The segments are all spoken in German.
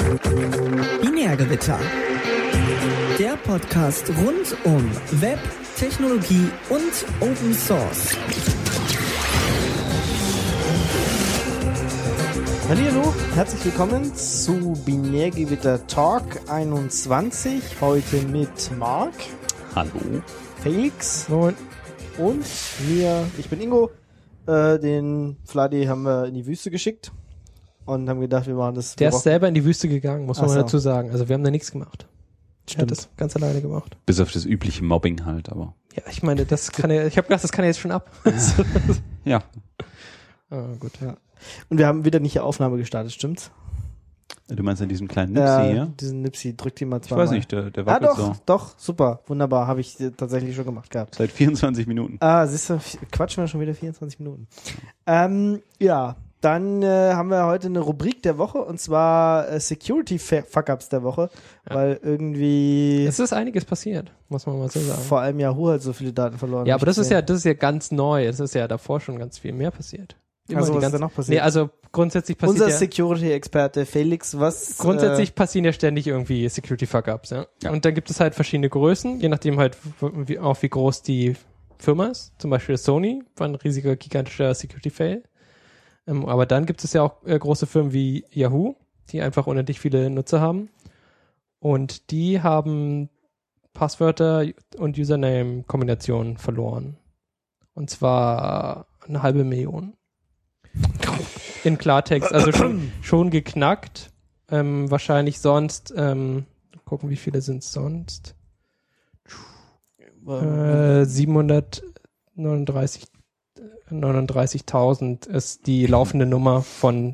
Binärgewitter. Der Podcast rund um Web, Technologie und Open Source. Hallo, herzlich willkommen zu Binärgewitter Talk 21. Heute mit Marc. Hallo. Felix. Moin. Und mir, ich bin Ingo. Den Vladi haben wir in die Wüste geschickt und haben gedacht, wir machen das. Der ist selber in die Wüste gegangen, muss man mal dazu sagen. Also wir haben da nichts gemacht. Stimmt. Er hat das ganz alleine gemacht. Bis auf das übliche Mobbing halt, aber. Ja, ich meine, das kann er, ich habe gedacht, das kann er jetzt schon ab. Ja. Gut, ja. Und wir haben wieder nicht die Aufnahme gestartet, stimmt's? Du meinst an diesem kleinen Nipsi hier? Diesen Nipsi, drückt ihn mal zweimal. Ich weiß nicht, der wackelt so. Doch, super, wunderbar, habe ich tatsächlich schon gemacht gehabt. Seit 24 Minuten. Siehst du, quatschen wir schon wieder 24 Minuten. Ja, dann haben wir heute eine Rubrik der Woche und zwar Security Fuck-Ups der Woche, weil irgendwie... Es ist einiges passiert, muss man mal so sagen. Vor allem Yahoo halt so viele Daten verloren. Ja, aber das ist ja ganz neu. Es ist ja davor schon ganz viel mehr passiert. Also was ist da noch passiert? Nee, also grundsätzlich passiert Unser Security-Experte Felix, was... Grundsätzlich passieren ja ständig irgendwie Security-Fuck-Ups, ja? Ja. Und dann gibt es halt verschiedene Größen, je nachdem halt wie groß die Firma ist. Zum Beispiel Sony war ein riesiger, gigantischer Security-Fail. Aber dann gibt es ja auch große Firmen wie Yahoo, die einfach unendlich viele Nutzer haben. Und die haben Passwörter und Username-Kombinationen verloren. Und zwar 500.000. In Klartext, also schon geknackt. Wahrscheinlich sonst, gucken, wie viele sind es sonst? 739.000 ist die laufende Nummer von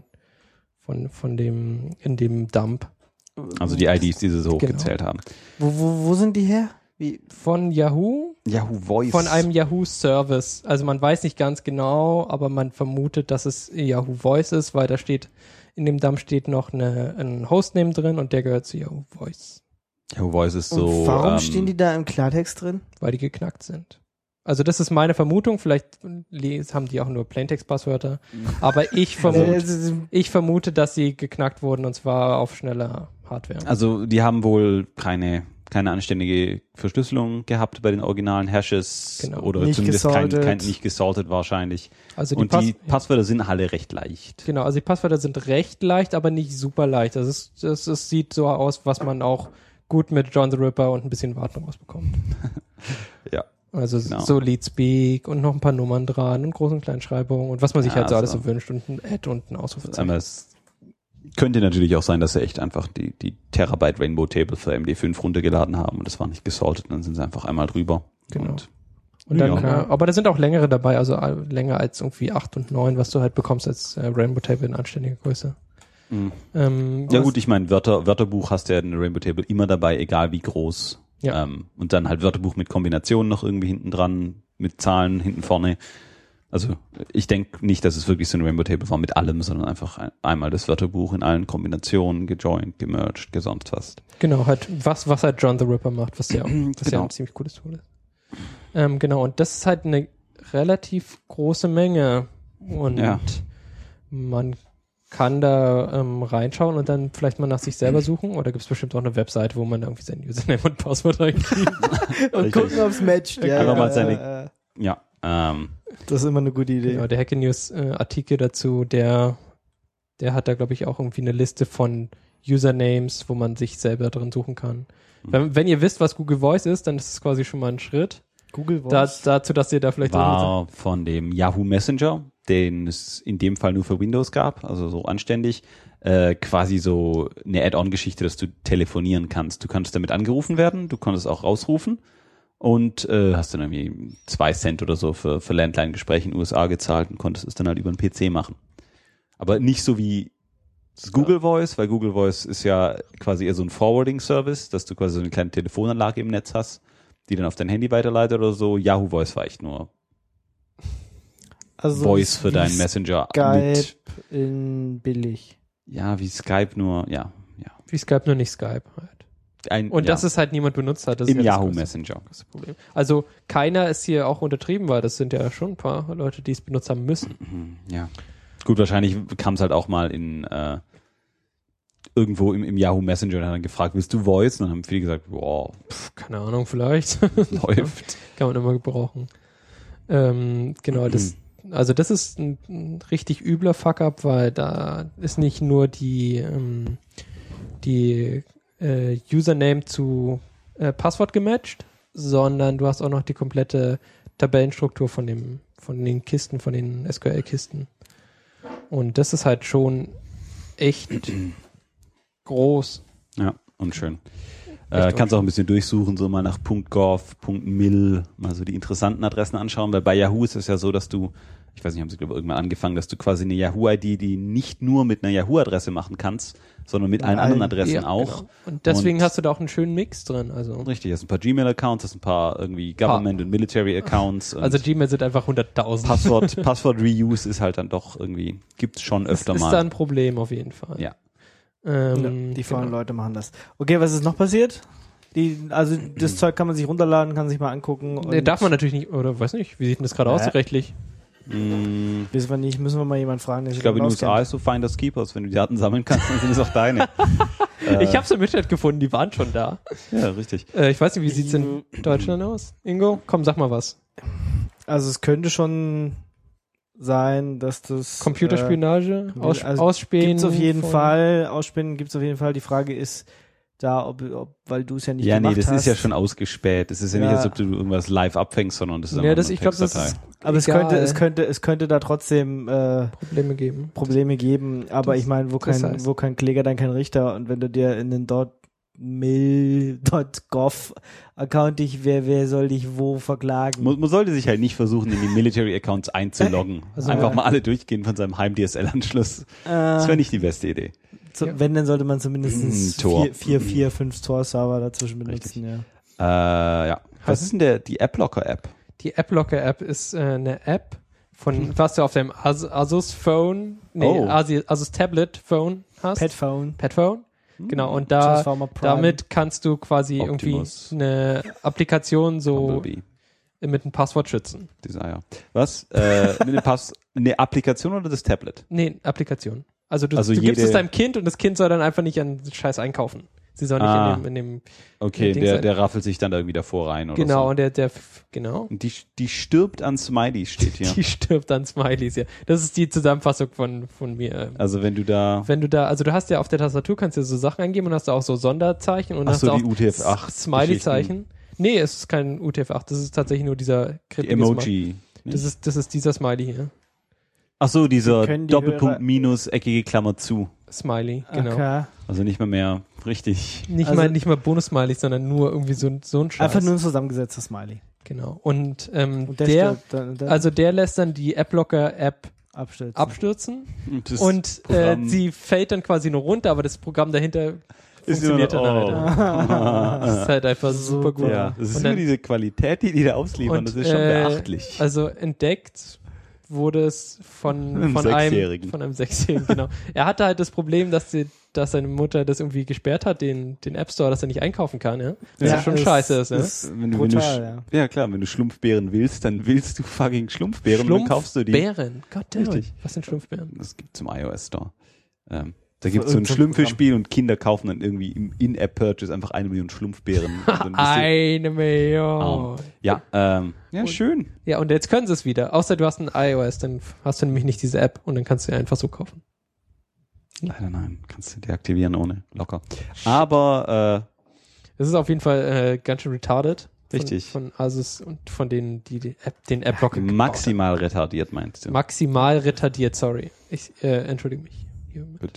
dem, in dem Dump. Also die IDs, die sie so hochgezählt haben. Wo sind die her? Wie? Von Yahoo? Yahoo Voice. Von einem Yahoo-Service. Also man weiß nicht ganz genau, aber man vermutet, dass es Yahoo Voice ist, weil da steht, in dem Dump steht noch ein Hostname drin und der gehört zu Yahoo Voice. Yahoo Voice ist so... Und warum stehen die da im Klartext drin? Weil die geknackt sind. Also das ist meine Vermutung, vielleicht haben die auch nur Plaintext-Passwörter, aber ich vermute, dass sie geknackt wurden und zwar auf schneller Hardware. Also die haben wohl keine anständige Verschlüsselung gehabt bei den originalen Hashes, genau. Oder nicht zumindest nicht gesaltet wahrscheinlich. Also die Passwörter sind alle recht leicht. Genau, also die Passwörter sind recht leicht, aber nicht super leicht. Also es sieht so aus, was man auch gut mit John the Ripper und ein bisschen Wartung rausbekommt. Ja. Also genau. So Leadspeak und noch ein paar Nummern dran und Groß- und Kleinschreibung und was man sich halt so alles so wünscht und ein Add und ein Ausrufezeichen. Es könnte natürlich auch sein, dass sie echt einfach die Terabyte Rainbow Table für MD5 runtergeladen haben und das war nicht gesaltet, dann sind sie einfach einmal drüber. Genau. Und dann, aber da sind auch längere dabei, also länger als irgendwie 8 und 9, was du halt bekommst als Rainbow Table in anständiger Größe. Mhm. Ja gut, ich meine, Wörterbuch hast du ja eine Rainbow Table immer dabei, egal wie groß. Ja. Und dann halt Wörterbuch mit Kombinationen noch irgendwie hinten dran, mit Zahlen hinten vorne. Also ich denke nicht, dass es wirklich so ein Rainbow Table war mit allem, sondern einfach einmal das Wörterbuch in allen Kombinationen, gejoint, gemerged, gesonst was. Genau, halt was halt John the Ripper macht, was ja ein ziemlich cooles Tool ist. Genau, und das ist halt eine relativ große Menge und man kann da reinschauen und dann vielleicht mal nach sich selber suchen oder gibt es bestimmt auch eine Webseite, wo man irgendwie sein Username und Passwort reinkriegt und gucken, ob es matcht. Einfach mal seine, das ist immer eine gute Idee. Genau, der Hacker News Artikel dazu, der hat da, glaube ich, auch irgendwie eine Liste von Usernames, wo man sich selber drin suchen kann. Wenn ihr wisst, was Google Voice ist, dann ist es quasi schon mal ein Schritt. Google Voice? Dazu, dass ihr da vielleicht... War von dem Yahoo Messenger, den es in dem Fall nur für Windows gab, also so anständig, quasi so eine Add-on-Geschichte, dass du telefonieren kannst. Du kannst damit angerufen werden, du konntest auch rausrufen und hast dann irgendwie 2 Cent oder so für Landline-Gespräche in den USA gezahlt und konntest es dann halt über den PC machen. Aber nicht so wie das Google Voice, weil Google Voice ist ja quasi eher so ein Forwarding-Service, dass du quasi so eine kleine Telefonanlage im Netz hast, die dann auf dein Handy weiterleitet oder so. Yahoo Voice war echt nur Voice für deinen Messenger. Skype in billig. Ja, wie Skype nur, Wie Skype nur nicht Skype halt. Dass es halt niemand benutzt hat. Das im ist Yahoo Messenger. Das Problem. Also keiner ist hier auch untertrieben, weil das sind ja schon ein paar Leute, die es benutzt haben müssen. Ja. Gut, wahrscheinlich kam es halt auch mal in irgendwo im Yahoo Messenger und hat dann gefragt, willst du Voice? Und dann haben viele gesagt, wow, Keine Ahnung, vielleicht. läuft. Kann man immer gebrauchen. Genau, das ist ein richtig übler Fuck-up, weil da ist nicht nur die Username zu Passwort gematcht, sondern du hast auch noch die komplette Tabellenstruktur von den Kisten, von den SQL-Kisten. Und das ist halt schon echt groß. Ja, und schön. Kannst auch ein bisschen durchsuchen, so mal nach .gov, .mil, mal so die interessanten Adressen anschauen, weil bei Yahoo ist es ja so, dass du, ich weiß nicht, haben sie glaube ich irgendwann angefangen, dass du quasi eine Yahoo-ID, die nicht nur mit einer Yahoo-Adresse machen kannst, sondern mit allen anderen Adressen auch. Genau. Und deswegen hast du da auch einen schönen Mix drin. Also richtig, hast ein paar Gmail-Accounts, hast ein paar irgendwie Government- und Military-Accounts. Also Gmail sind einfach 100.000. Passwort-Reuse ist halt dann doch irgendwie, gibt's schon öfter das mal. ist da ein Problem auf jeden Fall. Ja. Die faulen Leute machen das. Okay, was ist noch passiert? Das Zeug kann man sich runterladen, kann sich mal angucken. Nee, darf man natürlich nicht, oder weiß nicht, wie sieht denn das gerade aus rechtlich? Wissen wir nicht, müssen wir mal jemanden fragen, der sich Ich glaube, in den auskennt. USA ist so Finders Keepers. Wenn du die Daten sammeln kannst, dann sind es auch deine. Ich habe es im Internet gefunden, die waren schon da. Ja, richtig. Ich weiß nicht, wie sieht's in Deutschland aus? Ingo, komm, sag mal was. Also es könnte schon sein, dass das Computerspionage, also Ausspähen. gibt's auf jeden Fall, Ausspähen gibt's auf jeden Fall. Die Frage ist da, ob weil du es ja nicht Ja, gemacht nee, das hast. ist ja schon ausgespäht. Das ist ja nicht, Ja. als ob du irgendwas live abfängst, sondern das ist Ja, einfach ich glaube, das ist Aber egal. es könnte da trotzdem Probleme geben. geben. Aber Das- ich meine, wo das heißt- kein Kläger, dann kein Richter. Und wenn du dir in den .mil.gov Account wer soll dich wo verklagen? Man sollte sich halt nicht versuchen, in die Military-Accounts einzuloggen. Also, Einfach mal alle durchgehen von seinem Heim-DSL-Anschluss. Das wäre nicht die beste Idee. Wenn, dann sollte man zumindest Tor. 5 Tor-Server dazwischen benutzen, ja. Ja. Was ist denn die AppLocker-App? Die AppLocker-App ist eine App, was du auf deinem Asus Phone, Asus Tablet Phone hast. Petphone. Genau, und Transformer Prime. damit kannst du quasi Optimus. irgendwie eine Applikation so Bumblebee. mit einem Passwort schützen. Desire. Was? Eine Applikation oder das Tablet? Nee, Applikation. Also du Also gibst jede- es deinem Kind und das Kind soll dann einfach nicht an Scheiß einkaufen. Sie soll nicht in dem Okay, Ding sein. der raffelt sich dann da irgendwie davor rein oder Genau, so. und genau. Und die stirbt an Smileys, steht hier. Die stirbt an Smileys, ja. Das ist die Zusammenfassung von mir. Also wenn du da... Also du hast ja auf der Tastatur, kannst du so Sachen eingeben und hast da auch so Sonderzeichen und Ach hast so, da auch die UTF-8 Smiley-Zeichen. Nee, es ist kein UTF-8, das ist tatsächlich nur dieser Die krippige Emoji. Das ist dieser Smiley hier. Ach so, dieser Können die Doppelpunkt Hörer- minus eckige Klammer zu. Smiley, genau. Okay. Also nicht mehr richtig. Nicht mal Bonus-Smiley, sondern nur irgendwie so ein Scheiß. Einfach nur ein zusammengesetzter Smiley. Genau. Und, Und der der stirbt dann also der lässt dann die AppLocker-App abstürzen. abstürzen Das und Programm sie fällt dann quasi nur runter, aber das Programm dahinter ist funktioniert immer dann noch, halt. Das ist halt einfach super gut. Ja, das ist Und immer dann- diese Qualität, die da ausliefern, und, das ist schon beachtlich. Also entdeckt wurde es von Einem Sechsjährigen. einem Sechsjährigen, genau. Er hatte halt das Problem, dass seine Mutter das irgendwie gesperrt hat, den App Store, dass er nicht einkaufen kann, ja. Das ja schon scheiße ist, ja. Brutal, ja klar, wenn du Schlumpfbeeren willst, dann willst du fucking Schlumpfbeeren und dann kaufst du die. Bären, Gottverdammt. Richtig. Was sind Schlumpfbeeren? Das gibt's im iOS Store. Da gibt's so ein Schlümpfe-Spiel und Kinder kaufen dann irgendwie im In-App-Purchase einfach 1 Million Schlumpfbeeren. Und dann bist du 1 Million. arm. Ja, schön. Ja, und jetzt können sie es wieder. Außer du hast ein iOS, dann hast du nämlich nicht diese App und dann kannst du sie einfach so kaufen. Leider nein, kannst du deaktivieren ohne, locker. Aber, Es ist auf jeden Fall ganz schön retarded. Richtig. Von Asus und von denen, die den App-Locker gebaut maximal retardiert meinst du? haben. Maximal retardiert, sorry. Ich entschuldige mich. Gut.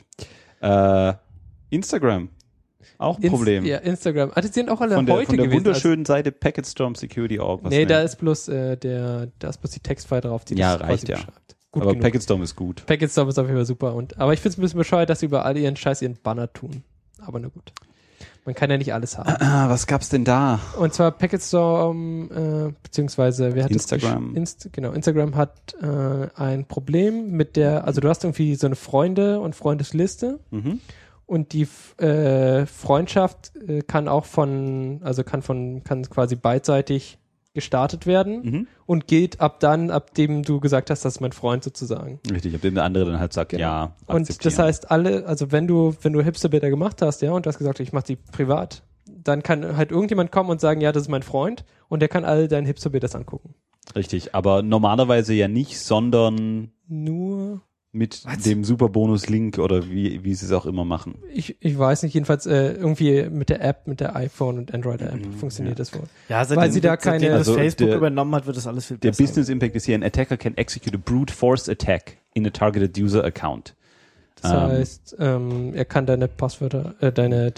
Instagram. Auch ein Problem. Ja, Instagram. Die sind auch alle Von heute der gewesen. wunderschönen Seite PacketStorm.security.org. Nee, da ist bloß da ist bloß die Textfile drauf, die Ja, das reicht quasi ja. beschreibt. Gut Aber genug. PacketStorm ist gut. PacketStorm ist auf jeden Fall super. Aber ich finde es ein bisschen bescheuert, dass sie über all ihren Banner tun. Aber na gut. Man kann ja nicht alles haben. Was gab's denn da? Und zwar PacketStorm, beziehungsweise wer hat Instagram. Instagram hat ein Problem mit also du hast irgendwie so eine Freunde- und Freundesliste Mhm. und die Freundschaft kann quasi beidseitig gestartet werden und gilt ab dem du gesagt hast, das ist mein Freund sozusagen. Richtig, ab dem der andere dann halt sagt, ja, und das heißt, also wenn du Hipsterbilder gemacht hast, ja, und du hast gesagt, ich mache die privat, dann kann halt irgendjemand kommen und sagen, ja, das ist mein Freund und der kann all deine Hipsterbilder angucken. Richtig, aber normalerweise ja nicht, sondern nur mit dem Superbonus-Link oder wie sie es auch immer machen. Ich weiß nicht, jedenfalls irgendwie mit der App, mit der iPhone- und Android-App funktioniert das wohl. Ja, weil sie da keine... Also Facebook übernommen hat, wird das alles viel besser. Der Business Impact ist hier, an attacker can execute a brute force attack in a targeted user account. Das heißt, er kann deine Passwörter, deine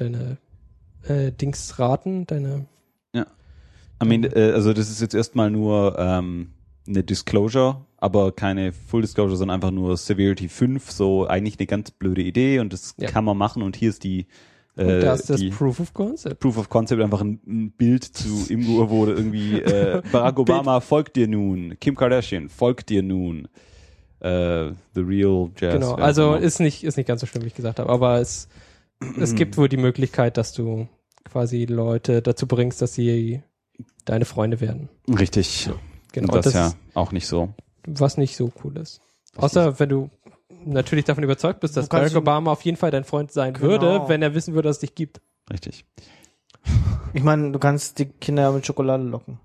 Dings raten, Ja. I mean, also das ist jetzt erstmal nur eine Disclosure, aber keine Full Disclosure, sondern einfach nur Severity 5, so eigentlich eine ganz blöde Idee und das kann man machen und hier ist die das ist das Proof of Concept. Proof of Concept, einfach ein Bild zu Imgur, wo irgendwie Barack Obama folgt dir nun, Kim Kardashian folgt dir nun, The Real Jazz. Genau, also ist nicht ganz so schlimm, wie ich gesagt habe, aber es gibt wohl die Möglichkeit, dass du quasi Leute dazu bringst, dass sie deine Freunde werden. Richtig. Ja, genau. Und das ja auch nicht so. Was nicht so cool ist. Außer wenn du natürlich davon überzeugt bist, dass Barack Obama auf jeden Fall dein Freund sein würde, wenn er wissen würde, dass es dich gibt. Richtig. Ich meine, du kannst die Kinder mit Schokolade locken.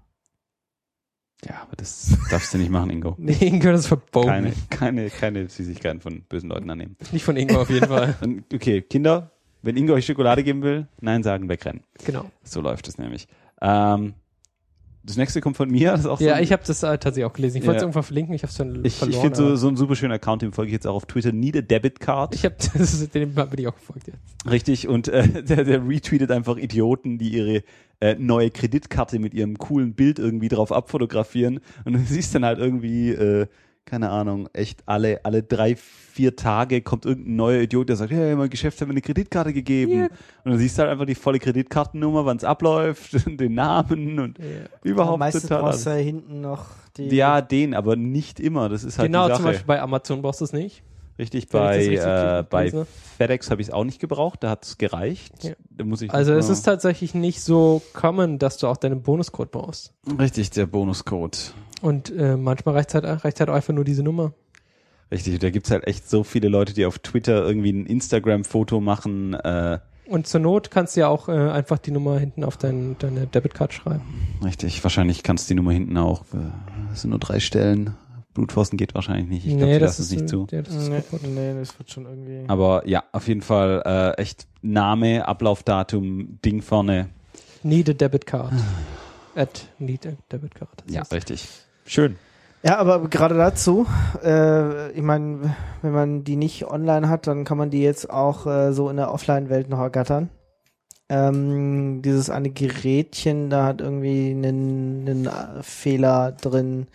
Ja, aber das darfst du nicht machen, Ingo. Nee, Ingo, das ist verboten. Keine Süßigkeiten von bösen Leuten annehmen. Nicht von Ingo auf jeden Fall. Okay, Kinder, wenn Ingo euch Schokolade geben will, nein sagen, wegrennen. Genau. So läuft es nämlich. Das nächste kommt von mir. Das ist auch ja, ich habe das tatsächlich auch gelesen. Ich wollte es irgendwann verlinken, ich habe es dann verloren. Ich finde so einen super schönen Account, dem folge ich jetzt auch auf Twitter, Need a Debit Card. Dem bin ich auch gefolgt jetzt. Richtig, und der retweetet einfach Idioten, die ihre neue Kreditkarte mit ihrem coolen Bild irgendwie drauf abfotografieren und du siehst dann halt irgendwie, keine Ahnung, echt alle 3-4 Tage kommt irgendein neuer Idiot, der sagt, hey, mein Geschäft hat mir eine Kreditkarte gegeben. Yeah. Und dann siehst du halt einfach die volle Kreditkartennummer, wann es abläuft, den Namen und überhaupt meistens total. Meistens brauchst du hinten noch die... Ja, aber nicht immer. Das ist halt genau, die Sache. Zum Beispiel bei Amazon brauchst du es nicht. Richtig, bei FedEx habe ich es auch nicht gebraucht, da hat es gereicht. Ja. Da muss ich es ist tatsächlich nicht so common, dass du auch deinen Bonuscode brauchst. Richtig, der Bonuscode. Und manchmal reicht halt einfach nur diese Nummer. Richtig, da gibt's halt echt so viele Leute, die auf Twitter irgendwie ein Instagram-Foto machen. Und zur Not kannst du ja auch einfach die Nummer hinten auf deine Debitcard schreiben. Richtig, wahrscheinlich kannst du die Nummer hinten auch, das sind nur 3 Stellen. Blutforsten geht wahrscheinlich nicht. Ich glaube, die lassen es nicht zu. Nee, das wird schon irgendwie... Aber ja, auf jeden Fall echt Name, Ablaufdatum, Ding vorne. Need a Debit Card. Need a Debit Card. Ja, richtig. Schön. Ja, aber gerade dazu, ich meine, wenn man die nicht online hat, dann kann man die jetzt auch so in der Offline-Welt noch ergattern. Dieses eine Gerätchen, da hat irgendwie einen Fehler drin.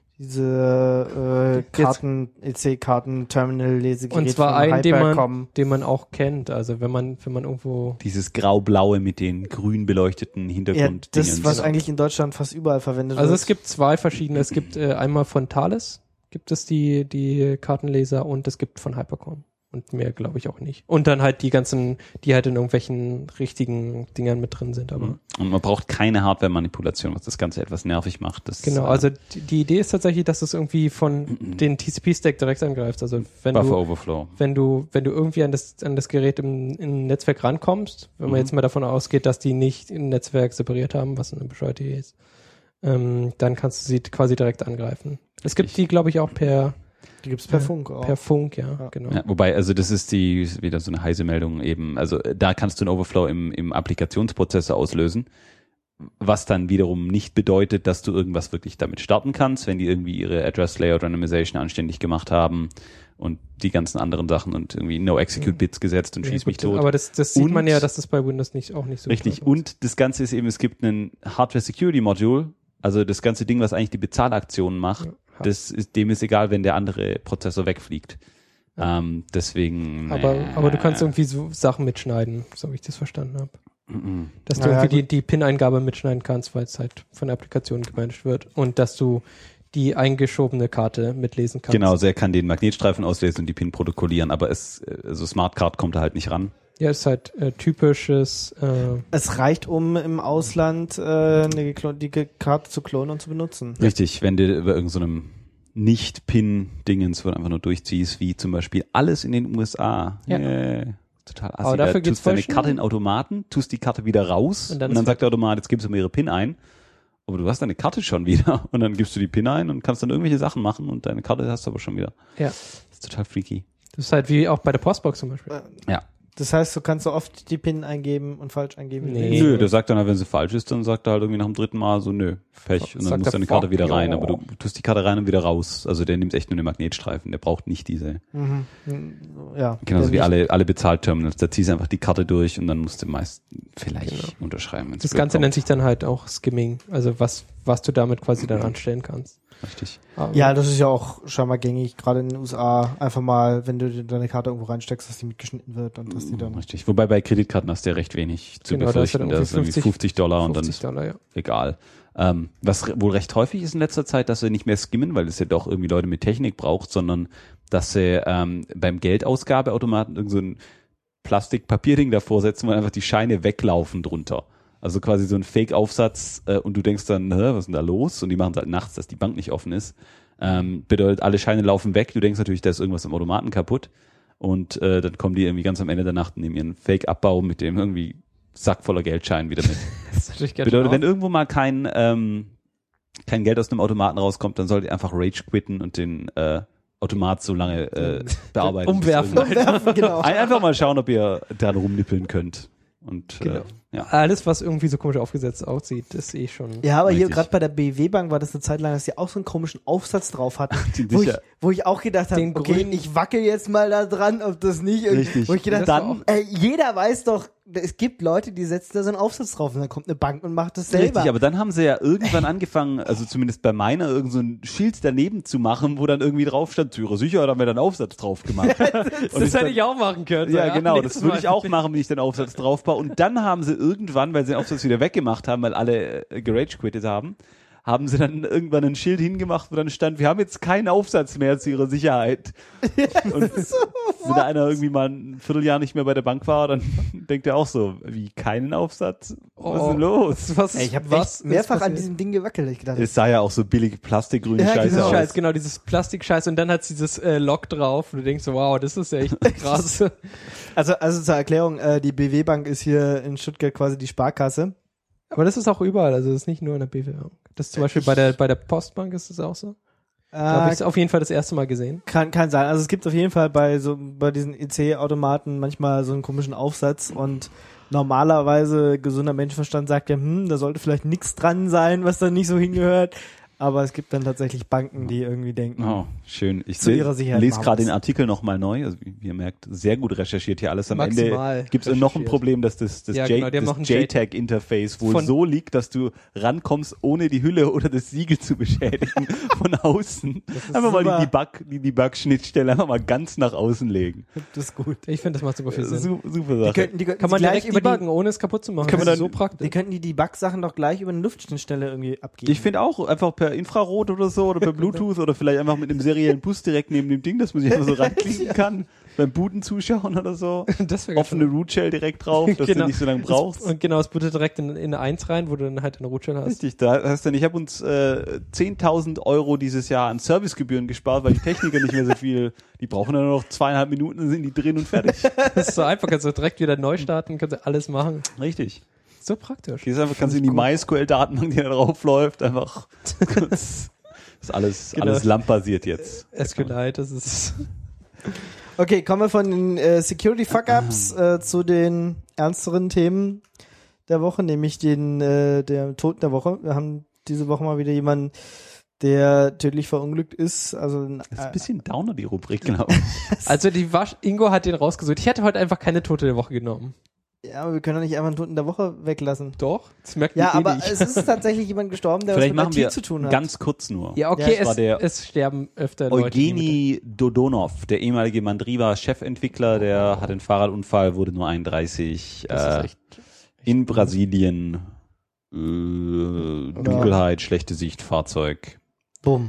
Diese EC-Karten-Terminal-Lesegeräte. Und zwar einen, den man auch kennt. Also wenn man irgendwo... Dieses grau-blaue mit den grün beleuchteten Hintergrunddingen. Ja, das, was eigentlich in Deutschland fast überall verwendet wird. Also es gibt 2 verschiedene. Es gibt einmal von Thales, gibt es die Kartenleser und es gibt von Hypercom. Und mehr glaube ich auch nicht. Und dann halt die ganzen, die halt in irgendwelchen richtigen Dingern mit drin sind. Aber und man braucht keine Hardware-Manipulation, was das Ganze etwas nervig macht. Genau, also die Idee ist tatsächlich, dass es irgendwie von den TCP-Stack direkt angreift. Also wenn Buffer Overflow. Wenn du irgendwie an das Gerät im Netzwerk rankommst, wenn man jetzt mal davon ausgeht, dass die nicht im Netzwerk separiert haben, was eine bescheuerte Idee ist, dann kannst du sie quasi direkt angreifen. Es gibt die, glaube ich, auch die gibt's per Funk auch. Per Funk, ja, genau. Ja, wobei, also das ist wieder so eine heiße Meldung eben, also da kannst du einen Overflow im Applikationsprozessor auslösen, was dann wiederum nicht bedeutet, dass du irgendwas wirklich damit starten kannst, wenn die irgendwie ihre Address Layer Randomization anständig gemacht haben und die ganzen anderen Sachen und irgendwie No-Execute-Bits gesetzt und schieß mich tot. Aber das sieht man ja, dass das bei Windows auch nicht so richtig, ist. Und das Ganze ist eben, es gibt einen Hardware-Security-Module, also das ganze Ding, was eigentlich die Bezahlaktionen macht, dem ist egal, wenn der andere Prozessor wegfliegt. Deswegen. Aber du kannst irgendwie so Sachen mitschneiden, so wie ich das verstanden habe. Dass du irgendwie die PIN-Eingabe mitschneiden kannst, weil es halt von der Applikation gemanagt wird. Und dass du die eingeschobene Karte mitlesen kannst. Genau, also er kann den Magnetstreifen auslesen und die PIN protokollieren, aber also Smartcard kommt da halt nicht ran. Ja, ist halt typisches. Es reicht, um im Ausland die Karte zu klonen und zu benutzen. Richtig, wenn du über irgendeinem Nicht-PIN-Dingens, wo du einfach nur durchziehst, wie zum Beispiel alles in den USA. Ja. Total assi. Aber dafür Da geht's tust deine voll Karte in schnell. den Automaten, tust die Karte wieder raus Und dann und dann ist sagt der Automat, jetzt gibst du mir ihre PIN ein. Aber du hast deine Karte schon wieder und dann gibst du die PIN ein und kannst dann irgendwelche Sachen machen und deine Karte hast du aber schon wieder. Ja. Das ist total freaky. Das ist halt wie auch bei der Postbox zum Beispiel. Ja. Das heißt, du kannst so oft die PIN eingeben und falsch eingeben. Nee. Nö, der sagt dann halt, wenn sie falsch ist, dann sagt er halt irgendwie nach dem 3. Mal so, nö, Pech. Und dann Sagt muss er, deine Karte fuck wieder rein. you. Aber du tust die Karte rein und wieder raus. Also der nimmt echt nur den Magnetstreifen. Der braucht nicht diese. Mhm. Ja. Genauso wie Der alle Bezahlterminals. Da ziehst du einfach die Karte durch und dann musst du meist vielleicht Genau. unterschreiben. wenn's Das blöd Ganze kommt. nennt sich dann halt auch Skimming. Also was du damit quasi dann anstellen kannst. Richtig. Aber Ja, das ist ja auch scheinbar gängig, gerade in den USA. Einfach mal, wenn du deine Karte irgendwo reinsteckst, dass die mitgeschnitten wird und dass die dann... Richtig. Wobei bei Kreditkarten hast du ja recht wenig zu Genau, da ist befürchten. dann Da ist irgendwie $50 und dann ist $50, ja. egal. Was wohl recht häufig ist in letzter Zeit, dass sie nicht mehr skimmen, weil es ja doch irgendwie Leute mit Technik braucht, sondern dass sie beim Geldausgabeautomaten irgend so ein Plastikpapierding davor setzen, wo einfach die Scheine weglaufen drunter. Also quasi so ein Fake-Aufsatz und du denkst dann, was ist denn da los? Und die machen es halt nachts, dass die Bank nicht offen ist. Bedeutet, alle Scheine laufen weg. Du denkst natürlich, da ist irgendwas am Automaten kaputt. Und dann kommen die irgendwie ganz am Ende der Nacht und nehmen ihren Fake-Abbau mit dem irgendwie Sack voller Geldscheinen wieder mit. Das ist natürlich ganz Bedeutet, schön wenn irgendwo mal kein Geld aus einem Automaten rauskommt, dann solltet ihr einfach Rage quitten und den Automat so lange bearbeiten. bis Umwerfen. irgendwann- genau. Einfach mal schauen, ob ihr dran rumnippeln könnt. Und Genau. ja. Alles, was irgendwie so komisch aufgesetzt aussieht, ist eh schon. Ja, aber hier Richtig. gerade bei der BW Bank war das eine Zeit lang, dass die auch so einen komischen Aufsatz drauf hatten, Die wo sicher- ich auch gedacht habe, Den okay, grünen- ich wackel jetzt mal da dran, ob das nicht irgendwie, Richtig. wo ich gedacht Das war habe, jeder weiß doch, es gibt Leute, die setzen da so einen Aufsatz drauf und dann kommt eine Bank und macht das selber. Richtig, aber dann haben sie ja irgendwann angefangen, also zumindest bei meiner, irgend so ein Schild daneben zu machen, wo dann irgendwie drauf stand, Türe sicher, da haben wir dann einen Aufsatz drauf gemacht. Das hätte ich auch machen können. Ja, genau, nächstes das würde ich Mal. auch machen, wenn ich den Aufsatz drauf baue. Und dann haben sie irgendwann, weil sie den Aufsatz wieder weggemacht haben, weil alle gerage-quittet haben sie dann irgendwann ein Schild hingemacht, wo dann stand, wir haben jetzt keinen Aufsatz mehr zu ihrer Sicherheit. Und wenn da einer irgendwie mal ein Vierteljahr nicht mehr bei der Bank war, dann denkt er auch so, wie keinen Aufsatz? Was ist denn los? Was, Ey, ich habe was mehrfach ist an passiert? diesem Ding gewackelt. Ich gedacht, Es sah ja auch so billig plastikgrüne Ja, Scheiße genau. aus. Scheiß, genau, dieses Plastikscheiß und dann hat's dieses Lock drauf und du denkst so, wow, das ist ja echt krass. also zur Erklärung, die BW Bank ist hier in Stuttgart quasi die Sparkasse. Aber das ist auch überall, also das ist nicht nur in der BW. Das ist zum Beispiel bei der Postbank ist das auch so. Da habe ich es auf jeden Fall das erste Mal gesehen. Kann sein. Also es gibt auf jeden Fall bei diesen EC-Automaten manchmal so einen komischen Aufsatz und normalerweise gesunder Menschenverstand sagt ja, da sollte vielleicht nichts dran sein, was da nicht so hingehört. Aber es gibt dann tatsächlich Banken, die irgendwie denken, Oh, schön. Ich Zu ihrer Sicherheit lese machen gerade wir's. den Artikel nochmal neu. Also wie ihr merkt, sehr gut recherchiert hier alles. Am Maximal Ende gibt es noch ein recherchiert. Problem, dass das Ja, genau, die haben noch ein JTAG-Interface wohl Von- so liegt, dass du rankommst, ohne die Hülle oder das Siegel zu beschädigen von außen. Einfach mal super. die Debug-Schnittstelle einfach mal ganz nach außen legen. das ist gut. Ich finde, das macht super viel Sinn. Super Sache. Die könnten Kann man sie direkt über debuggen, ohne es kaputt zu machen. Kann man Das ist dann- so praktisch. die könnten die Debug-Sachen doch gleich über eine Luftschnittstelle irgendwie abgeben. Ich finde auch, einfach per Infrarot oder so oder per Bluetooth oder vielleicht einfach mit einem seriellen Bus direkt neben dem Ding, dass man sich einfach so ranklicken kann, beim Booten zuschauen oder so. Das wäre Offene Root-Shell direkt drauf, dass Genau. du nicht so lange brauchst. Und genau, es bootet direkt in eine 1 rein, wo du dann halt eine Rootshell hast. Richtig, da hast du dann, ich habe uns 10.000 € dieses Jahr an Servicegebühren gespart, weil die Techniker nicht mehr so viel, die brauchen dann nur noch 2,5 Minuten, dann sind die drin und fertig. Das ist so einfach, kannst du direkt wieder neu starten, kannst du alles machen. Richtig. So praktisch. Gehst einfach, kannst du in die MySQL-Datenbank, die da drauf läuft, einfach kurz. Ist alles Genau. LAMP-basiert jetzt. SQLite, das ist. Okay, kommen wir von den Security-Fuck-Ups zu den ernsteren Themen der Woche, nämlich der Toten der Woche. Wir haben diese Woche mal wieder jemanden, der tödlich verunglückt ist. Also Das ist ein bisschen Downer, die Rubrik, glaube ich. Also Ingo hat den rausgesucht. Ich hätte heute einfach keine Tote der Woche genommen. ja, aber wir können doch nicht einfach einen Toten der Woche weglassen. Doch, das merkt Ja, man eh aber nicht. es ist tatsächlich jemand gestorben, der Vielleicht was machen mit wir IT zu tun hat. ganz kurz nur. Ja, okay, Ja, das war der es sterben öfter Leute. die Eugeni Dodonov, der ehemalige Mandriva-Chefentwickler, der hat einen Fahrradunfall, wurde nur 31, Das ist echt in Brasilien, Dunkelheit, schlechte Sicht, Fahrzeug. Bumm.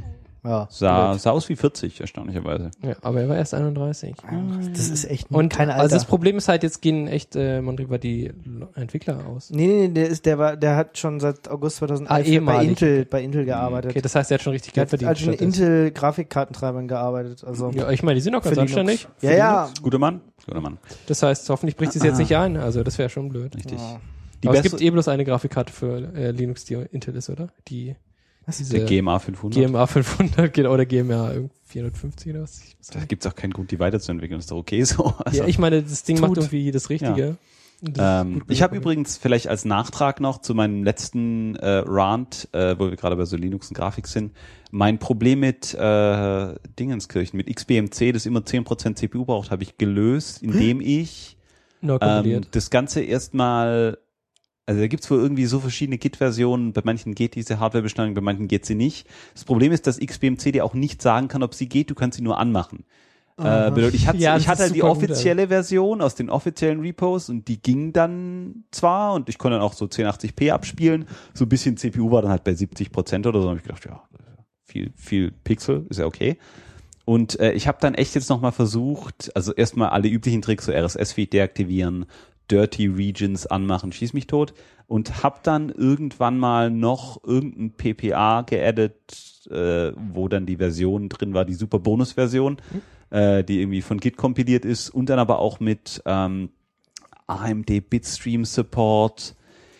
Ja. Sah aus wie 40, erstaunlicherweise. Ja, aber er war erst 31. Das ist echt Und kein Alter. also das Problem ist halt, jetzt gehen echt Mondriva die Entwickler aus. Nee, der hat schon seit August 2011 bei Intel gearbeitet. Okay, das heißt, er hat schon richtig Der Geld hat verdient. also in stattdessen. Intel-Grafikkartentreibern gearbeitet. Also Ja, ich meine, die sind auch ganz für Linux. anständig. Ja. Guter Mann. Guter Mann. Das heißt, hoffentlich bricht es jetzt nicht ein. Also das wäre schon blöd. Richtig. Ja. Die Aber es beste- gibt bloß eine Grafikkarte für Linux, die Intel ist, oder? Diese der GMA 500. GMA 500 geht oder GMA 450 oder was? Da gibt's auch keinen Grund, die weiterzuentwickeln. Ist doch okay so. Also, Ja, ich meine, das Ding Tut. macht irgendwie das Richtige. Und das ist gut ich habe genug. übrigens vielleicht als Nachtrag noch zu meinem letzten Rant, wo wir gerade bei so Linux und Grafik sind, mein Problem mit Dingenskirchen, mit XBMC, das immer 10% CPU braucht, habe ich gelöst, indem ich Neu kompiliert. das Ganze erstmal, also da gibt's wohl irgendwie so verschiedene Git-Versionen, bei manchen geht diese Hardwarebeschleunigung, bei manchen geht sie nicht. Das Problem ist, dass XBMC dir auch nicht sagen kann, ob sie geht, du kannst sie nur anmachen. Bedeutet, ich hatte Ja, das ist halt die super gut, offizielle Version aus den offiziellen Repos und die ging dann zwar und ich konnte dann auch so 1080p abspielen, so ein bisschen CPU war dann halt bei 70% oder so, habe ich gedacht, ja, viel Pixel, ist ja okay. Und ich habe dann echt jetzt nochmal versucht, also erstmal alle üblichen Tricks, so RSS-Feed deaktivieren, Dirty Regions anmachen, schieß mich tot und habe dann irgendwann mal noch irgendein PPA geaddet, wo dann die Version drin war, die super Bonus-Version, die irgendwie von Git kompiliert ist und dann aber auch mit AMD Bitstream Support.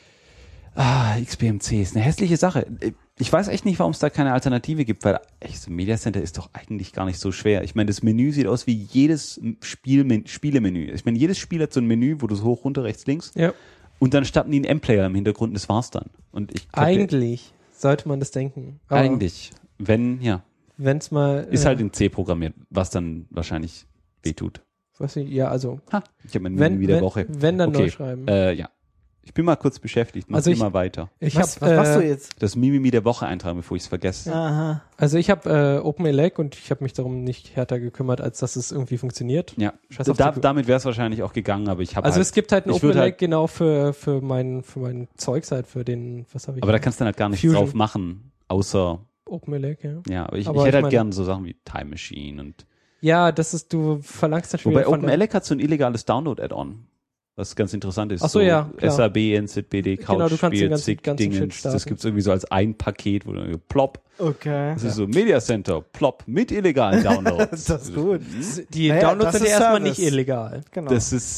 XBMC ist eine hässliche Sache. Ich weiß echt nicht, warum es da keine Alternative gibt, weil echt so ein Media Center ist doch eigentlich gar nicht so schwer. Ich meine, das Menü sieht aus wie jedes Spielemenü. Ich meine, jedes Spiel hat so ein Menü, wo du so hoch, runter, rechts, links Ja. und dann starten die einen M-Player im Hintergrund und das war's dann. Und ich könnte- Eigentlich sollte man das denken. Aber Eigentlich. Wenn, ja. Wenn's mal Ist halt in C programmiert, was dann wahrscheinlich wehtut. was ich, ja, also Ich habe mein wenn, Menü der wenn, Woche. wenn dann Okay. neu schreiben. Ja. Ich bin mal kurz beschäftigt, mach Also ich- immer weiter. Ich Was habe machst du jetzt? Das Mimimi der Woche eintragen, bevor ich es vergesse. Aha. Also ich habe OpenELEC und ich habe mich darum nicht härter gekümmert, als dass es irgendwie funktioniert. Ja, Scheiß auf die- damit wäre es wahrscheinlich auch gegangen, aber ich habe Also halt, es gibt halt ein ich würd OpenELEC halt- genau für mein Zeugs halt, für den, was habe ich? aber da kannst du dann halt gar nichts Fusion. drauf machen, außer, OpenELEC, ja. ja, aber ich Aber hätte ich halt meine- gern so Sachen wie Time Machine und, Ja, das ist, du verlangst dann schon wobei wieder von der- OpenELEC hat so ein illegales Download-Add-on, was ganz interessant ist. Ach so, ja, klar. SAB, NZBD, Genau, du kannst den Couchspiel, ganzen Zick, Shit Dingens, starten. das gibt's irgendwie so als ein Paket, wo du plopp, Okay. das ist so Media Center, plopp, mit illegalen Downloads. Das ist gut. Die Naja, Downloads das sind ja ist erstmal Service. nicht illegal. Genau. Das ist,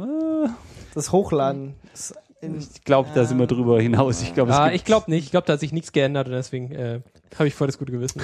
Das Hochladen. Das ich glaube, da sind wir drüber hinaus. Ich glaube, es gibt Ich glaube nicht. Ich glaube, da hat sich nichts geändert und deswegen habe ich voll das gute Gewissen.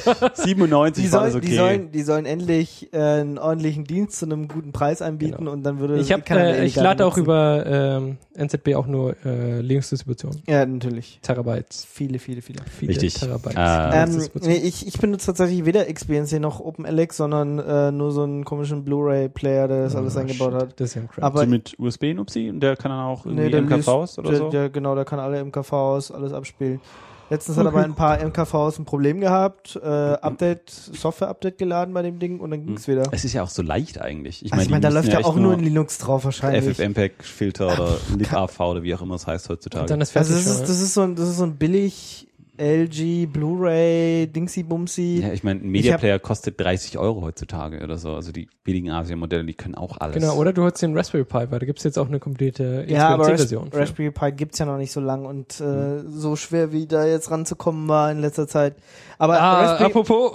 97 war das okay. Die sollen endlich einen ordentlichen Dienst zu einem guten Preis anbieten Genau. und dann würde Ich keiner lade auch nutzen. über NZB auch nur Linux-Distribution. Ja, natürlich. Terabytes. Viele. Viele Richtig. Terabytes. Nee, ich benutze tatsächlich weder XBMC noch OpenELEC, sondern nur so einen komischen Blu-ray-Player, der das alles eingebaut hat. Das ist ja ein Crap. Aber So mit USB-Nupsi und der kann dann auch irgendwie der MKVs liest- oder der, so? Der, genau, der kann alle MKVs, alles abspielen. Letztens hat er bei ein paar MKVs ein Problem gehabt, Software-Update geladen bei dem Ding und dann ging's wieder. Es ist ja auch so leicht eigentlich. Also ich meine, da die läuft müssen ja auch echt nur in Linux drauf wahrscheinlich. FFmpeg-Filter oder LibAV oder wie auch immer es heißt heutzutage. Und dann ist Also fertig. das ist so ein billig LG, Blu-ray, Dingsy-Bumsy. Ja, ich meine, ein Media Player kostet 30 € heutzutage oder so. Also die billigen Asia-Modelle, die können auch alles. Genau, oder du holst den Raspberry Pi, weil da gibt's jetzt auch eine komplette Ja, aber XBMC-Version. Raspberry Pi gibt's ja noch nicht so lang und so schwer wie da jetzt ranzukommen war in letzter Zeit. Aber Raspberry, Apropos,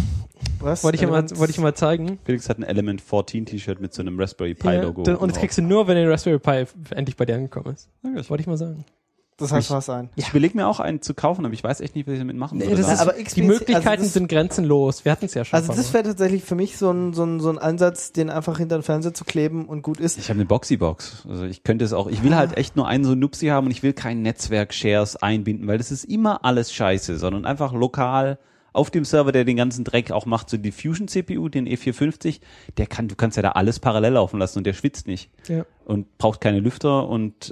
was? wollte ich mal zeigen. Felix hat ein Element 14 T-Shirt mit so einem Raspberry Pi-Logo. Ja, und das kriegst du nur, wenn der Raspberry Pi endlich bei dir angekommen ist. drauf. Wollte ich mal sagen. Das heißt was ein. Ich überlege mir auch einen zu kaufen, aber ich weiß echt nicht, was ich damit machen würde. das ist, aber die XBMC Möglichkeiten also das- sind grenzenlos. Wir hatten es ja schon. Also das wäre tatsächlich für mich so ein Ansatz, den einfach hinter den Fernseher zu kleben und gut ist. Ich habe eine Boxy-Box. Also ich könnte es auch, ich will halt echt nur einen so Nupsi haben und ich will kein Netzwerk-Shares einbinden, weil das ist immer alles scheiße, sondern einfach lokal auf dem Server, der den ganzen Dreck auch macht, so die Fusion-CPU, den E450, du kannst ja da alles parallel laufen lassen und der schwitzt nicht. Ja. Und braucht keine Lüfter und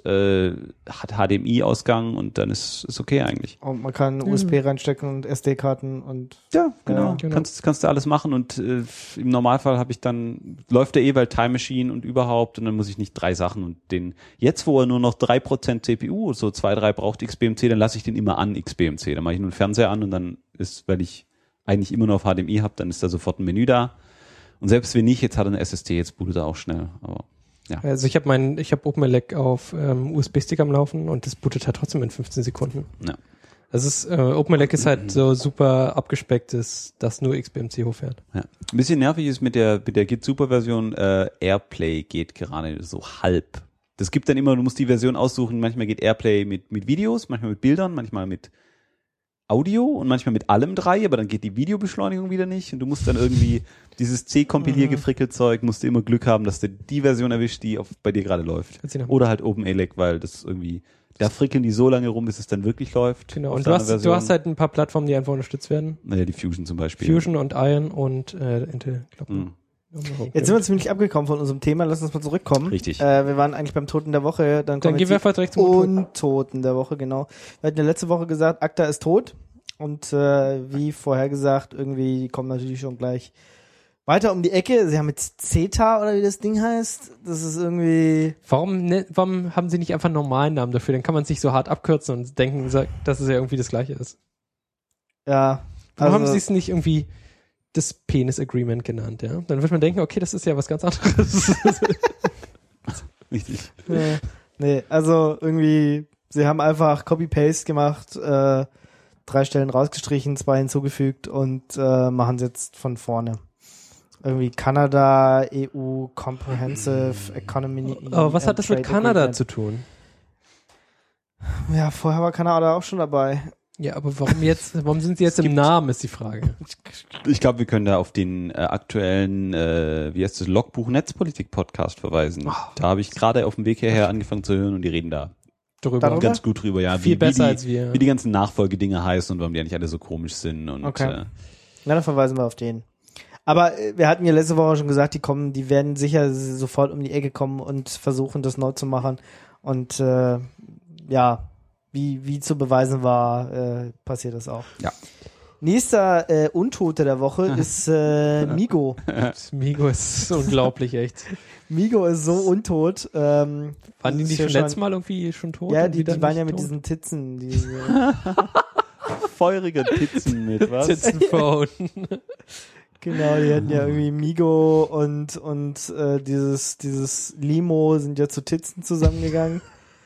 hat HDMI-Ausgang und dann ist okay eigentlich. Und man kann USB reinstecken und SD-Karten und Ja, genau. Ja, genau. Kannst du alles machen und im Normalfall läuft der weil Time Machine und überhaupt und dann muss ich nicht 3 Sachen und jetzt wo er nur noch 3% CPU, so 2, 3 braucht XBMC, dann lasse ich den immer an XBMC. Dann mache ich nur den Fernseher an und dann ist, weil ich eigentlich immer nur auf HDMI habt, dann ist da sofort ein Menü da. Und selbst wenn nicht, jetzt hat er eine SSD, jetzt bootet er auch schnell. Aber ja. Also ich habe OpenELEC auf USB-Stick am Laufen und das bootet halt trotzdem in 15 Sekunden. Ja. OpenELEC ist halt so super abgespecktes, dass nur XBMC hochfährt. Ja. Ein bisschen nervig ist mit der Git Super Version, Airplay geht gerade so halb. Das gibt dann immer, du musst die Version aussuchen, manchmal geht Airplay mit Videos, manchmal mit Bildern, manchmal mit Audio und manchmal mit allem 3, aber dann geht die Videobeschleunigung wieder nicht und du musst dann irgendwie dieses C-Kompilier-Gefrickelzeug, musst du immer Glück haben, dass du die Version erwischt, die bei dir gerade läuft. Oder halt OpenELEC, weil das irgendwie, da frickeln die so lange rum, bis es dann wirklich läuft. Genau, und du hast halt ein paar Plattformen, die einfach unterstützt werden. Naja, die Fusion zum Beispiel. Fusion und Iron und Intel, glaube ich. Jetzt sind wir ziemlich abgekommen von unserem Thema. Lass uns mal zurückkommen. Richtig. Wir waren eigentlich beim Toten der Woche. Dann gehen wir einfach direkt zum Untoten der Woche, genau. Wir hatten ja letzte Woche gesagt, ACTA ist tot. Und wie vorher gesagt, irgendwie die kommen natürlich schon gleich weiter um die Ecke. Sie haben jetzt CETA oder wie das Ding heißt. Das ist irgendwie... Warum haben sie nicht einfach einen normalen Namen dafür? Dann kann man es nicht so hart abkürzen und denken, dass es ja irgendwie das Gleiche ist. Ja. Warum haben sie es nicht irgendwie das Penis Agreement genannt, ja? Dann wird man denken, okay, das ist ja was ganz anderes. Richtig. Ja. Nee, also irgendwie, sie haben einfach Copy-Paste gemacht, 3 Stellen rausgestrichen, 2 hinzugefügt und machen es jetzt von vorne. Irgendwie Kanada, EU, Comprehensive Economy. Aber was hat das mit Kanada zu tun? Ja, vorher war Kanada auch schon dabei. Ja, aber warum sind sie jetzt im Namen, ist die Frage. Ich glaube, wir können da auf den aktuellen, wie heißt das, Logbuch Netzpolitik Podcast verweisen. Da habe ich gerade auf dem Weg hierher angefangen zu hören und die reden da darüber? Ganz gut drüber, ja. Viel besser als wir. Wie die ganzen Nachfolgedinge heißen und warum die eigentlich alle so komisch sind. Und, okay. Na, dann verweisen wir auf den. Aber wir hatten ja letzte Woche schon gesagt, die werden sicher sofort um die Ecke kommen und versuchen, das neu zu machen. Und ja, wie zu beweisen war, passiert das auch. Ja. Nächster Untote der Woche ist Migo. Migo ist unglaublich, echt. Migo ist so untot. Waren die nicht schon letztes Mal irgendwie schon tot? Ja, die waren ja mit diesen Titzen. Feurige Titzen mit, was? Titzenphone. Genau, die hatten ja irgendwie Migo und dieses Limo sind ja zu Titzen zusammengegangen.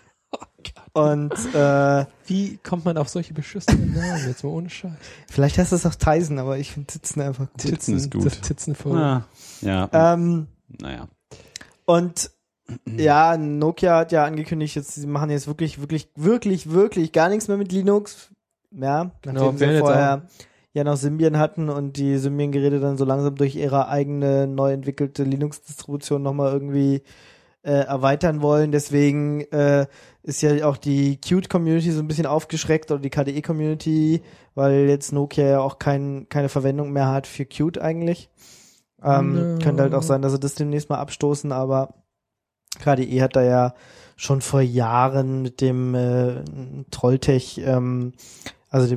Und wie kommt man auf solche beschissenen Namen jetzt mal ohne Scheiß? Vielleicht heißt das auch Tyson, aber ich finde Titzen einfach gut. Titzen ist gut. Das Titzenphone. Ja. Naja. Und ja, Nokia hat ja angekündigt, sie machen jetzt wirklich gar nichts mehr mit Linux. Ja, nachdem sie vorher ja noch Symbian hatten und die Symbian-Geräte dann so langsam durch ihre eigene neu entwickelte Linux-Distribution nochmal irgendwie erweitern wollen. Deswegen ist ja auch die Qt-Community so ein bisschen aufgeschreckt oder die KDE-Community, weil jetzt Nokia ja auch keine Verwendung mehr hat für Qt eigentlich. Könnte halt auch sein, dass sie das demnächst mal abstoßen, aber KDE hat da ja schon vor Jahren mit dem Trolltech, also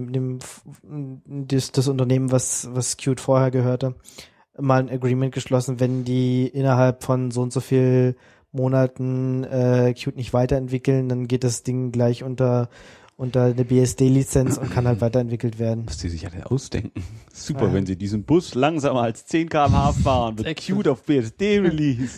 das Unternehmen, was Qt vorher gehörte, mal ein Agreement geschlossen, wenn die innerhalb von so und so viel Monaten Qt nicht weiterentwickeln, dann geht das Ding gleich unter eine BSD-Lizenz und kann halt weiterentwickelt werden. Was die sich alle ausdenken. Super, wenn sie diesen Bus langsamer als 10 km/h fahren, wird Qt auf BSD released.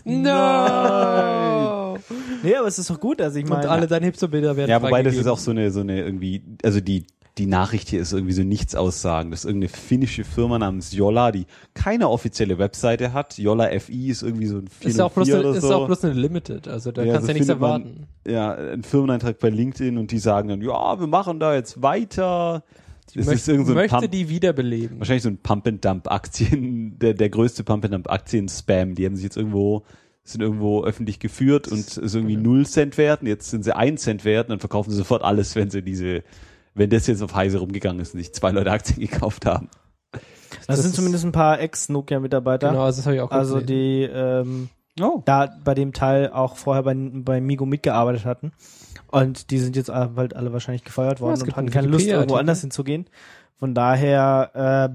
No! Nee, aber es ist doch gut, also ich meine. Und alle deine Hipster-Bilder werden ja, wobei das ist auch so eine irgendwie, also die Nachricht hier ist irgendwie so nichts aussagen. Das ist irgendeine finnische Firma namens Jolla, die keine offizielle Webseite hat. Jolla FI ist irgendwie so ein 404 oder so. Ist auch bloß eine Limited, also da kannst du ja nichts erwarten. Ein Firmeneintrag bei LinkedIn und die sagen dann, ja, wir machen da jetzt weiter. Möchte die wiederbeleben. Wahrscheinlich so ein Pump-and-Dump-Aktien, der größte Pump-and-Dump-Aktien-Spam. Die haben sich jetzt sind irgendwo öffentlich geführt und ist irgendwie 0 Cent wert und jetzt sind sie 1 Cent wert und dann verkaufen sie sofort alles, wenn das jetzt auf Heise rumgegangen ist und sich 2 Leute Aktien gekauft haben. Das sind zumindest ein paar Ex-Nokia-Mitarbeiter. Genau, das habe ich auch gesehen. Also die da bei dem Teil auch vorher bei Migo mitgearbeitet hatten. Und die sind jetzt halt alle wahrscheinlich gefeuert worden und hatten keine Lust, irgendwo anders hinzugehen. Von daher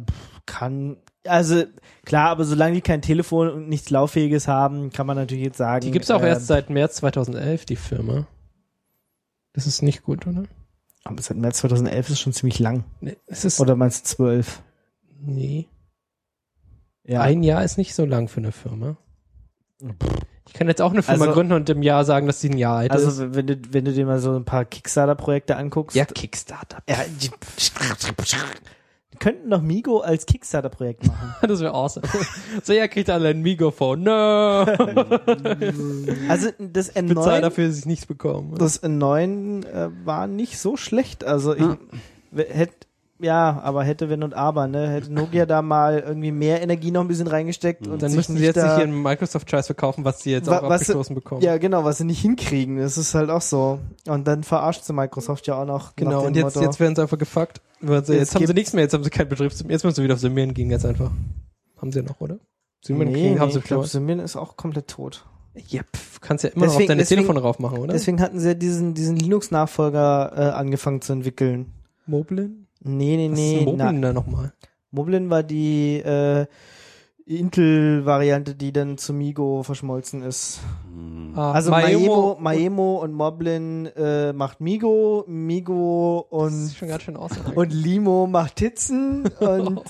also klar, aber solange die kein Telefon und nichts Lauffähiges haben, kann man natürlich jetzt sagen. Die gibt's auch erst seit März 2011, die Firma. Das ist nicht gut, oder? Aber seit März 2011 ist schon ziemlich lang. Nee, es ist oder meinst du 12? Nee. Ja. Ein Jahr ist nicht so lang für eine Firma. Ich kann jetzt auch eine Firma Also- gründen und im Jahr sagen, dass sie ein Jahr alt ist. Also wenn du dir mal so ein paar Kickstarter-Projekte anguckst. Ja, Kickstarter. Ja, die könnten doch Migo als Kickstarter-Projekt machen. Das wäre awesome. So, ja, kriegt alle ein Migo-Phone. No! Also das Bezahl N9, dafür, dass ich nichts bekomme. das N9 war nicht so schlecht. Also ich hätte, aber hätte wenn und aber, ne? Hätte Nokia da mal irgendwie mehr Energie noch ein bisschen reingesteckt und Dann sich müssen sie nicht jetzt da, nicht ihren Microsoft-Scheiß verkaufen, was sie jetzt auch was abgestoßen bekommen. Ja, genau, was sie nicht hinkriegen. Das ist halt auch so. Und dann verarscht sie Microsoft ja auch noch. Genau, nach dem und jetzt Motto. werden sie einfach gefuckt. Jetzt haben sie gibt's- nichts mehr, jetzt haben sie kein Betriebssystem. Jetzt müssen sie wieder auf Symbian gehen, jetzt einfach. Haben sie ja noch, oder? Symbian haben sie ich glaube, verloren. Symbian ist auch komplett tot. Ja, kannst ja immer noch auf deine Telefone drauf machen, oder? Deswegen hatten sie ja diesen Linux-Nachfolger angefangen zu entwickeln. Moblin? Nee, Was ist na, Moblin da nochmal? Moblin war die Intel-Variante, die dann zu Migo verschmolzen ist. Also Maemo und Moblin macht Migo das und ist schon ganz schön awesome. und Limo macht Titzen und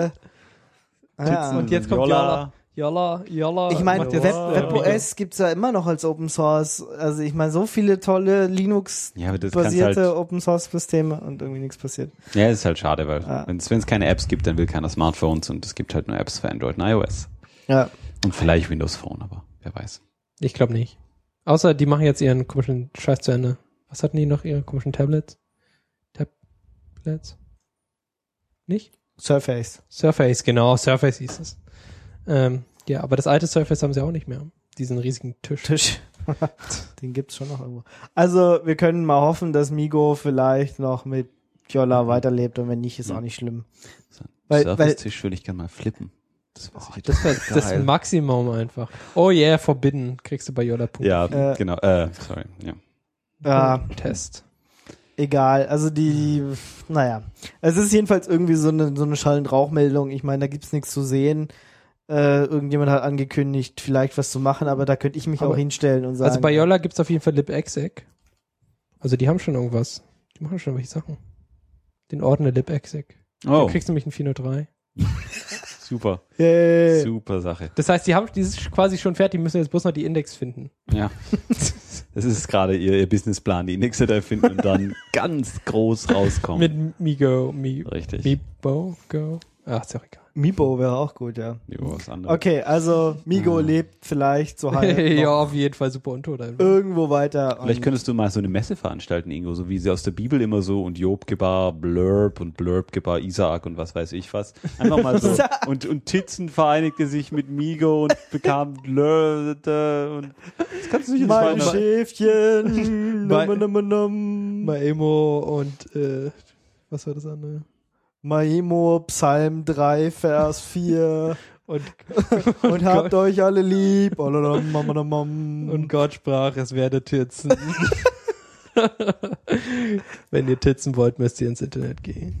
Und jetzt kommt Yola. ich meine, macht jetzt, WebOS gibt's ja immer noch als Open Source. Also ich meine, so viele tolle Ja, aber das kannst Linux-basierte halt, Open Source Systeme und irgendwie nichts passiert. ja, ist halt schade, weil Ja. wenn es keine Apps gibt, dann will keiner Smartphones und es gibt halt nur Apps für Android und iOS. Ja. Und vielleicht Windows Phone, aber wer weiß. Ich glaube nicht. Außer die machen jetzt ihren komischen Scheiß zu Ende. Was hatten die noch? Ihre komischen Tablets? Nicht? Surface. Surface, genau. Surface hieß es. Ja, aber das alte Surface haben sie auch nicht mehr. Diesen riesigen Tisch. Den gibt's schon noch irgendwo. Also wir können mal hoffen, dass Migo vielleicht noch mit Jolla weiterlebt und wenn nicht, ist auch nicht schlimm. So einen Weil- Surface-Tisch würde ich gerne mal flippen. Das wäre sicher Das wäre das geil. Maximum einfach. Oh yeah, Forbidden. Kriegst du bei Yola Punkt. Ja, Äh, genau. Sorry. Ja. Ja, Test. egal. Also naja. Es ist jedenfalls irgendwie so eine Schall- und Rauchmeldung. Ich meine, da gibt's nichts zu sehen. Irgendjemand hat angekündigt, vielleicht was zu machen, aber da könnte ich mich Aber- auch hinstellen und sagen. Also bei Yola gibt's auf jeden Fall libexec. Also die haben schon irgendwas. Die machen schon welche Sachen. Den Ordner libexec. Oh, Du kriegst nämlich einen 403. super. Yay. Super Sache. Das heißt, die ist quasi schon fertig, die müssen jetzt bloß noch die Index finden. Ja. Das ist gerade ihr Businessplan, die Indexe da erfinden und dann ganz groß rauskommen. Mit Migo, Richtig. Mibo, Go. Ach, ist ja auch egal. Mibo wäre auch gut, ja. Ja, was anderes. Okay, also Migo lebt vielleicht so halb ja, noch auf jeden Fall super untot. irgendwo weiter. Vielleicht und- könntest du mal so eine Messe veranstalten, Ingo, so wie sie aus der Bibel immer so und Job gebar Blurb und Blurb gebar Isaak und was weiß ich was. Einfach mal so. und Titzen vereinigte sich mit Migo und bekam Blurb und das kannst du nicht mein weiter. Schäfchen. Mein- num. Maemo und was war das andere? Maemo, Psalm 3, Vers 4. Und Und habt euch alle lieb. Und Und Gott sprach, es werde Titzen. Wenn ihr titzen wollt, müsst ihr ins Internet gehen.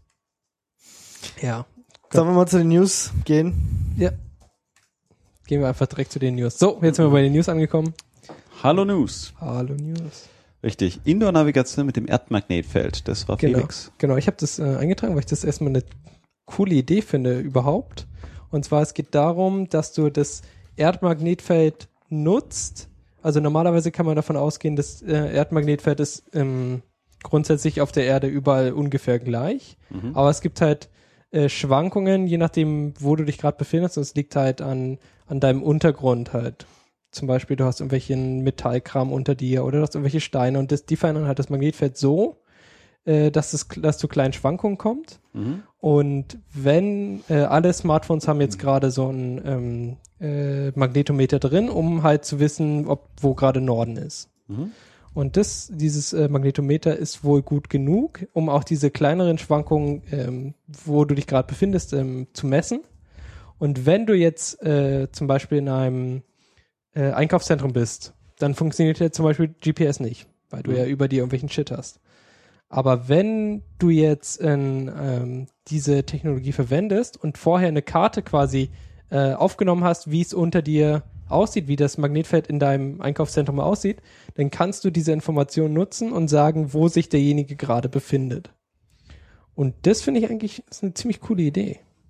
Ja. Sollen wir mal zu den News gehen? Ja. Gehen wir einfach direkt zu den News. So, jetzt sind wir bei den News angekommen. Hallo News. Hallo News. Richtig. Indoor-Navigation mit dem Erdmagnetfeld. Das war Genau. Felix. Genau, ich habe das eingetragen, weil ich das erstmal eine coole Idee finde überhaupt. Und zwar, es geht darum, dass du das Erdmagnetfeld nutzt. Also normalerweise kann man davon ausgehen, das Erdmagnetfeld ist grundsätzlich auf der Erde überall ungefähr gleich. Mhm. Aber es gibt halt Schwankungen, je nachdem, wo du dich gerade befindest. Und es liegt halt an deinem Untergrund halt. Zum Beispiel, du hast irgendwelchen Metallkram unter dir oder du hast irgendwelche Steine und die verändern halt das Magnetfeld so, dass zu kleinen Schwankungen kommt. Mhm. Und wenn alle Smartphones haben jetzt gerade so ein Magnetometer drin, um halt zu wissen, wo gerade Norden ist. Mhm. Und dieses Magnetometer ist wohl gut genug, um auch diese kleineren Schwankungen, wo du dich gerade befindest, zu messen. Und wenn du jetzt zum Beispiel in einem Einkaufszentrum bist, dann funktioniert ja zum Beispiel GPS nicht, weil du ja über dir irgendwelchen Shit hast. Aber wenn du jetzt diese Technologie verwendest und vorher eine Karte quasi aufgenommen hast, wie es unter dir aussieht, wie das Magnetfeld in deinem Einkaufszentrum aussieht, dann kannst du diese Information nutzen und sagen, wo sich derjenige gerade befindet. Und das finde ich eigentlich ist eine ziemlich coole Idee.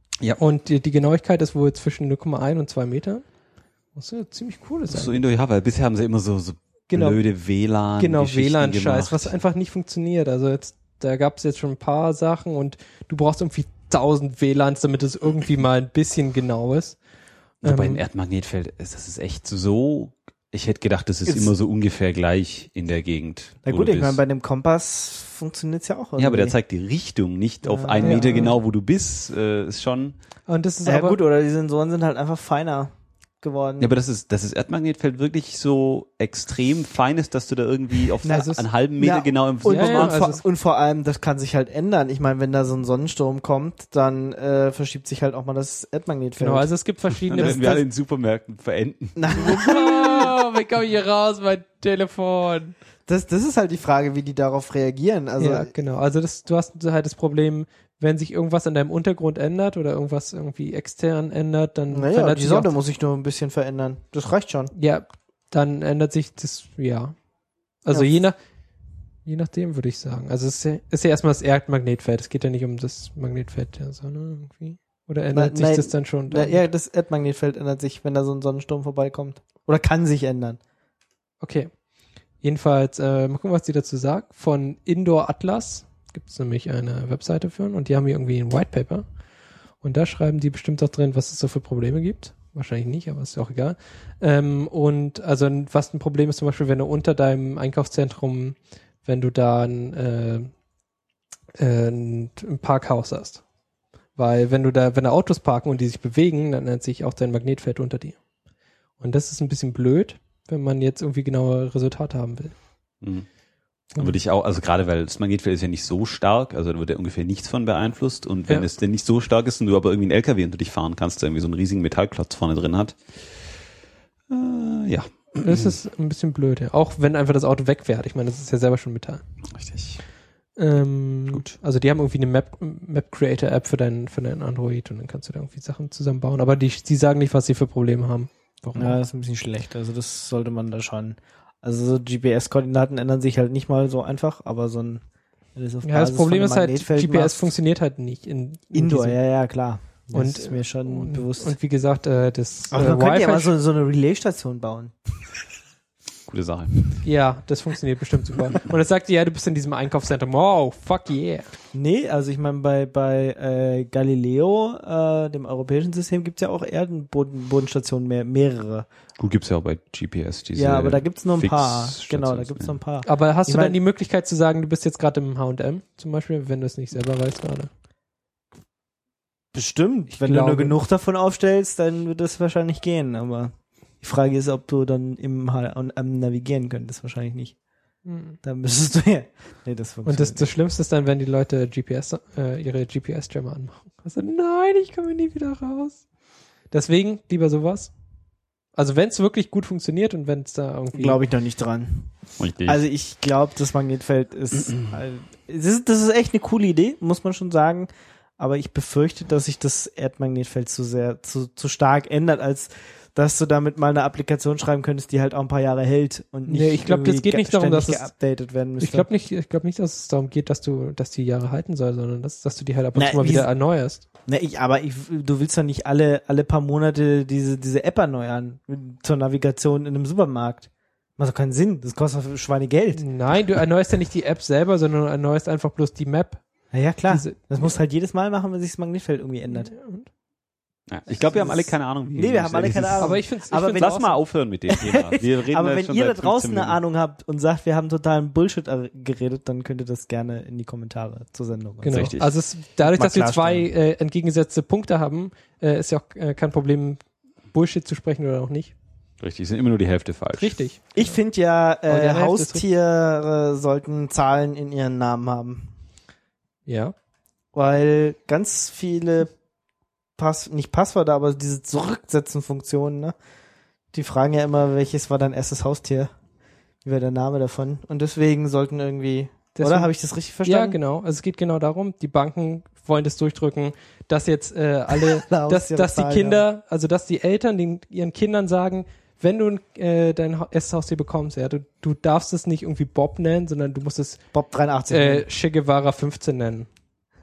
Ja. Und die Genauigkeit ist wohl zwischen 0,1 und 2 Meter. Was ja ziemlich cool ist. So ja, weil bisher haben sie immer so Genau. blöde WLAN. Genau, Geschichten WLAN-Scheiß, gemacht. was einfach nicht funktioniert. Also da gab es jetzt schon ein paar Sachen und du brauchst irgendwie 1000 WLANs, damit es irgendwie mal ein bisschen genau ist. Wobei ein Erdmagnetfeld, das ist echt so, ich hätte gedacht, das ist immer so ungefähr gleich in der Gegend. Na wo gut, du ich meine, bist. bei dem Kompass funktioniert's ja auch irgendwie. Ja, aber der zeigt die Richtung, nicht auf Ja, einen ja. Meter genau, wo du bist, ist schon. Und das ist Ja aber gut, oder die Sensoren sind halt einfach feiner geworden. Ja, aber das Erdmagnetfeld wirklich so extrem fein ist, dass du da irgendwie auf Na, es ist- einen halben Meter Ja, genau im Und, Ja, ja, und, also es- und vor allem, das kann sich halt ändern. Ich meine, wenn da so ein Sonnensturm kommt, dann verschiebt sich halt auch mal das Erdmagnetfeld. genau, also es gibt Dann verschiedene. werden wir alle in Supermärkten verenden. Oh, wie komme ich hier raus, mein Telefon? Das ist halt die Frage, wie die darauf reagieren. Also ja, genau. Also du hast halt das Problem, wenn sich irgendwas an deinem Untergrund ändert oder irgendwas irgendwie extern ändert, dann naja, verändert die sich Sonne auch, muss sich nur ein bisschen verändern. Das reicht schon. ja, dann ändert sich das, ja. Also Ja. je nachdem würde ich sagen. Also es ist ja erstmal das Erdmagnetfeld. Es geht ja nicht um das Magnetfeld der Sonne irgendwie. Oder ändert sich Nein, das dann schon? Na, ja, das Erdmagnetfeld ändert sich, wenn da so ein Sonnensturm vorbeikommt. Oder kann sich ändern. Okay. Jedenfalls, mal gucken, was die dazu sagt. Von Indoor Atlas gibt es nämlich eine Webseite für und die haben hier irgendwie ein White Paper. Und da schreiben die bestimmt auch drin, was es so für Probleme gibt. Wahrscheinlich nicht, aber ist ja auch egal. Und also was ein Problem ist zum Beispiel, wenn du unter deinem Einkaufszentrum, wenn du da ein Parkhaus hast. Weil wenn da Autos parken und die sich bewegen, dann ändert sich auch dein Magnetfeld unter dir. Und das ist ein bisschen blöd, wenn man jetzt irgendwie genaue Resultate haben will. Mhm. Dann würde ich auch, also gerade weil das Magnetfeld ist ja nicht so stark, also da wird ja ungefähr nichts von beeinflusst und wenn Ja. es denn nicht so stark ist und du aber irgendwie einen LKW unter dich fahren kannst, der irgendwie so einen riesigen Metallklotz vorne drin hat, ja. Das ist ein bisschen blöd, ja. Auch wenn einfach das Auto wegfährt. Ich meine, das ist ja selber schon Metall. Richtig. Gut. Also die haben irgendwie eine Map Creator App für dein Android und dann kannst du da irgendwie Sachen zusammenbauen. Aber die sagen nicht, was sie für Probleme haben. Warum? Ja, das ist ein bisschen schlecht. Also das sollte man da schon. Also so GPS-Koordinaten ändern sich halt nicht mal so einfach, aber so ein wenn du es auf Ja, das Basis Problem von ist einem halt, Magnetfeld GPS machst. funktioniert halt nicht in Indoor, diesem- ja, klar. Das Und, ist mir schon bewusst. Und wie gesagt, das aber man könnte ja mal Wi-Fi, so eine Relay-Station bauen. Gute Sache. ja, das funktioniert bestimmt super. Und es sagt dir, ja, du bist in diesem Einkaufszentrum. Wow, fuck yeah. Nee, also ich meine, bei Galileo, dem europäischen System, gibt's ja auch Erdenbodenstationen, mehrere. Gut, gibt's ja auch bei GPS diese Ja, aber da gibt's nur ein paar. Fixstations, Genau, da gibt's ja. noch ein paar. Aber hast Ich du mein- dann die Möglichkeit zu sagen, du bist jetzt gerade im H&M zum Beispiel, wenn du es nicht selber weißt gerade? Bestimmt. Wenn du glaube- nur genug davon aufstellst, dann wird das wahrscheinlich gehen. Aber die Frage ist, ob du dann im H&M navigieren könntest. Wahrscheinlich nicht. Dann müsstest du ja. Nee, das Und funktioniert das Schlimmste ist dann, wenn die Leute ihre GPS-Jammer anmachen. Also nein, ich komme nie wieder raus. Deswegen lieber sowas. Also wenn es wirklich gut funktioniert und wenn es da irgendwie... Glaube ich noch nicht dran. Richtig. Also ich glaube, das Magnetfeld ist, das ist echt eine coole Idee, muss man schon sagen. Aber ich befürchte, dass sich das Erdmagnetfeld zu stark ändert, als dass du damit mal eine Applikation schreiben könntest, die halt auch ein paar Jahre hält und nicht Nee, ich glaub, das irgendwie geht nicht darum, ständig dass es- geupdatet werden müsste. Ich glaube nicht, dass es darum geht, dass die Jahre halten soll, sondern dass du die halt ab und Na, zu mal wie- wieder erneuerst. Ne, du willst doch nicht alle paar Monate diese App erneuern zur Navigation in einem Supermarkt. Macht doch keinen Sinn. Das kostet doch Schweinegeld. Nein, du erneuerst ja nicht die App selber, sondern du erneuerst einfach bloß die Map. Na ja, klar. Diese- Das musst du halt jedes Mal machen, wenn sich das Magnetfeld irgendwie ändert. ja, ich glaube, wir haben alle keine Ahnung. Nee, wir haben alle keine Ahnung. Aber ich finde Aber wenn- Lass mal aufhören mit dem Thema. Wir reden Aber da wenn schon ihr da seit draußen 15 eine Ahnung habt und sagt, wir haben totalen Bullshit geredet, dann könnt ihr das gerne in die Kommentare zur Sendung. Genau. Richtig. Also dadurch, Mal dass wir zwei klarstellen. entgegengesetzte Punkte haben, ist ja auch kein Problem, Bullshit zu sprechen oder auch nicht. Richtig, sind immer nur die Hälfte falsch. Richtig. Ich finde ja, die Hälfte ist Haustiere sollten Zahlen in ihren Namen haben. Ja. Weil ganz viele nicht Passwörter, aber diese Zurücksetzen-Funktionen, ne? Die fragen ja immer, welches war dein erstes Haustier? Wie war der Name davon? Und deswegen sollten irgendwie, Deswegen- oder? Habe ich das richtig Ja, verstanden? genau. Also es geht genau darum, die Banken wollen das durchdrücken, dass jetzt alle, dass die Haustiere Kinder, also dass die Eltern ihren Kindern sagen, wenn du dein erstes Haustier bekommst, ja, du darfst es nicht irgendwie Bob nennen, sondern du musst es Bob 83. Che Guevara 15 nennen.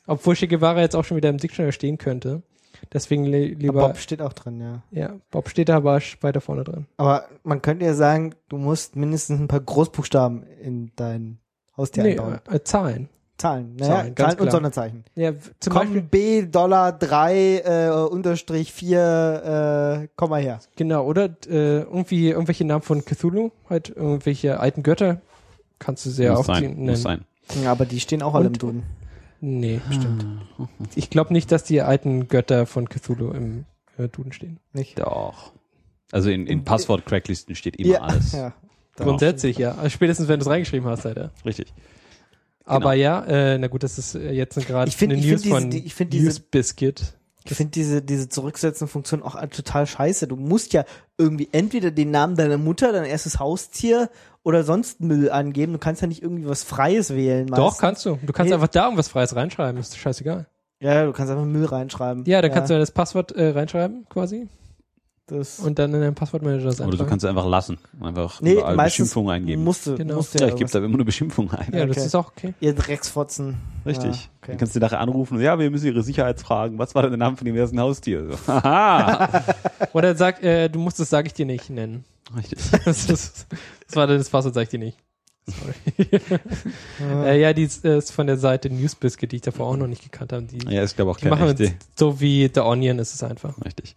Obwohl Che Guevara jetzt auch schon wieder im Dictionary stehen könnte. Deswegen lieber... Bob steht auch drin, ja. Ja, Bob steht da aber weiter vorne drin. Aber man könnte ja sagen, du musst mindestens ein paar Großbuchstaben in dein Haustier einbauen. Zahlen. Zahlen, Zahlen, ganz Zahlen und klar. Sonderzeichen. Ja, zum Beispiel, B $3 unterstrich 4, komm mal her. genau, oder irgendwelche Namen von Cthulhu, halt irgendwelche alten Götter, kannst du sehr Muss oft sein, muss sein. Ja, aber die stehen auch alle im Und- Duden. Nee, stimmt. Ich glaube nicht, dass die alten Götter von Cthulhu im Duden stehen. Nicht? Doch. Also in Passwort-Cracklisten steht immer alles. Ja. Grundsätzlich, ja. Also spätestens, wenn du es reingeschrieben hast, Alter. Richtig. Aber ja, na gut, das ist jetzt gerade Ich find- eine ich News find von diese- ich find diese- News Biscuit. Ich finde diese Zurücksetzen-Funktion auch total scheiße. Du musst ja irgendwie entweder den Namen deiner Mutter, dein erstes Haustier oder sonst Müll angeben. Du kannst ja nicht irgendwie was Freies wählen. Doch, meistens. kannst du. Du kannst Nee. einfach da irgendwas Freies reinschreiben, ist scheißegal. Ja, du kannst einfach Müll reinschreiben. Ja, dann kannst du das Passwort reinschreiben, quasi. das. Und dann in deinen Passwortmanager das Oder du eintragen. kannst es einfach lassen. Einfach Nee, überall meistens Beschimpfungen eingeben. musste, Genau. musste Ja, ich irgendwas- gebe da immer eine Beschimpfung ein. Ja, das Okay. ist auch okay. Ihr Drecksfotzen. Richtig. Ja, okay. Dann kannst du nachher anrufen und ja, wir müssen Ihre Sicherheitsfragen. Was war denn der Name von dem ersten Haustier? So, haha. Oder sag, du musst das, sag ich dir nicht, nennen. Richtig. Das war dann das Passwort, sag ich dir nicht. Sorry. Ja, die ist von der Seite Newsbiscuit, die ich davor auch noch nicht gekannt habe. Die Ja, ist glaube auch die keine machen echte. so wie The Onion ist es einfach. Richtig.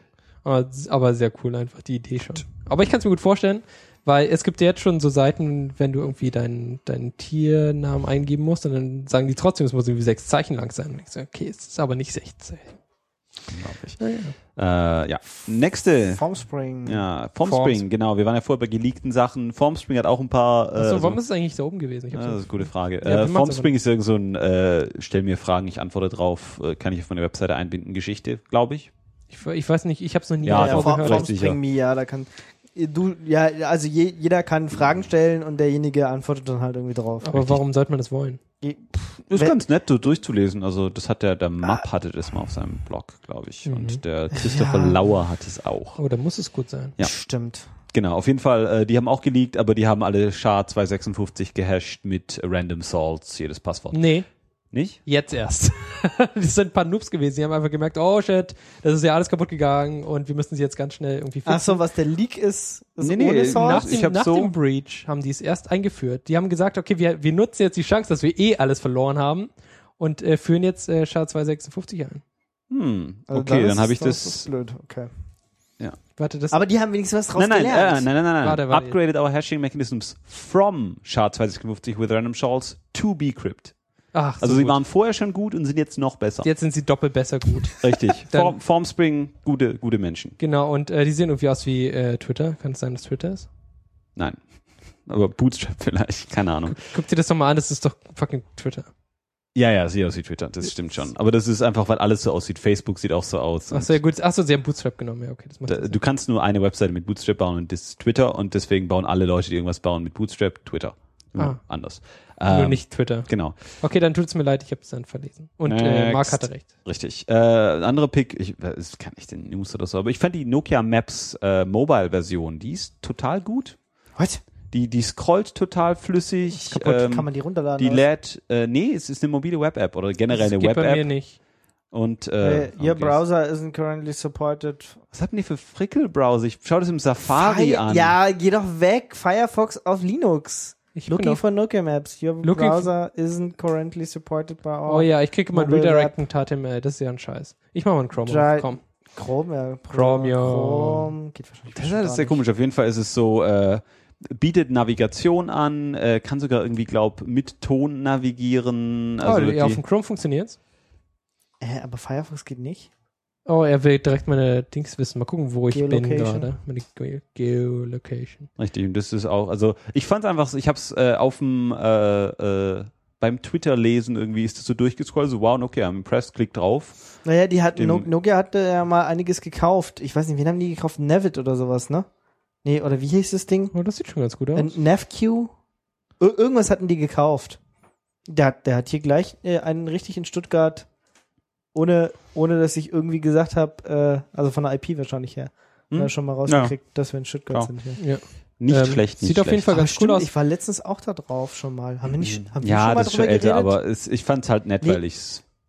Aber sehr cool einfach, die Idee schon. Aber ich kann es mir gut vorstellen, weil es gibt ja jetzt schon so Seiten, wenn du irgendwie deinen Tiernamen eingeben musst, und dann sagen die trotzdem, es muss irgendwie 6 Zeichen lang sein. Und ich sage, okay, es ist aber nicht 6 Zeichen. Unglaublich. Naja. Ja. Nächste. Formspring. Ja, Formspring, genau. Wir waren ja vorher bei geleakten Sachen. Formspring hat auch ein paar. Achso, warum ist es eigentlich da oben gewesen? Ich hab's das ist eine gute Frage. Ja, wir machen's Formspring ist irgend so ein stell mir Fragen, ich antworte drauf, kann ich auf meine Webseite einbinden, Geschichte, glaube ich. Ich weiß nicht, ich habe es noch nie Ja, davor doch, gehört. recht sicher. Formspring Me, ja, da kann also jeder kann Fragen stellen und derjenige antwortet dann halt irgendwie drauf. Aber warum sollte man das wollen? Ist Wenn- ganz nett, so durchzulesen. Also das hat der Map hatte das mal auf seinem Blog, glaube ich. Und der Christopher Ja. Lauer hat es auch. Oh, da muss es gut sein. Ja. Stimmt. Genau, auf jeden Fall, die haben auch geleakt, aber die haben alle SHA-256 gehasht mit Random Salts, jedes Passwort. Nee, Nicht? jetzt erst. Das sind ein paar Noobs gewesen, die haben einfach gemerkt, oh shit, das ist ja alles kaputt gegangen und wir müssen sie jetzt ganz schnell irgendwie fixen. Ach so, was der Leak ist Nee, ohne nach- Source? ich hab nach so- dem Breach haben die es erst eingeführt. Die haben gesagt, okay, wir nutzen jetzt die Chance, dass wir alles verloren haben und führen jetzt SHA-256 ein. Also Okay, dann habe ich das das. ist blöd, okay. Warte, das Aber die haben wenigstens was draus Nein, gelernt. nein. Warte. Upgraded our hashing mechanisms from SHA-256 with random salts to bcrypt. Ach, so Also sie gut. waren vorher schon gut und sind jetzt noch besser. Jetzt sind sie doppelt besser gut. Richtig. Dann- Formspring, gute Menschen. Genau, und die sehen irgendwie aus wie Twitter. Kann es sein, dass Twitter ist? Nein. Aber Bootstrap vielleicht, keine Ahnung. Guck dir das doch mal an, das ist doch fucking Twitter. Ja, sieht aus wie Twitter, das stimmt schon. Aber das ist einfach, weil alles so aussieht. Facebook sieht auch so aus. Ach so, ja gut. Ach so, sie haben Bootstrap genommen. Ja, okay, das macht Sinn. Du kannst nur eine Webseite mit Bootstrap bauen und das ist Twitter und deswegen bauen alle Leute, die irgendwas bauen mit Bootstrap, Twitter. Nur anders. Nur nicht Twitter. Genau, Okay, dann tut's mir leid, ich habe es dann verlesen. Und Next. Marc hatte recht. richtig. Anderer Pick, ist kann nicht den News oder so, aber ich fand die Nokia Maps Mobile-Version, die ist total gut. What? Die scrollt total flüssig. Kaputt, kann man die runterladen? Die oder? lädt, nee, es ist eine mobile Web-App oder generell Das eine geht bei mir Web-App. nicht. Und Your okay. browser isn't currently supported. Was hatten die für Frickel-Browser? Ich schau das im Safari an. Ja, geh doch weg. Firefox auf Linux. Ich bin Looking auch, for Nokia Maps. Your Looking browser isn't currently supported by all. oh ja, ich kriege mal Mobile Redirecten HTML, das ist ja ein Scheiß. Ich mache mal einen Chrome Dry- auf, komm. Chrome, ja. Chromium. Geht wahrscheinlich Das ist gar sehr nicht. komisch. Auf jeden Fall ist es so, bietet Navigation an, kann sogar irgendwie, mit Ton navigieren. Also ja, auf dem Chrome funktioniert's. Aber Firefox geht nicht. Oh, er will direkt meine Dings wissen. Mal gucken, wo ich bin Geolocation. gerade. Meine Geolocation. richtig, und das ist auch, also ich fand einfach, ich hab's auf dem beim Twitter-Lesen irgendwie ist das so durchgescrollt, so wow, okay, I'm impressed, klick drauf. Naja, die hatten, Dem- Nokia hatte ja mal einiges gekauft. Ich weiß nicht, wen haben die gekauft? Nevit oder sowas, ne? Nee, oder wie hieß das Ding? Oh, das sieht schon ganz gut aus. NavQ? Irgendwas hatten die gekauft. Der hat hier gleich einen richtig in Stuttgart, ohne dass ich irgendwie gesagt habe, also von der IP wahrscheinlich her, schon mal rausgekriegt, dass wir in Stuttgart Ja. sind hier. Ja. Nicht schlecht, nicht Sieht auf jeden schlecht. Fall ganz stimmt, cool aus. ich war letztens auch da drauf schon mal. Haben wir nicht, haben wir Ja, schon mal das ist schon drüber älter, geredet? aber ich fand's halt nett, Nee. weil ich's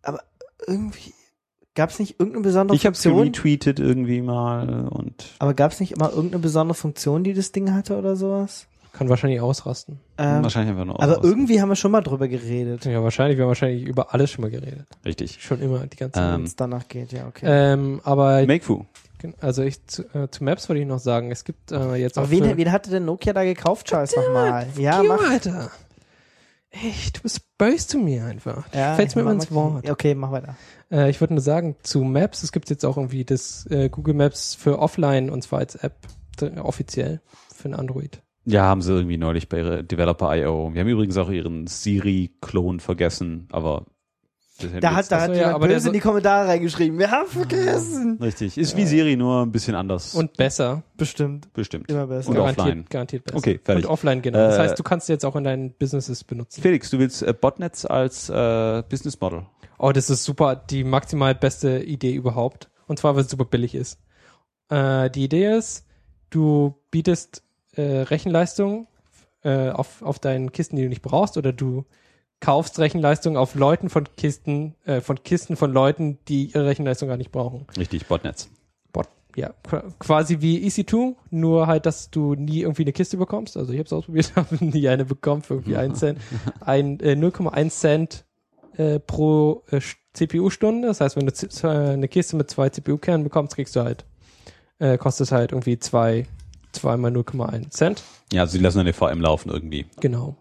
irgendwie, gab's nicht irgendeine besondere Ich habe es Funktion? retweetet irgendwie mal und Aber gab's nicht immer irgendeine besondere Funktion, die das Ding hatte oder sowas? Kann wahrscheinlich ausrasten. wahrscheinlich einfach nur Aber aus. irgendwie haben wir schon mal drüber geredet, Ja, wahrscheinlich. Wir haben wahrscheinlich über alles schon mal geredet. Richtig. Schon immer, die ganze Zeit. wenn es danach geht, ja, okay. Aber Makefu. also zu Maps wollte ich noch sagen, es gibt jetzt Aber auch wen hatte denn Nokia da gekauft, Charles, nochmal? Ja, mach. Alter. Echt, du bist böse zu mir einfach. Ja, Fällst mir immer mach- ins Wort. Okay, mach weiter. Ich würde nur sagen, zu Maps, es gibt jetzt auch irgendwie das Google Maps für Offline und zwar als App offiziell für ein Android. Ja, haben sie irgendwie neulich bei ihrer Developer.io. Wir haben übrigens auch ihren Siri-Klon vergessen, aber das Da hat Achso, ja, jemand aber der böse in die Kommentare reingeschrieben. Wir haben vergessen. richtig. Ist wie Siri, nur ein bisschen anders. Und besser. Bestimmt. bestimmt. Immer besser. Und offline. Garantiert besser. Okay, fertig. Und offline, genau. Das Äh, heißt, du kannst jetzt auch in deinen Businesses benutzen. Felix, du willst Botnets als Business Model. Oh, das ist super, die maximal beste Idee überhaupt. Und zwar, weil es super billig ist. Die Idee ist, du bietest Rechenleistung auf deinen Kisten, die du nicht brauchst, oder du kaufst Rechenleistung auf Leuten von Kisten von Leuten, die ihre Rechenleistung gar nicht brauchen. Richtig, Botnets. Ja, quasi wie EC2, nur halt, dass du nie irgendwie eine Kiste bekommst. Also ich habe es ausprobiert, habe nie eine bekommen für irgendwie 1 Cent. 0,1 Cent pro CPU-Stunde. Das heißt, wenn du eine Kiste mit 2 CPU-Kernen bekommst, kriegst du halt, kostet es halt irgendwie 2 mal 0,1 Cent. Ja, also die lassen eine VM laufen irgendwie. Genau.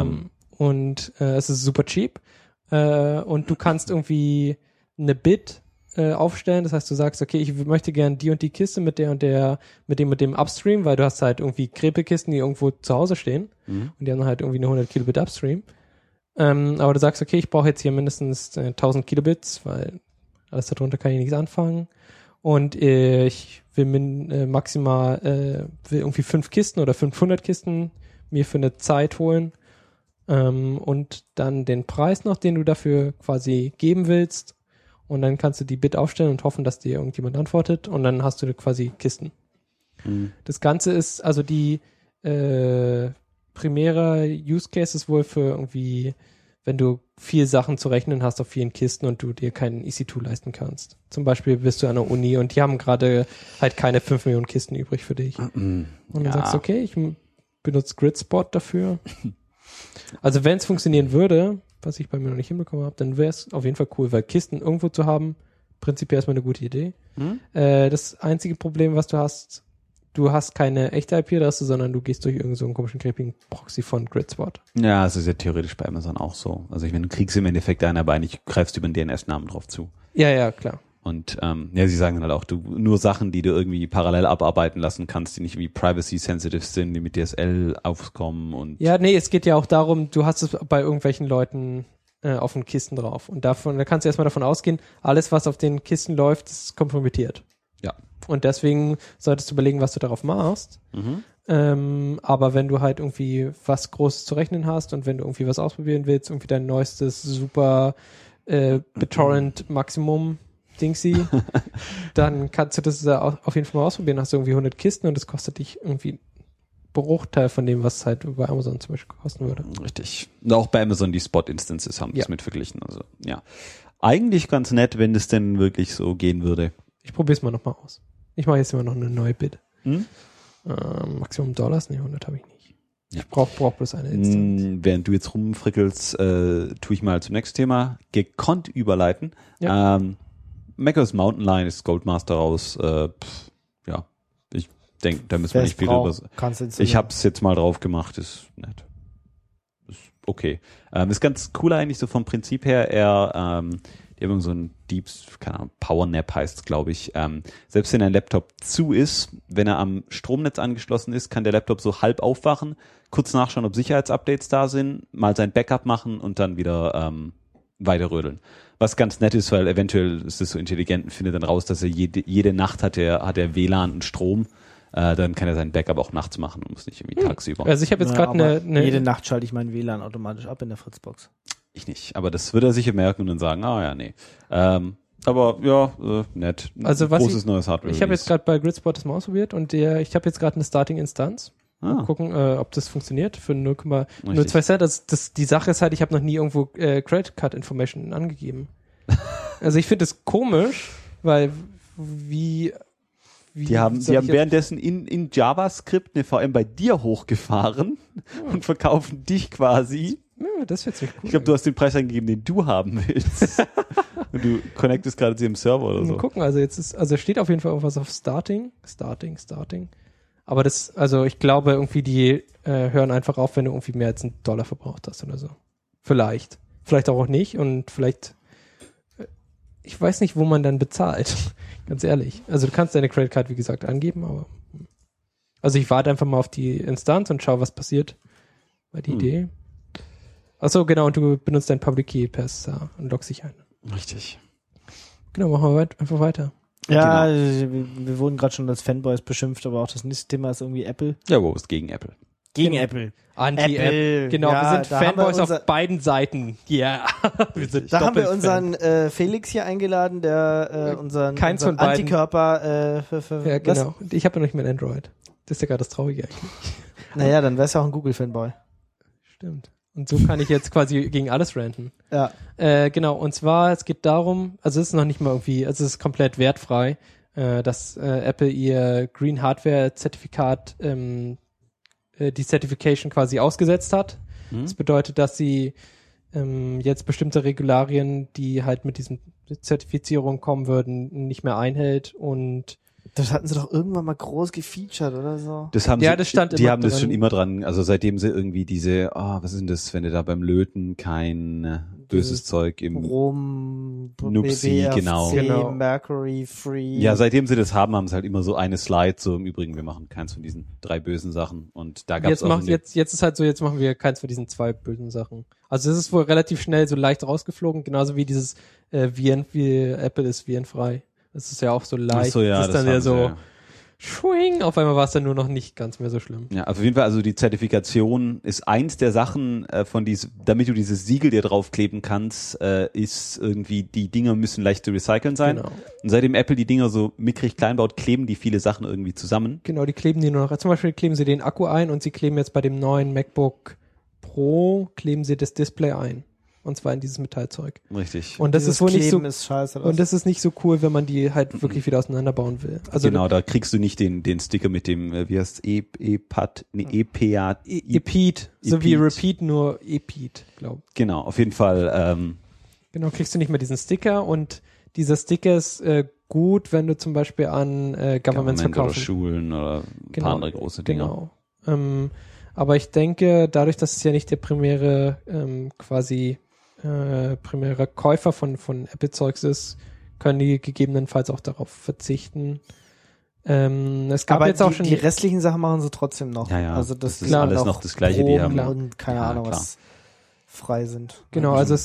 Und es ist super cheap. Und du kannst irgendwie eine Bit aufstellen. Das heißt, du sagst, okay, ich möchte gern die und die Kiste mit der und der, mit dem Upstream, weil du hast halt irgendwie Krepekisten, die irgendwo zu Hause stehen. Und die haben halt irgendwie eine 100 Kilobit Upstream. Aber du sagst, okay, ich brauche jetzt hier mindestens 1000 Kilobits, weil alles darunter kann ich nichts anfangen. Und ich will maximal will irgendwie 5 Kisten oder 500 Kisten mir für eine Zeit holen. Und dann den Preis noch, den du dafür quasi geben willst. Und dann kannst du die Bit aufstellen und hoffen, dass dir irgendjemand antwortet. Und dann hast du quasi Kisten. Das Ganze ist, also die primäre Use Case ist wohl für irgendwie, wenn du viel Sachen zu rechnen hast auf vielen Kisten und du dir keinen EC2 leisten kannst. Zum Beispiel bist du an der Uni und die haben gerade halt keine 5 Millionen Kisten übrig für dich. Und dann sagst du, okay, ich benutze Gridspot dafür. Also wenn es funktionieren würde, was ich bei mir noch nicht hinbekommen habe, dann wäre es auf jeden Fall cool, weil Kisten irgendwo zu haben, prinzipiell erstmal eine gute Idee. Das einzige Problem, was du hast keine echte IP-Adresse, sondern du gehst durch irgendeinen so einen komischen creepigen Proxy von Gridspot. Ja, es ist ja theoretisch bei Amazon auch so. Also ich meine, du kriegst im Endeffekt einen, aber eigentlich greifst du über den DNS-Namen drauf zu. Ja, klar. Und ja, sie sagen dann halt auch, du nur Sachen, die du irgendwie parallel abarbeiten lassen kannst, die nicht wie privacy-sensitive sind, die mit DSL aufkommen und Ja, nee, es geht ja auch darum, du hast es bei irgendwelchen Leuten auf den Kisten drauf. Und da kannst du erstmal davon ausgehen, alles, was auf den Kisten läuft, ist kompromittiert. ja. Und deswegen solltest du überlegen, was du darauf machst. Aber wenn du halt irgendwie was Großes zu rechnen hast und wenn du irgendwie was ausprobieren willst, irgendwie dein neuestes super BitTorrent Maximum Dingsy, dann kannst du das auf jeden Fall mal ausprobieren. Hast du irgendwie 100 Kisten und das kostet dich irgendwie Bruchteil von dem, was halt bei Amazon zum Beispiel kosten würde. Richtig. Und auch bei Amazon die Spot-Instances haben das Ja. mit verglichen. Also ja, eigentlich ganz nett, wenn das denn wirklich so gehen würde. Ich probiere es mal nochmal aus. Ich mache jetzt immer noch eine neue Bid. Maximum Dollars? Nee, 100 habe ich nicht. Ja. Ich brauch bloß eine Instanz. Während du jetzt rumfrickelst, tue ich mal zum nächsten Thema gekonnt überleiten. Ja. macOS Mountain Lion ist Goldmaster raus. Ja, ich denke, da müssen wir nicht viel drüber sagen. Ich habe es jetzt mal drauf gemacht, ist nett. Ist okay. Ist ganz cool eigentlich so vom Prinzip her. Die haben so ein keine Ahnung, Powernap heißt es, glaube ich. Selbst wenn ein Laptop zu ist, wenn er am Stromnetz angeschlossen ist, kann der Laptop so halb aufwachen, kurz nachschauen, ob Sicherheitsupdates da sind, mal sein Backup machen und dann wieder weiterrödeln. Was ganz nett ist, weil eventuell ist es so intelligent und findet dann raus, dass er jede Nacht hat er WLAN und Strom. Dann kann er sein Backup auch nachts machen und muss nicht irgendwie tagsüber. Also ich habe jetzt gerade eine Jede Nacht schalte ich mein WLAN automatisch ab in der Fritzbox. Ich nicht, aber das wird er sicher merken und dann sagen, ja, nee. Aber ja, nett. Also was großes neues Hardware. Ich habe jetzt gerade bei Gridspot das mal ausprobiert und ich habe jetzt gerade eine Starting-Instanz. Mal gucken, ob das funktioniert für 0,02 Cent. Die Sache ist halt, ich habe noch nie irgendwo Credit Card Information angegeben. Also ich finde es komisch, weil wie Die haben währenddessen in JavaScript eine VM bei dir hochgefahren und verkaufen dich quasi. Ja, das wird ziemlich cool. Ich glaube, du hast den Preis eingegeben, den du haben willst. Und du connectest gerade zu dem Server oder so. Mal gucken, also steht auf jeden Fall irgendwas auf Starting. Aber ich glaube irgendwie, die hören einfach auf, wenn du irgendwie mehr als $1 verbraucht hast oder so. Vielleicht auch nicht und vielleicht, ich weiß nicht, wo man dann bezahlt. Ganz ehrlich. Also du kannst deine Credit Card, wie gesagt, angeben, aber also ich warte einfach mal auf die Instanz und schau, was passiert. War die Idee. Achso, genau, und du benutzt dein Public Key Pass und loggst dich ein. Richtig. Genau, machen wir einfach weiter. Ja, wir wurden gerade schon als Fanboys beschimpft, aber auch das nächste Thema ist irgendwie Apple. Ja, wo ist gegen Apple? Gegen Apple. Anti-App. Genau, Ja, wir sind da haben wir Fanboys auf beiden Seiten. Ja. Wir sind Da haben wir Doppelfan. unseren Felix hier eingeladen, der unseren von beiden. Antikörper Ja, genau. Und ich habe ja noch nicht mein Android. Das ist ja gerade das Traurige eigentlich. Naja, dann wär's ja auch ein Google-Fanboy. Stimmt. Und so kann ich jetzt quasi gegen alles ranten. Ja. Genau, und zwar, es geht darum, also es ist noch nicht mal irgendwie, also es ist komplett wertfrei, dass Apple ihr Green Hardware Zertifikat, die Certification quasi ausgesetzt hat. Das bedeutet, dass sie jetzt bestimmte Regularien, die halt mit diesen Zertifizierungen kommen würden, nicht mehr einhält und Das hatten sie doch irgendwann mal groß gefeatured oder so. Das haben Ja, das stand die immer haben das dran. schon immer dran, also seitdem sie irgendwie diese, was ist denn das, wenn du da beim Löten kein böses Dieses Zeug im Rom, Nupsi, BBFC, genau. Mercury Free. Ja, seitdem sie das haben sie halt immer so eine Slide, so im Übrigen, wir machen keins von diesen 3 bösen Sachen. Und da gab's jetzt ist halt so, jetzt machen wir keins von diesen 2 bösen Sachen. Also das ist wohl relativ schnell so leicht rausgeflogen, genauso wie dieses wie Apple ist virenfrei. Das ist ja auch so leicht. Ach so, ja, das ist dann haben ja so sie, ja. schwing, auf einmal war es dann nur noch nicht ganz mehr so schlimm. Ja, auf jeden Fall, also die Zertifikation ist eins der Sachen damit du dieses Siegel dir draufkleben kannst, ist irgendwie, die Dinger müssen leicht zu recyceln sein. Genau. Und seitdem Apple die Dinger so mickrig klein baut, kleben die viele Sachen irgendwie zusammen. Genau, die kleben die nur noch. Zum Beispiel kleben sie den Akku ein und sie kleben jetzt bei dem neuen MacBook Pro, kleben sie das Display ein. Und zwar in dieses Metallzeug. Richtig. Und das Dieses ist wohl nicht so, Kleben ist scheiße. und das ist nicht so cool, wenn man die halt wirklich wieder auseinanderbauen will. Also genau, da kriegst du nicht den Sticker mit dem, wie heißt EPAT, EPA. EPEAT, so wie EPEAT. Repeat, nur EPEAT, glaube ich. Genau, auf jeden Fall, Genau, kriegst du nicht mehr diesen Sticker und dieser Sticker ist gut, wenn du zum Beispiel an Governments Government oder verkaufen. Schulen oder ein paar andere große Dinger. Genau. Aber ich denke, dadurch, dass es ja nicht der primäre primärer Käufer von Apple-Zeugs ist, können die gegebenenfalls auch darauf verzichten. Es gab aber jetzt auch schon die restlichen Sachen machen sie trotzdem noch. Ja, Also das ist klar, alles noch noch das Gleiche, die Proben haben. und keine Ja, Ahnung, klar. was frei sind. Genau, also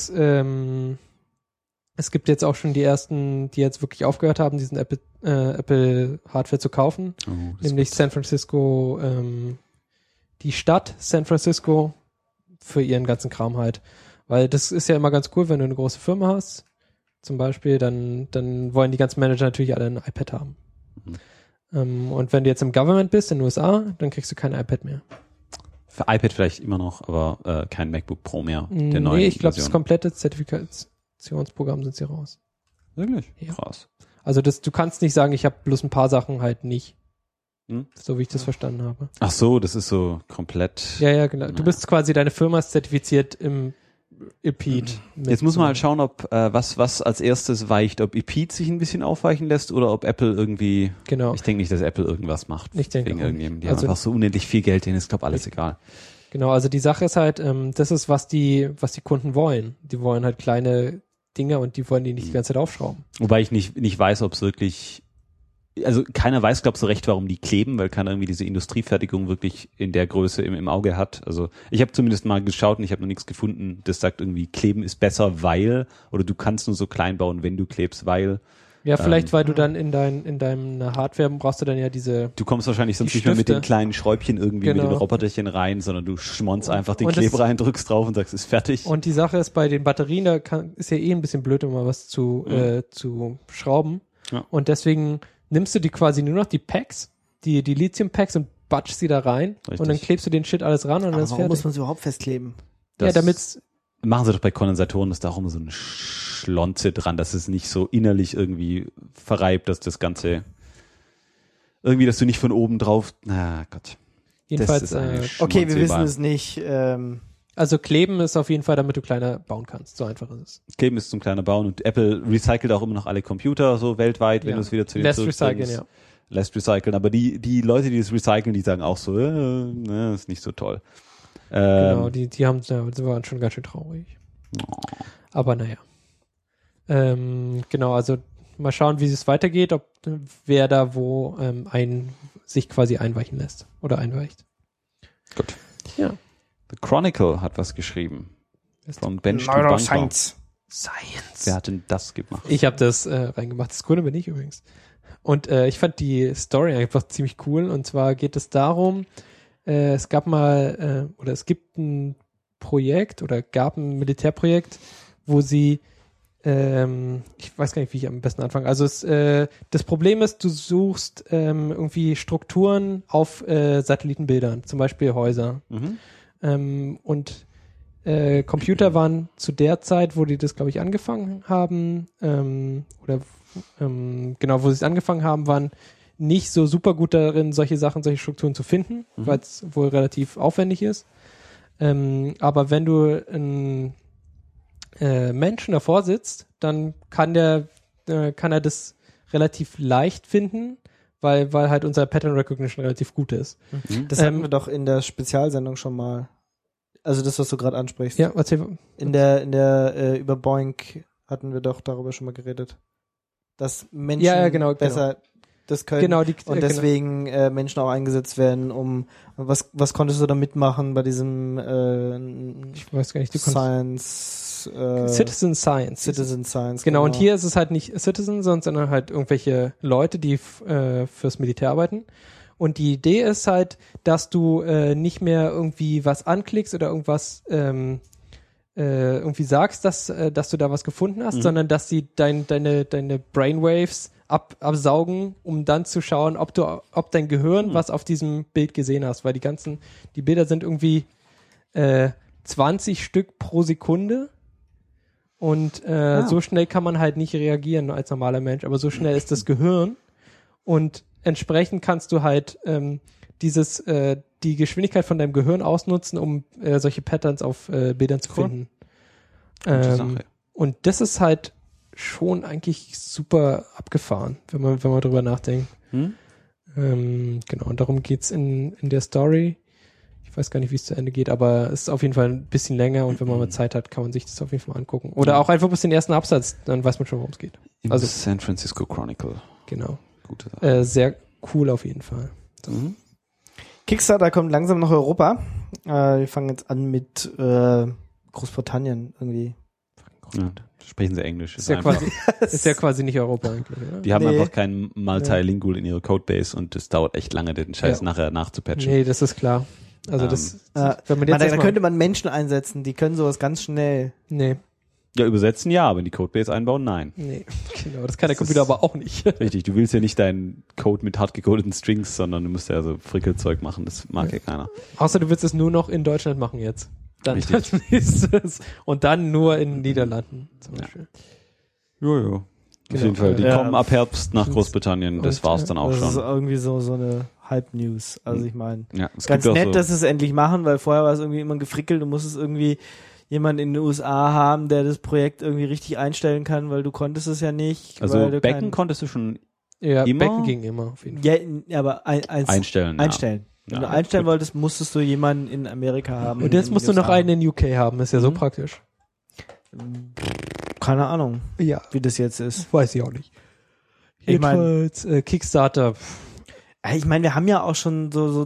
es gibt jetzt auch schon die ersten, die jetzt wirklich aufgehört haben, diesen Apple Hardware zu kaufen, Oh, das nämlich San Francisco, die Stadt San Francisco für ihren ganzen Kram halt. Weil das ist ja immer ganz cool, wenn du eine große Firma hast, zum Beispiel, dann wollen die ganzen Manager natürlich alle ein iPad haben. Und wenn du jetzt im Government bist in den USA, dann kriegst du kein iPad mehr. Für iPad vielleicht immer noch, aber kein MacBook Pro mehr. Der neuen Nee, ich glaube, das Version. komplette Zertifikationsprogramm sind sie raus. Wirklich? Ja. Krass. Also du kannst nicht sagen, ich habe bloß ein paar Sachen halt nicht. Hm? So wie ich das verstanden habe. Ach so, das ist so komplett. Ja, genau. Du Naja. bist quasi, deine Firma ist zertifiziert im EPEAT. Jetzt muss man halt schauen, ob was als erstes weicht, ob EPEAT sich ein bisschen aufweichen lässt oder ob Apple irgendwie. Genau. Ich denke nicht, dass Apple irgendwas macht. Ich denke wegen auch irgendjemandem. Die nicht. haben Also- einfach so unendlich viel Geld, denen ist, glaube alles egal. Genau, also die Sache ist halt, das ist, was die Kunden wollen. Die wollen halt kleine Dinge und die wollen die nicht die ganze Zeit aufschrauben. Wobei ich nicht weiß, ob es wirklich. Also keiner weiß, glaube ich, so recht, warum die kleben, weil keiner irgendwie diese Industriefertigung wirklich in der Größe im Auge hat. Also ich habe zumindest mal geschaut und ich habe noch nichts gefunden, das sagt irgendwie, kleben ist besser, weil, oder du kannst nur so klein bauen, wenn du klebst, weil. Ja, vielleicht, weil du dann in deinem Hardware brauchst du dann ja diese. Du kommst wahrscheinlich sonst Die nicht mehr mit Stifte. den kleinen Schräubchen irgendwie mit Genau. den Roboterchen rein, sondern du schmonst einfach den Und das- Kleber rein, drückst drauf und sagst, ist fertig. Und die Sache ist, bei den Batterien, ist ja eh ein bisschen blöd, immer was zu schrauben. Ja. Und deswegen nimmst du die quasi nur noch die Packs, die Lithium-Packs und batschst sie da rein. Richtig. Und dann klebst du den Shit alles ran und dann Aber ist warum muss fertig. man es überhaupt festkleben? Ja, Das- damit's machen sie doch bei Kondensatoren, ist da auch immer so ein Schlonze dran, dass es nicht so innerlich irgendwie verreibt, dass das Ganze irgendwie, dass du nicht von oben drauf, na Gott. Jedenfalls, okay, wir wissen es nicht. Also kleben ist auf jeden Fall, damit du kleiner bauen kannst. So einfach ist es. Kleben ist zum kleiner Bauen und Apple recycelt auch immer noch alle Computer so weltweit, wenn du es wieder zu den lässt recyceln, ja. Lässt recyceln, aber die Leute, die das recyceln, die sagen auch so, ist nicht so toll. Genau, die waren schon ganz schön traurig. Aber naja. Genau, also mal schauen, wie es weitergeht, ob wer da wo sich quasi einweichen lässt oder einweicht. Gut. Ja. The Chronicle hat was geschrieben. Von Bench to Bunker. Science. Wer hat denn das gemacht? Ich habe das reingemacht. Das Coole bin ich übrigens. Und ich fand die Story einfach ziemlich cool. Und zwar geht es darum, es gibt ein Projekt oder gab ein Militärprojekt, wo sie ich weiß gar nicht, wie ich am besten anfange. Also das Problem ist, du suchst irgendwie Strukturen auf Satellitenbildern, zum Beispiel Häuser. Und Computer waren zu der Zeit, wo die das, glaube ich, angefangen haben, genau, wo sie es angefangen haben, waren nicht so super gut darin, solche Strukturen zu finden, weil es wohl relativ aufwendig ist. Aber wenn du einen Menschen davor sitzt, dann kann er das relativ leicht finden, weil halt unser Pattern Recognition relativ gut ist. Das hatten wir doch in der Spezialsendung schon mal. Also das, was du gerade ansprichst. Ja, erzähl. In der über Boink hatten wir doch darüber schon mal geredet. Dass Menschen besser das können. Genau, und deswegen Menschen auch eingesetzt werden, was konntest du da mitmachen bei diesem ich weiß gar nicht, Citizen Science. Genau, und hier ist es halt nicht Citizen, sondern halt irgendwelche Leute, die fürs Militär arbeiten. Und die Idee ist halt, dass du nicht mehr irgendwie was anklickst oder irgendwas irgendwie sagst, dass du da was gefunden hast, sondern dass sie deine Brainwaves absaugen, um dann zu schauen, ob dein Gehirn was auf diesem Bild gesehen hast, weil die Bilder sind irgendwie 20 Stück pro Sekunde und so schnell kann man halt nicht reagieren als normaler Mensch, aber so schnell ist das Gehirn und entsprechend kannst du halt die Geschwindigkeit von deinem Gehirn ausnutzen, um solche Patterns auf Bildern zu finden. Und das ist halt schon eigentlich super abgefahren, wenn man drüber nachdenkt. Genau, und darum geht's in der Story. Ich weiß gar nicht, wie es zu Ende geht, aber es ist auf jeden Fall ein bisschen länger und wenn man mal Zeit hat, kann man sich das auf jeden Fall mal angucken. Oder auch einfach bis den ersten Absatz, dann weiß man schon, worum es geht. Also San Francisco Chronicle. Genau. Gute Sache. Sehr cool auf jeden Fall. So. Kickstarter kommt langsam nach Europa. Wir fangen jetzt an mit Großbritannien irgendwie. Ja, sprechen sie Englisch. Ist ja quasi nicht Europa eigentlich, oder? Die haben einfach kein Multilingual in ihrer Codebase und es dauert echt lange, den Scheiß nachher nachzupatchen. Nee, das ist klar. Also wenn man jetzt da könnte man Menschen einsetzen, die können sowas ganz schnell. Nee. Ja, übersetzen ja, aber in die Codebase einbauen, nein. Nee, genau, das kann der Computer aber auch nicht. Richtig, du willst ja nicht deinen Code mit hart gecodeten Strings, sondern du musst ja so Frickelzeug machen, das mag ja keiner. Außer du willst es nur noch in Deutschland machen jetzt. Dann ist es. Und dann nur in den Niederlanden zum Beispiel. Jojo. Auf jeden Fall, die kommen ab Herbst nach Großbritannien, das war's dann auch schon. Das ist irgendwie so eine Halb-News. Also ich meine, ganz nett, dass sie es endlich machen, weil vorher war es irgendwie immer gefrickelt, du musstest irgendwie jemand in den USA haben, der das Projekt irgendwie richtig einstellen kann, weil du konntest es ja nicht. Also Becken konntest du schon immer? Becken ging immer auf jeden Fall. Ja, aber einstellen. Wenn du einstellen wolltest, musstest du jemanden in Amerika haben. Und jetzt musst du noch einen in UK haben, ist ja so praktisch. Keine Ahnung, wie das jetzt ist. Weiß ich auch nicht. Jedenfalls Kickstarter. Ich meine, wir haben ja auch schon so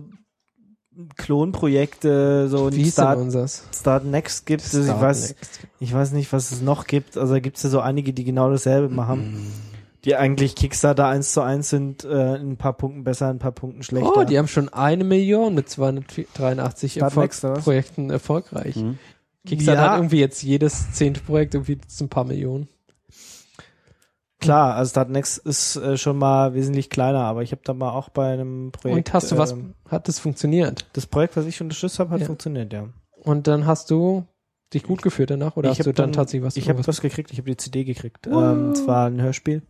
Klonprojekte, so wie Start, ist denn unseres? Start Next gibt es. Ich weiß nicht, was es noch gibt. Also da gibt es ja so einige, die genau dasselbe machen. Die eigentlich Kickstarter 1:1 sind, in ein paar Punkten besser, in ein paar Punkten schlechter. Oh, die haben schon 1 Million mit 283 Projekten erfolgreich. Kickstarter hat irgendwie jetzt jedes 10. Projekt irgendwie ein paar Millionen. Klar, also Start Next ist schon mal wesentlich kleiner, aber ich habe da mal auch bei einem Projekt... Und hat das funktioniert? Das Projekt, was ich unterstützt habe, hat funktioniert, ja. Und dann hast du dich gut gefühlt danach oder Ich hast du hab dann tatsächlich was? Ich habe was gekriegt, ich habe die CD gekriegt. Es war ein Hörspiel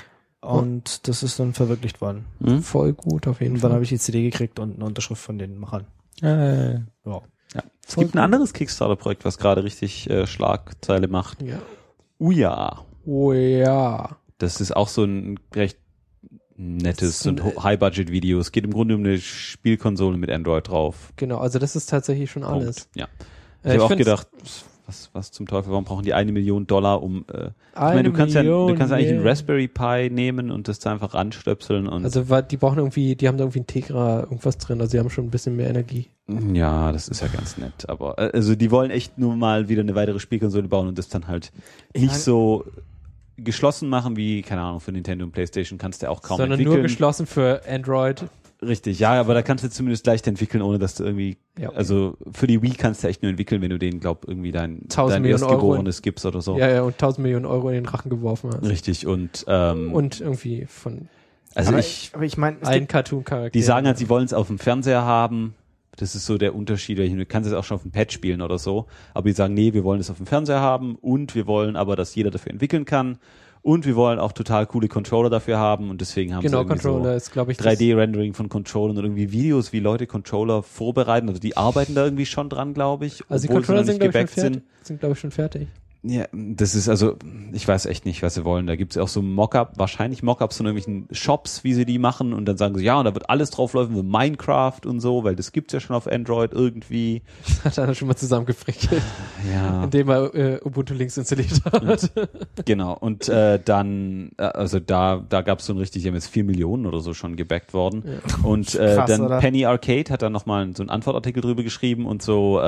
und das ist dann verwirklicht worden. Voll gut auf jeden Und dann Fall. habe ich die CD gekriegt und eine Unterschrift von den Machern. Ja. Ja. Es gibt ein anderes Kickstarter-Projekt, was gerade richtig Schlagzeile macht. Ja. Uja. Oh ja. Das ist auch so ein recht nettes Das ist und High-Budget-Video. Es geht im Grunde um eine Spielkonsole mit Android drauf. Genau, also das ist tatsächlich schon alles. Punkt. Ja. Ich habe auch gedacht, was zum Teufel, warum brauchen die $1 Million, um ich meine, du kannst eigentlich einen Raspberry Pi nehmen und das da einfach ranstöpseln und Also die brauchen irgendwie, die haben da irgendwie ein Tegra irgendwas drin, also die haben schon ein bisschen mehr Energie. ja, das ist ja ganz nett, aber also die wollen echt nur mal wieder eine weitere Spielkonsole bauen und das dann halt nicht so geschlossen machen wie, keine Ahnung, für Nintendo und PlayStation kannst du auch kaum Sondern entwickeln. nur geschlossen für Android. Richtig, ja, aber da kannst du zumindest leicht entwickeln, ohne dass du irgendwie, also für die Wii kannst du echt nur entwickeln, wenn du denen, irgendwie dein 1000 Millionen Erstgeborenes gibst oder so. Ja, und 1000 Millionen Euro in den Rachen geworfen hast. Richtig, und irgendwie von also aber ich meine, allen Cartoon-Charakteren. die sagen halt, sie wollen es auf dem Fernseher haben. Das ist so der Unterschied. Du kannst es auch schon auf dem Pad spielen oder so. Aber die sagen, nee, wir wollen es auf dem Fernseher haben und wir wollen aber, dass jeder dafür entwickeln kann. Und wir wollen auch total coole Controller dafür haben und deswegen haben sie irgendwie Controller so ist, glaube ich, 3D-Rendering von Controllern und irgendwie Videos, wie Leute Controller vorbereiten. Also die arbeiten da irgendwie schon dran, glaube ich. Also die obwohl sie Controller noch nicht gebackt sind, glaube ich, schon fertig. Ja, das ist also, ich weiß echt nicht, was sie wollen. Da gibt es auch so wahrscheinlich Mockups von irgendwelchen Shops, wie sie die machen und dann sagen sie, ja, und da wird alles drauflaufen, wie Minecraft und so, weil das gibt's ja schon auf Android irgendwie. Das hat er schon mal zusammengefrickelt, indem er Ubuntu Links installiert hat. Genau, und dann, also da gab's so ein richtig, die haben jetzt 4 Millionen oder so schon gebackt worden. Ja. Und Krass, dann oder? Penny Arcade hat dann nochmal so einen Antwortartikel drüber geschrieben und so,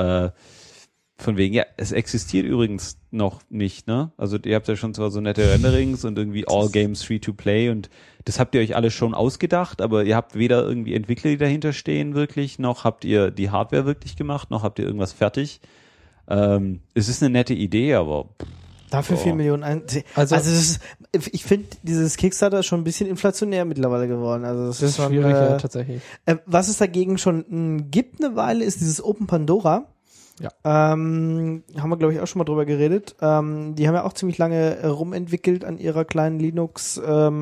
von wegen, ja, es existiert übrigens noch nicht, ne? Also ihr habt ja schon zwar so nette Renderings und irgendwie All Games Free to Play und das habt ihr euch alle schon ausgedacht, aber ihr habt weder irgendwie Entwickler, die dahinter stehen wirklich, noch habt ihr die Hardware wirklich gemacht, noch habt ihr irgendwas fertig. Es ist eine nette Idee, aber dafür 4 Millionen. Also das ist, ich finde, dieses Kickstarter ist schon ein bisschen inflationär mittlerweile geworden. Also das ist schon, schwierig, ja, tatsächlich. Was es dagegen schon gibt eine Weile, ist dieses Open Pandora. Ja. Haben wir, glaube ich, auch schon mal drüber geredet. Die haben ja auch ziemlich lange rumentwickelt an ihrer kleinen Linux,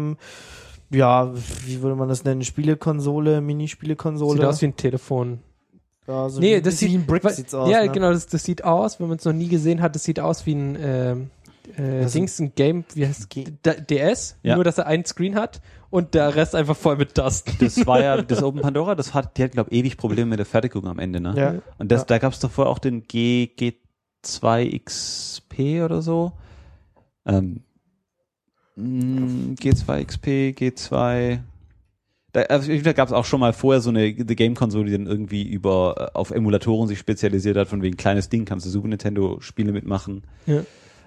ja, wie würde man das nennen? Spielekonsole, Minispielekonsole. Sieht aus wie ein Telefon. Ja, so nee, das sieht wie ein Brick sieht's aus. Ja, ne? genau, das sieht aus, wenn man es noch nie gesehen hat, das sieht aus wie ein ein Game, wie heißt es? DS, nur dass er einen Screen hat und der Rest einfach voll mit Tasten. das war ja das Open Pandora, die hat, glaube ich, ewig Probleme mit der Fertigung am Ende, ne? Ja. Und da gab es doch vorher auch den G2XP oder so. G2XP, G2. Da gab es auch schon mal vorher so eine The Game-Konsole, die dann irgendwie auf Emulatoren sich spezialisiert hat, von wegen kleines Ding, kannst du Super Nintendo-Spiele mitmachen. Ja.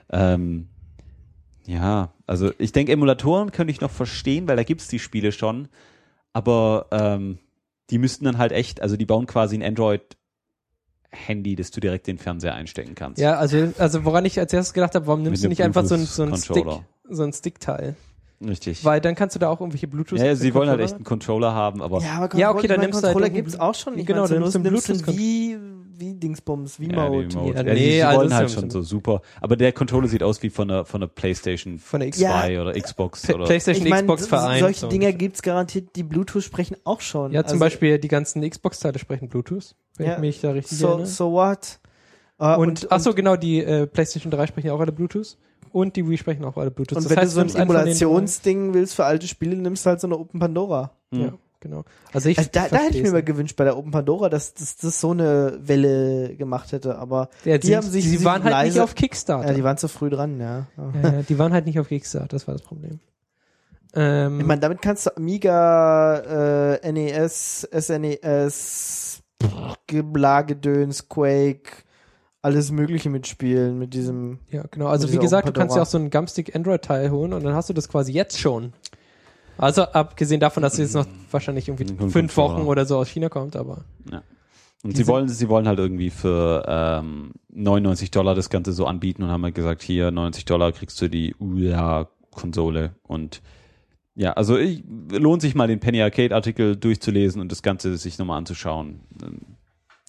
Ja, also ich denke, Emulatoren könnte ich noch verstehen, weil da gibt's die Spiele schon, aber die müssten dann halt echt, also die bauen quasi ein Android-Handy, das du direkt in den Fernseher einstecken kannst. Ja, also woran ich als erstes gedacht habe, warum nimmst du nicht einfach so ein Stick-Teil? Richtig. Weil dann kannst du da auch irgendwelche Bluetooth. Ja, sie wollen halt echt einen Controller haben, aber Ja, okay, dann nimmst du halt Controller irgendwie- gibt's auch schon. Genau, dann nimmst du einen Bluetooth Bluetooth- wie Dingsbums, wie ja, Mode. die Mode. Ja, Ja, nee, sie also wollen ist halt ja schon ein so super. Aber der Controller sieht aus wie von einer PlayStation Von der 2 oder Xbox oder PlayStation, Ich meine, Xbox vereint. solche so. Dinger gibt's garantiert, die Bluetooth sprechen auch schon. Ja, zum Beispiel die ganzen Xbox-Teile sprechen Bluetooth, wenn Ja, ich mich da richtig So erinnere. what? Und achso, genau, die PlayStation 3 sprechen auch alle Bluetooth und die Wii sprechen auch alle Bluetooth. Und Das wenn heißt, du so ein nimmst einen von den Emulationsding willst für alte Spiele, nimmst du halt so eine Open Pandora. drei. Ja, genau. Also ich Da hätte ich versteh's mir mal nicht. gewünscht bei der Open Pandora, dass das so eine Welle gemacht hätte, aber Ja, die haben sich die waren halt leise- nicht auf Kickstarter. ja, die waren zu früh dran, ja. Ja, die waren halt nicht auf Kickstarter, das war das Problem. Ich meine, damit kannst du Amiga, NES, SNES, Lagedöns, Quake, alles Mögliche mitspielen mit diesem. Ja, genau. Also mit wie dieser gesagt, du Open kannst ja Pandora. auch so einen Gumstick Android-Teil holen und dann hast du das quasi jetzt schon. Also abgesehen davon, dass es jetzt noch wahrscheinlich irgendwie Ein 5 Controller. Wochen oder so aus China kommt, aber Ja. Und sie wollen halt irgendwie für $99 das Ganze so anbieten und haben halt gesagt, hier $90 kriegst du die UA-Konsole und ja, also lohnt sich mal den Penny Arcade Artikel durchzulesen und das Ganze sich nochmal anzuschauen.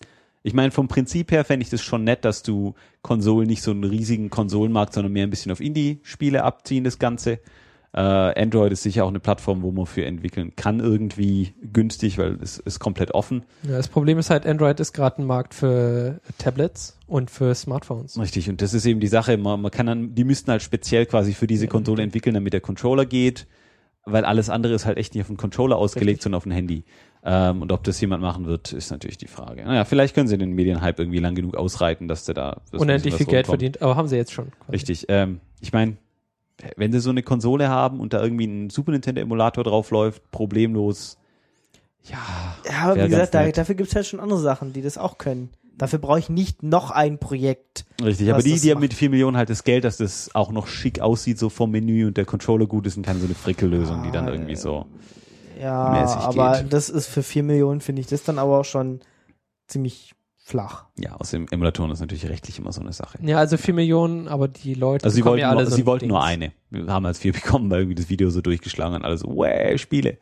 Ich meine, vom Prinzip her fände ich das schon nett, dass du Konsolen nicht so einen riesigen Konsolenmarkt, sondern mehr ein bisschen auf Indie-Spiele abziehen, das Ganze. Android ist sicher auch eine Plattform, wo man für entwickeln kann, irgendwie günstig, weil es ist komplett offen. Ja, das Problem ist halt, Android ist gerade ein Markt für Tablets und für Smartphones. Richtig, und das ist eben die Sache, man kann dann, die müssten halt speziell quasi für diese Konsole entwickeln, damit der Controller geht, weil alles andere ist halt echt nicht auf den Controller ausgelegt, sondern auf ein Handy. Und ob das jemand machen wird, ist natürlich die Frage. Naja, vielleicht können sie den Medienhype irgendwie lang genug ausreiten, dass der da unendlich viel Geld verdient, aber haben sie jetzt schon. Quasi. Richtig. Ich meine, wenn sie so eine Konsole haben und da irgendwie ein Super Nintendo Emulator drauf läuft, problemlos. Ja, aber wie gesagt, dafür gibt's halt schon andere Sachen, die das auch können. Dafür brauche ich nicht noch ein Projekt. Richtig, aber die haben mit 4 Millionen halt das Geld, dass das auch noch schick aussieht, so vom Menü und der Controller gut ist und keine so eine Frickellösung, die dann irgendwie so mäßig aber geht. das ist für 4 Millionen, finde ich das dann aber auch schon ziemlich flach. Ja, aus dem Emulatoren ist natürlich rechtlich immer so eine Sache. Ja, also 4 Millionen, aber die Leute also sie wollten, ja alle so sie wollten nur eine. Wir haben als 4 bekommen, weil irgendwie das Video so durchgeschlagen und alle so, Spiele.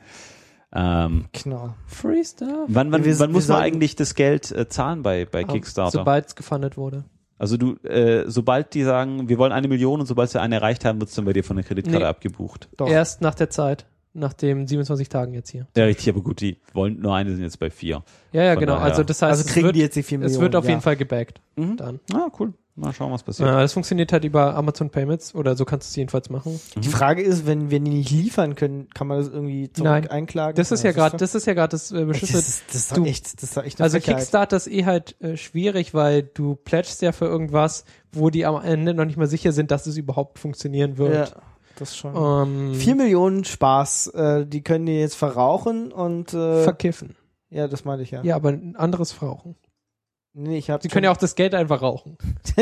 Genau. Free Stuff. Wann muss man eigentlich das Geld zahlen bei Kickstarter? Sobald es gefundet wurde. Also sobald die sagen, wir wollen 1 Million und sobald sie eine erreicht haben, wird es dann bei dir von der Kreditkarte abgebucht. Doch. Erst nach der Zeit. Nach den 27 Tagen jetzt hier. Ja, richtig, aber gut, die wollen nur eine, sind jetzt bei 4. Ja, Von genau. daher. Also das heißt, kriegen die jetzt die 4 Millionen. Es wird auf jeden Fall gebackt. Dann. Ah, cool. Mal schauen, was passiert. Das funktioniert halt über Amazon Payments oder so kannst du es jedenfalls machen. Die Frage ist, wenn wir die nicht liefern können, kann man das irgendwie zurück einklagen? Das ist ja gerade das Beschüsse. Das ist doch echt eine also Frechheit. Kickstarter ist halt schwierig, weil du pledgest ja für irgendwas, wo die am Ende noch nicht mal sicher sind, dass es überhaupt funktionieren wird. Ja. Das schon. 4 Millionen Spaß, die können die jetzt verrauchen und verkiffen. Ja, das meine ich ja. Ja, aber ein anderes Rauchen. Nee, Sie können ja auch das Geld einfach rauchen.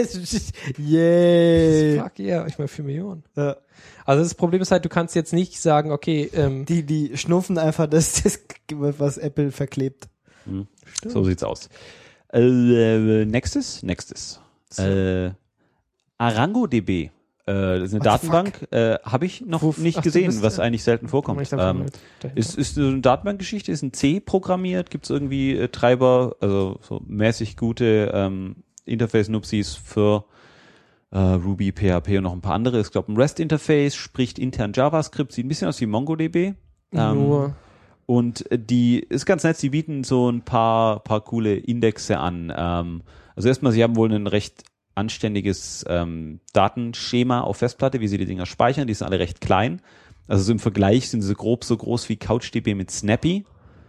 Yay. Fuck yeah, ich meine 4 Millionen. Ja. Also das Problem ist halt, du kannst jetzt nicht sagen, okay, die schnuffen einfach das, was Apple verklebt. So sieht's aus. Nächstes. So. ArangoDB. Das ist eine Datenbank, habe ich noch nicht gesehen, was eigentlich selten vorkommt. Ist so eine Datenbankgeschichte, ist ein C programmiert, gibt es irgendwie Treiber, also so mäßig gute Interface-Nupsis für Ruby, PHP und noch ein paar andere. Ich glaube, ein REST-Interface, spricht intern JavaScript, sieht ein bisschen aus wie MongoDB. Und die ist ganz nett, sie bieten so ein paar coole Indexe an. Also erstmal, sie haben wohl einen recht anständiges Datenschema auf Festplatte, wie sie die Dinger speichern. Die sind alle recht klein. Also so im Vergleich sind sie grob so groß wie CouchDB mit Snappy,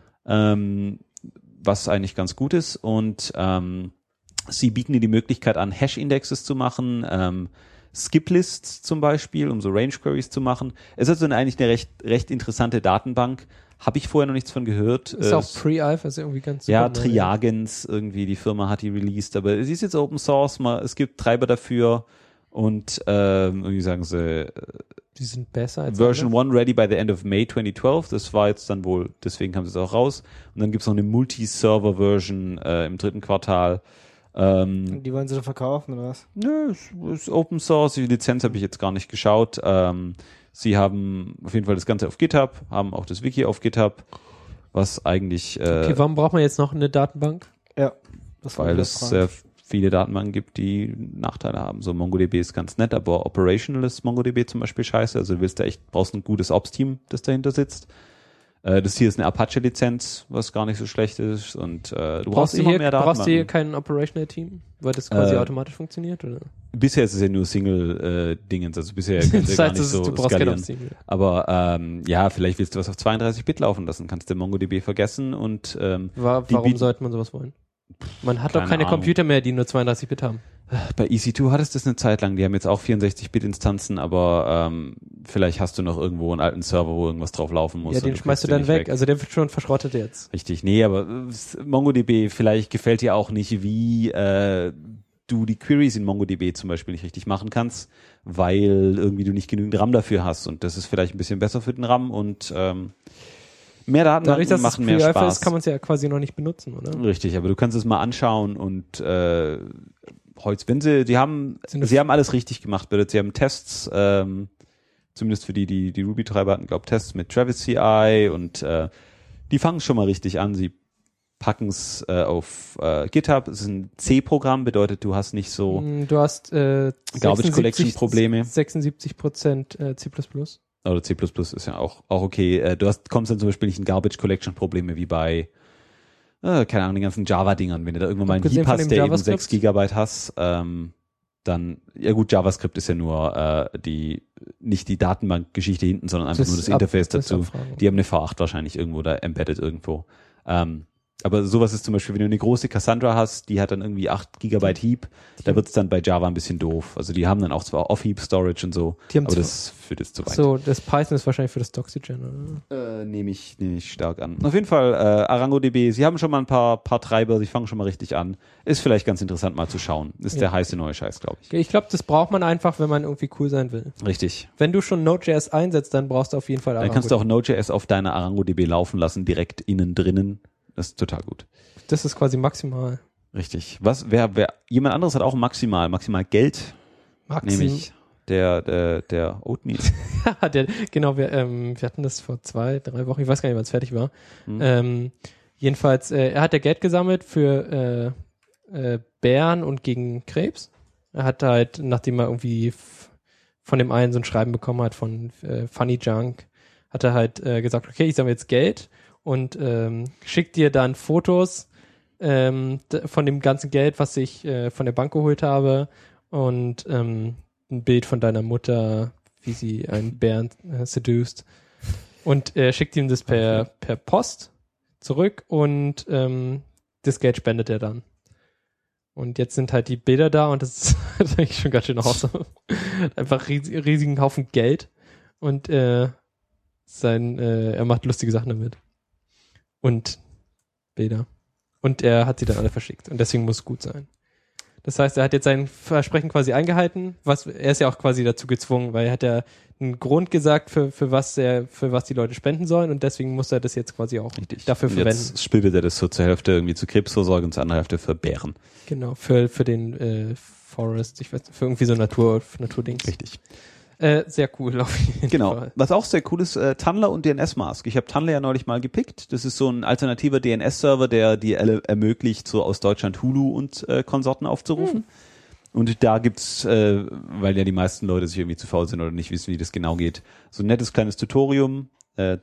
was eigentlich ganz gut ist. Und sie bieten dir die Möglichkeit an, Hash-Indexes zu machen, Skip-Lists zum Beispiel, um so Range-Queries zu machen. Es ist also eigentlich eine recht interessante Datenbank. Habe ich vorher noch nichts von gehört. Ist auch Pre-Alpha, ist irgendwie ganz super. Ja, Triagens irgendwie, die Firma hat die released, aber es ist jetzt Open Source, es gibt Treiber dafür und irgendwie sagen sie, die sind besser als Version 1 ready by the end of May 2012, das war jetzt dann wohl, deswegen haben sie es auch raus. Und dann gibt es noch eine Multi-Server-Version im 3. Quartal. Die wollen sie dann verkaufen, oder was? Nö, ist Open Source, die Lizenz habe ich jetzt gar nicht geschaut. Sie haben auf jeden Fall das Ganze auf GitHub, haben auch das Wiki auf GitHub, was eigentlich... okay, warum braucht man jetzt noch eine Datenbank? Ja, weil es sehr viele Datenbanken gibt, die Nachteile haben. So MongoDB ist ganz nett, aber operational ist MongoDB zum Beispiel scheiße. Also du brauchst ein gutes Ops-Team, das dahinter sitzt. Das hier ist eine Apache-Lizenz, was gar nicht so schlecht ist. Und du brauchst immer mehr Datenbanken. Brauchst du hier kein Operational-Team, weil das quasi automatisch funktioniert, oder? Bisher ist es ja nur Single-Dingens, also bisher kannst du gar nicht so skalieren. Aber ja, vielleicht willst du was auf 32-Bit laufen lassen, kannst du MongoDB vergessen und warum sollte man sowas wollen? Man hat doch keine Computer mehr, die nur 32-Bit haben. Bei EC2 hattest du das eine Zeit lang, die haben jetzt auch 64-Bit-Instanzen, aber vielleicht hast du noch irgendwo einen alten Server, wo irgendwas drauf laufen muss. Ja, den schmeißt du dann weg. Also der wird schon verschrottet jetzt. Richtig, nee, aber MongoDB, vielleicht gefällt dir auch nicht, wie du die Queries in MongoDB zum Beispiel nicht richtig machen kannst, weil irgendwie du nicht genügend RAM dafür hast und das ist vielleicht ein bisschen besser für den RAM und mehr Datenbanken machen mehr Spaß. Ist, kann man es ja quasi noch nicht benutzen, oder? Richtig, aber du kannst es mal anschauen und sie haben alles richtig gemacht, bitte. Sie haben Tests, zumindest für die Ruby-Treiber hatten, glaube ich, Tests mit Travis CI und die fangen schon mal richtig an. Sie packen es auf GitHub. Es ist ein C-Programm, bedeutet, du hast nicht so Du hast Garbage Collection Probleme. 76% C++. Oder C++ ist ja auch okay. Du kommst dann zum Beispiel nicht in Garbage Collection Probleme wie bei, keine Ahnung, den ganzen Java-Dingern. Wenn du da irgendwann mal einen Heap hast, der eben 6 Gigabyte hast, dann, ja gut, JavaScript ist ja nur nicht die Datenbankgeschichte hinten, sondern einfach nur das Interface dazu. Die haben eine V8 wahrscheinlich irgendwo da embedded irgendwo. Aber sowas ist zum Beispiel, wenn du eine große Cassandra hast, die hat dann irgendwie 8 Gigabyte Heap, da wird es dann bei Java ein bisschen doof. Also die haben dann auch zwar Off-Heap-Storage und so, aber das führt jetzt zu weit. So, das Python ist wahrscheinlich für das Doxygen, oder? Nehme ich stark an. Auf jeden Fall, ArangoDB, sie haben schon mal ein paar Treiber, sie fangen schon mal richtig an. Ist vielleicht ganz interessant mal zu schauen. Ist der heiße neue Scheiß, glaube ich. Ich glaube, das braucht man einfach, wenn man irgendwie cool sein will. Richtig. Wenn du schon Node.js einsetzt, dann brauchst du auf jeden Fall ArangoDB. Dann kannst du auch Node.js auf deiner ArangoDB laufen lassen, direkt innen drinnen. Das ist total gut. Das ist quasi maximal. Richtig. Jemand anderes hat auch maximal Geld. Nämlich der Oatmeal. Genau, wir hatten das vor 2-3 Wochen, ich weiß gar nicht, wann es fertig war. Jedenfalls, er hat ja Geld gesammelt für Bären und gegen Krebs. Er hat halt, nachdem er irgendwie von dem einen so ein Schreiben bekommen hat von Funny Junk, hat er halt gesagt, okay, ich sammle jetzt Geld und schickt dir dann Fotos von dem ganzen Geld, was ich von der Bank geholt habe und ein Bild von deiner Mutter, wie sie einen Bären seduced und schickt ihm das per Post zurück und das Geld spendet er dann. Und jetzt sind halt die Bilder da und das ist eigentlich schon ganz schön awesome. Einfach riesigen Haufen Geld und er macht lustige Sachen damit. Und Bilder. Und er hat sie dann alle verschickt. Und deswegen muss es gut sein. Das heißt, er hat jetzt sein Versprechen quasi eingehalten. Er ist ja auch quasi dazu gezwungen, weil er hat ja einen Grund gesagt, für was die Leute spenden sollen. Und deswegen muss er das jetzt quasi auch dafür verwenden. Jetzt splittet er das so zur Hälfte irgendwie zur Krebsvorsorge und zur anderen Hälfte für Bären. Genau, für den Forest, ich weiß, für irgendwie so Naturdings. Richtig. Sehr cool auf jeden Fall. Genau. Was auch sehr cool ist, Tunnler und DNS-Mask. Ich habe Tunnler ja neulich mal gepickt. Das ist so ein alternativer DNS-Server, der dir ermöglicht, so aus Deutschland Hulu und Konsorten aufzurufen. Und da gibt's, weil ja die meisten Leute sich irgendwie zu faul sind oder nicht wissen, wie das genau geht, so ein nettes kleines Tutorium. Ein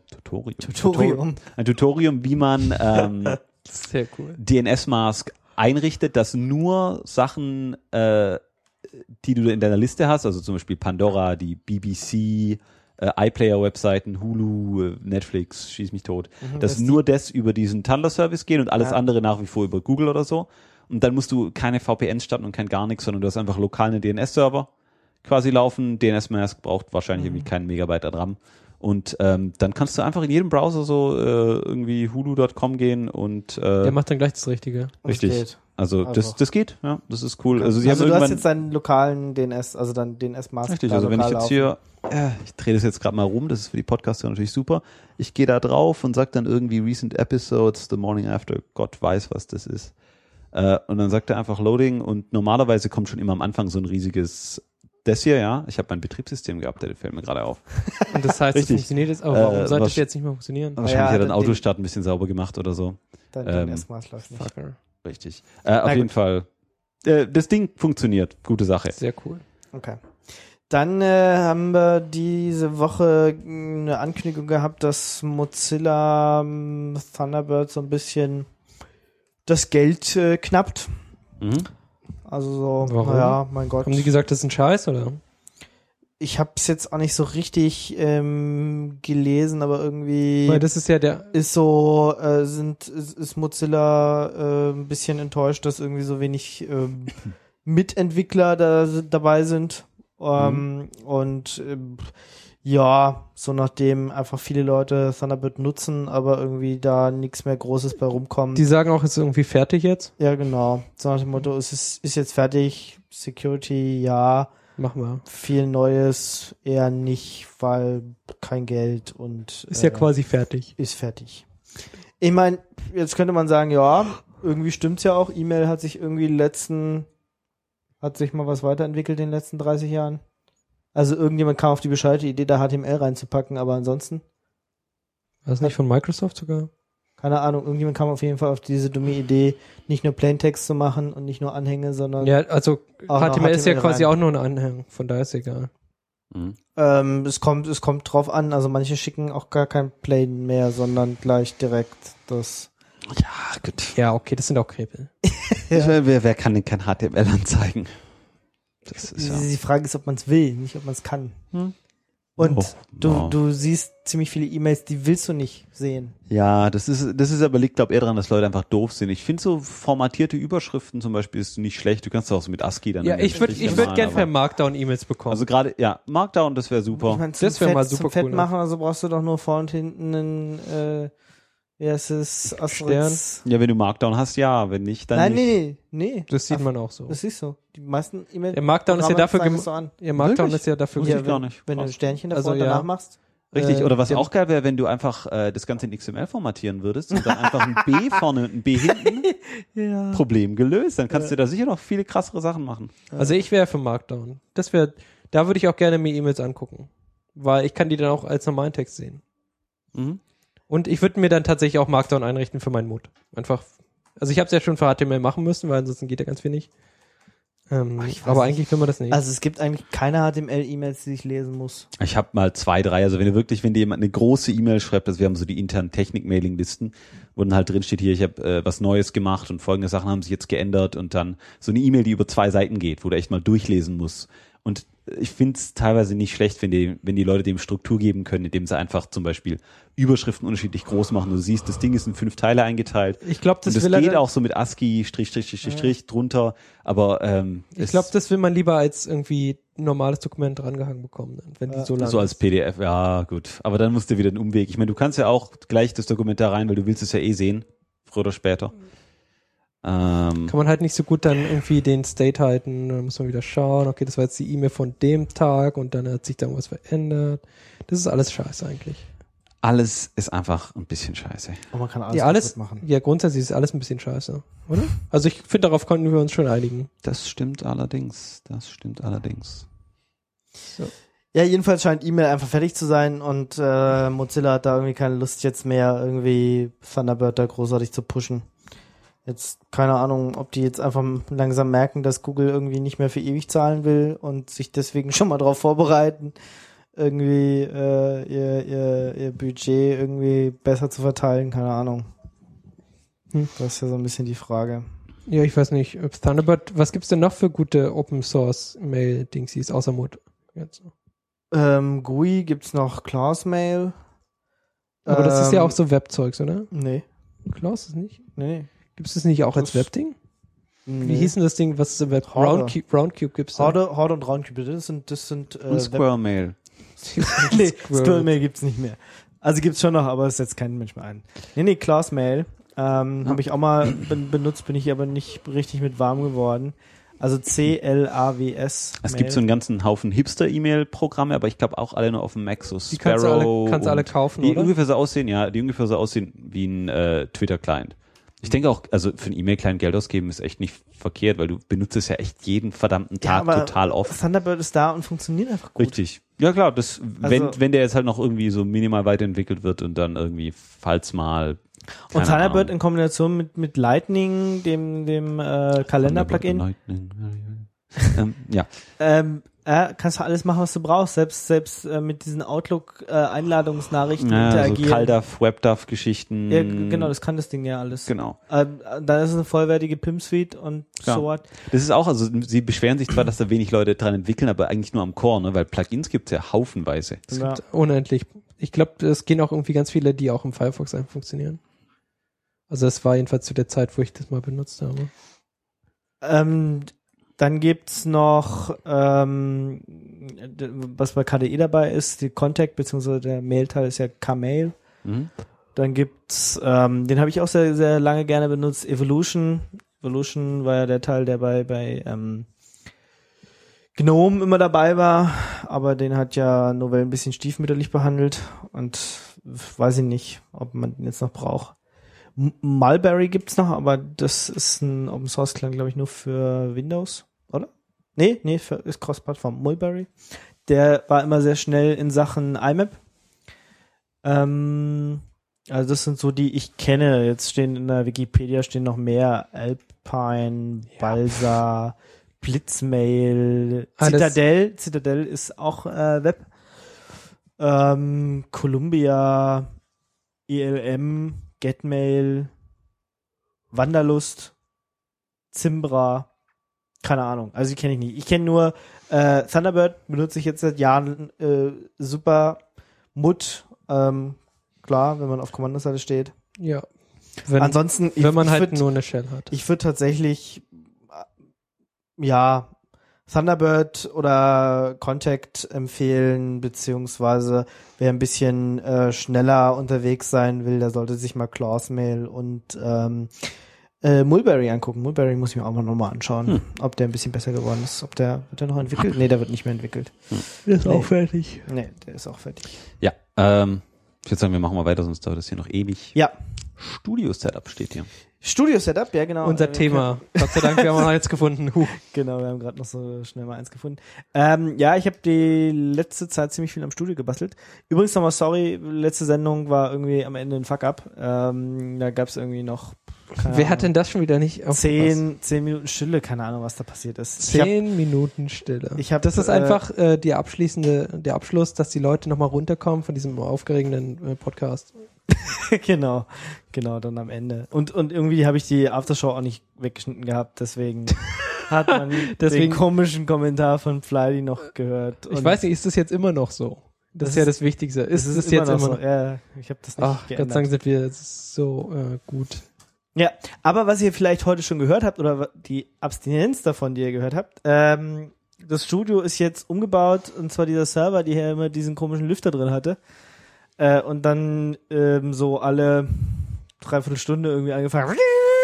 Tutorium, wie man sehr cool. DNS-Mask einrichtet, dass nur Sachen die du in deiner Liste hast, also zum Beispiel Pandora, die BBC, iPlayer-Webseiten, Hulu, Netflix, schieß mich tot, dass nur das über diesen Tunnler-Service gehen und alles andere nach wie vor über Google oder so. Und dann musst du keine VPNs starten und kein gar nichts, sondern du hast einfach lokal einen DNS-Server quasi laufen. DNS-Mask braucht wahrscheinlich irgendwie keinen Megabyte an RAM. Und dann kannst du einfach in jedem Browser so irgendwie hulu.com gehen und der macht dann gleich das Richtige. Richtig. Also das geht, ja, das ist cool. Also du hast jetzt deinen lokalen DNS, also deinen DNS-Mask. Richtig, also wenn ich jetzt hier, ich drehe das jetzt gerade mal rum, das ist für die Podcaster natürlich super. Ich gehe da drauf und sag dann irgendwie Recent Episodes, The Morning After, Gott weiß, was das ist. Und dann sagt er einfach Loading und normalerweise kommt schon immer am Anfang so ein riesiges, das hier, ja, ich habe mein Betriebssystem gehabt, der fällt mir gerade auf. Und das heißt, es funktioniert jetzt, aber warum sollte es jetzt nicht mehr funktionieren? Wahrscheinlich hat er den Autostart ein bisschen sauber gemacht oder so. Dein DNS-Mask läuft nicht. Fucker. Richtig. Auf jeden Fall. Das Ding funktioniert. Gute Sache. Sehr cool. Okay. Dann haben wir diese Woche eine Ankündigung gehabt, dass Mozilla Thunderbird so ein bisschen das Geld knappt. Also so, warum? Naja, mein Gott. Haben die gesagt, das ist ein Scheiß, oder? Ich habe es jetzt auch nicht so richtig gelesen, aber irgendwie Weil das ist ja der ist so ist Mozilla ein bisschen enttäuscht, dass irgendwie so wenig Mitentwickler dabei sind und ja, so nachdem einfach viele Leute Thunderbird nutzen, aber irgendwie da nichts mehr Großes bei rumkommt. Die sagen auch, es ist irgendwie fertig jetzt? Ja, genau. So nach dem Motto, ist jetzt fertig, Security, ja. Machen wir. Viel Neues eher nicht, weil kein Geld und ist ja quasi fertig. Ist fertig. Ich meine, jetzt könnte man sagen, ja, irgendwie stimmt's ja auch. E-Mail hat sich irgendwie hat sich mal was weiterentwickelt in den letzten 30 Jahren. Also irgendjemand kam auf die bescheuerte Idee, da HTML reinzupacken, aber ansonsten. War das nicht von Microsoft sogar? Keine Ahnung, irgendjemand kam auf jeden Fall auf diese dumme Idee, nicht nur Plaintext zu machen und nicht nur Anhänge, sondern Ja, also auch noch HTML ist ja quasi rein. auch nur ein Anhang, von daher ist egal. Es kommt drauf an, also manche schicken auch gar kein Plain mehr, sondern gleich direkt das. Ja, gut. Ja, okay, das sind auch Krepel. Wer kann denn kein HTML anzeigen? Das ist ja. Die Frage ist, ob man es will, nicht ob man es kann. Und du siehst ziemlich viele E-Mails, die willst du nicht sehen. Ja, das ist aber liegt, glaube ich, eher daran, dass Leute einfach doof sind. Ich finde so formatierte Überschriften zum Beispiel ist nicht schlecht. Du kannst auch so mit ASCII dann. Ja, ich würde gern per Markdown E-Mails bekommen. Also gerade, ja, Markdown, das wäre super. Ich meine, Das wäre mal super zum Fett cool, ne? machen, also brauchst du doch nur vorne und hinten einen, wie heißt es, Asterix. Ja, wenn du Markdown hast, ja. Wenn nicht, dann Nein, nicht. nee. Das sieht man auch so. Das siehst du. Die meisten E-Mails. Der Markdown ist ja dafür so an. Ja, Markdown Wirklich? ist ja dafür Wusste Ja, ich gar nicht. Wenn du ein Krass. Sternchen davor Also, und ja. danach machst. Richtig, oder was ja. auch geil wäre, wenn du einfach das Ganze in XML formatieren würdest und dann einfach ein B vorne und ein B hinten, Ja. Problem gelöst. Dann kannst du da sicher noch viele krassere Sachen machen. Also ich wäre für Markdown. Da würde ich auch gerne mir E-Mails angucken. Weil ich kann die dann auch als normalen Text sehen. Mhm. Und ich würde mir dann tatsächlich auch Markdown einrichten für meinen Mod. Einfach, also ich habe es ja schon für HTML machen müssen, weil ansonsten geht ja ganz wenig. Ich weiß Aber nicht. eigentlich will man das nicht. Also es gibt eigentlich keine HTML-E-Mails, die ich lesen muss. Ich habe mal 2, 3, also wenn dir jemand eine große E-Mail schreibt, also wir haben so die internen Technik-Mailing-Listen, wo dann halt drin steht hier, ich habe was Neues gemacht und folgende Sachen haben sich jetzt geändert und dann so eine E-Mail, die über 2 Seiten geht, wo du echt mal durchlesen musst. Und ich finde es teilweise nicht schlecht, wenn die Leute dem Struktur geben können, indem sie einfach zum Beispiel Überschriften unterschiedlich groß machen. Du siehst, das Ding ist in 5 Teile eingeteilt. Ich glaube, das und das will er geht dann, auch so mit ASCII, Strich drunter, aber ich glaube, das will man lieber als irgendwie ein normales Dokument drangehangen bekommen, wenn die so lang so als ist. PDF, ja gut. Aber dann musst du wieder einen Umweg. Ich meine, du kannst ja auch gleich das Dokument da rein, weil du willst es ja eh sehen, früher oder später. Kann man halt nicht so gut dann irgendwie den State halten, dann muss man wieder schauen, okay, das war jetzt die E-Mail von dem Tag und dann hat sich da irgendwas verändert. Das ist alles scheiße eigentlich. Alles ist einfach ein bisschen scheiße. Und man kann alles, Ja, alles, kaputt machen. ja, grundsätzlich ist alles ein bisschen scheiße, oder? Also ich finde, darauf konnten wir uns schon einigen. Das stimmt allerdings. Ja, jedenfalls scheint E-Mail einfach fertig zu sein und Mozilla hat da irgendwie keine Lust jetzt mehr irgendwie Thunderbird da großartig zu pushen. Jetzt keine Ahnung, ob die jetzt einfach langsam merken, dass Google irgendwie nicht mehr für ewig zahlen will und sich deswegen schon mal drauf vorbereiten, irgendwie ihr Budget irgendwie besser zu verteilen, keine Ahnung. Das ist ja so ein bisschen die Frage. Ja, ich weiß nicht, ob Thunderbird, was gibt's denn noch für gute Open Source Mail-Dingsies außer Mod? Jetzt. GUI gibt's noch Classmail. Aber das ist ja auch so Webzeugs, oder? Nee. Klaus ist nicht? Nee. Gibt's das nicht auch als Webding? Nee. Wie hieß denn das Ding, was es im Web? Horde. Roundcube gibt's da. Horde und Roundcube, das sind Und Squirrel Mail. nee, Squirrel-Mail gibt's nicht mehr. Also gibt's schon noch, aber es setzt kein Mensch mehr ein. Nee, Classmail habe ich auch mal benutzt, bin ich aber nicht richtig mit warm geworden. Also CLAWS. Es gibt so einen ganzen Haufen Hipster-E-Mail-Programme, aber ich glaube auch alle nur auf dem Mac, so Die kannst du Sparrow. alle kaufen, die oder? ungefähr so aussehen, die ungefähr so aussehen wie ein Twitter-Client. Ich denke auch, also für einen E-Mail-Client Geld ausgeben ist echt nicht verkehrt, weil du benutzt es ja echt jeden verdammten Tag total oft. Thunderbird ist da und funktioniert einfach gut. Richtig. Ja klar, Also- wenn der jetzt halt noch irgendwie so minimal weiterentwickelt wird und dann irgendwie, falls mal. Und keine Thunderbird Ahnung. in Kombination mit Lightning, dem Kalender-Plugin, Ja. kannst du alles machen, was du brauchst. Selbst mit diesen Outlook-Einladungsnachrichten Ja, so interagieren. CalDAV, WebDAV-Geschichten. Ja, genau, das kann das Ding ja alles. Genau. Da ist es eine vollwertige PIM-Suite und Ja. so what. Das ist auch, also sie beschweren sich zwar, dass da wenig Leute dran entwickeln, aber eigentlich nur am Core, ne? Weil Plugins gibt's ja haufenweise. Es Ja. gibt unendlich. Ich glaube, es gehen auch irgendwie ganz viele, die auch im Firefox einfach funktionieren. Also es war jedenfalls zu der Zeit, wo ich das mal benutzt habe. Dann gibt's noch, was bei KDE dabei ist, die Contact, beziehungsweise der Mail-Teil ist ja Kmail. Mhm. Dann gibt's, den habe ich auch sehr, sehr lange gerne benutzt, Evolution. Evolution war ja der Teil, der bei GNOME immer dabei war, aber den hat ja Novell ein bisschen stiefmütterlich behandelt und weiß ich nicht, ob man den jetzt noch braucht. Mulberry gibt's noch, aber das ist ein Open Source Client, glaube ich, nur für Windows, oder? Nee, ist Cross-Plattform. Mulberry. Der war immer sehr schnell in Sachen IMAP. Also das sind so die ich kenne. Jetzt stehen in der Wikipedia noch mehr. Alpine, Balsa, Blitzmail, Citadel. Citadel ist auch Web. Columbia, ELM, Getmail, Wanderlust, Zimbra, keine Ahnung. Also die kenne ich nicht. Ich kenne nur Thunderbird, benutze ich jetzt seit Jahren super. Mut, klar, wenn man auf Kommandoseite steht. Ja. Ansonsten, wenn man halt nur eine Shell hat. Ich würde tatsächlich, Thunderbird oder Contact empfehlen, beziehungsweise wer ein bisschen schneller unterwegs sein will, der sollte sich mal Clawsmail und Mulberry angucken. Mulberry muss ich mir auch mal nochmal anschauen, ob der ein bisschen besser geworden ist. Wird der noch entwickelt? Nee, der wird nicht mehr entwickelt. Der ist auch fertig. Nee, der ist auch fertig. Ja, ich würde sagen, wir machen mal weiter, sonst dauert das hier noch ewig. Ja. Studio-Setup steht hier. Studio-Setup, ja genau. Unser Thema. Gott sei Dank, wir haben noch eins gefunden. Genau, wir haben gerade noch so schnell mal eins gefunden. Ja, ich habe die letzte Zeit ziemlich viel am Studio gebastelt. Übrigens nochmal sorry, letzte Sendung war irgendwie am Ende ein Fuck-up. Da gab es irgendwie noch Wer hat denn das schon wieder nicht auf 10 Minuten Stille, keine Ahnung, was da passiert ist. 10 Minuten Stille. Das ist einfach der Abschluss, dass die Leute nochmal runterkommen von diesem aufgeregenden Podcast. Genau, dann am Ende. Und irgendwie habe ich die Aftershow auch nicht weggeschnitten gehabt, deswegen hat man den komischen Kommentar von Flydy noch gehört. Ich weiß nicht, ist das jetzt immer noch so? Das ist ja das Wichtigste. Ist es jetzt immer noch? Ja, ich habe das nicht geändert. Gott sei Dank sind wir so gut. Ja, aber was ihr vielleicht heute schon gehört habt oder die Abstinenz davon, die ihr gehört habt, das Studio ist jetzt umgebaut, und zwar dieser Server, die hier immer diesen komischen Lüfter drin hatte, und dann so alle 3/4 Stunde irgendwie angefangen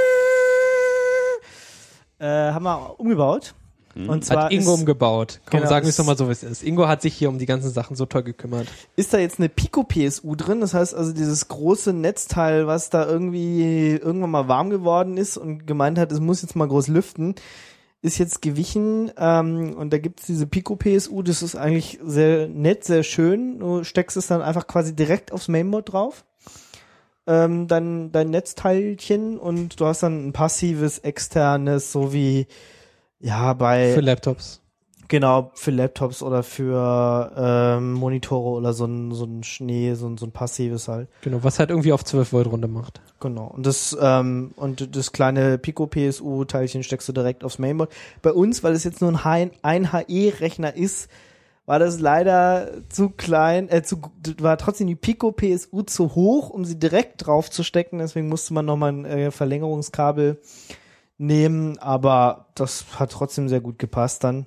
haben wir umgebaut. Und zwar hat Ingo umgebaut. Komm, genau, sagen wir es doch mal so, wie es ist. Ingo hat sich hier um die ganzen Sachen so toll gekümmert. Ist da jetzt eine Pico PSU drin? Das heißt also dieses große Netzteil, was da irgendwann mal warm geworden ist und gemeint hat, es muss jetzt mal groß lüften, ist jetzt gewichen. Und da gibt's diese Pico PSU. Das ist eigentlich sehr nett, sehr schön. Du steckst es dann einfach quasi direkt aufs Mainboard drauf. Dein Netzteilchen, und du hast dann ein passives, externes, so wie für Laptops. Genau, für Laptops oder für Monitore oder so ein Schnee, so ein passives halt. Genau, was halt irgendwie auf 12 Volt runter macht. Genau. Und das kleine Pico PSU Teilchen steckst du direkt aufs Mainboard. Bei uns, weil es jetzt nur ein HE-Rechner ist, war das leider zu klein, war trotzdem die Pico PSU zu hoch, um sie direkt drauf zu stecken. Deswegen musste man nochmal ein Verlängerungskabel nehmen, aber das hat trotzdem sehr gut gepasst dann.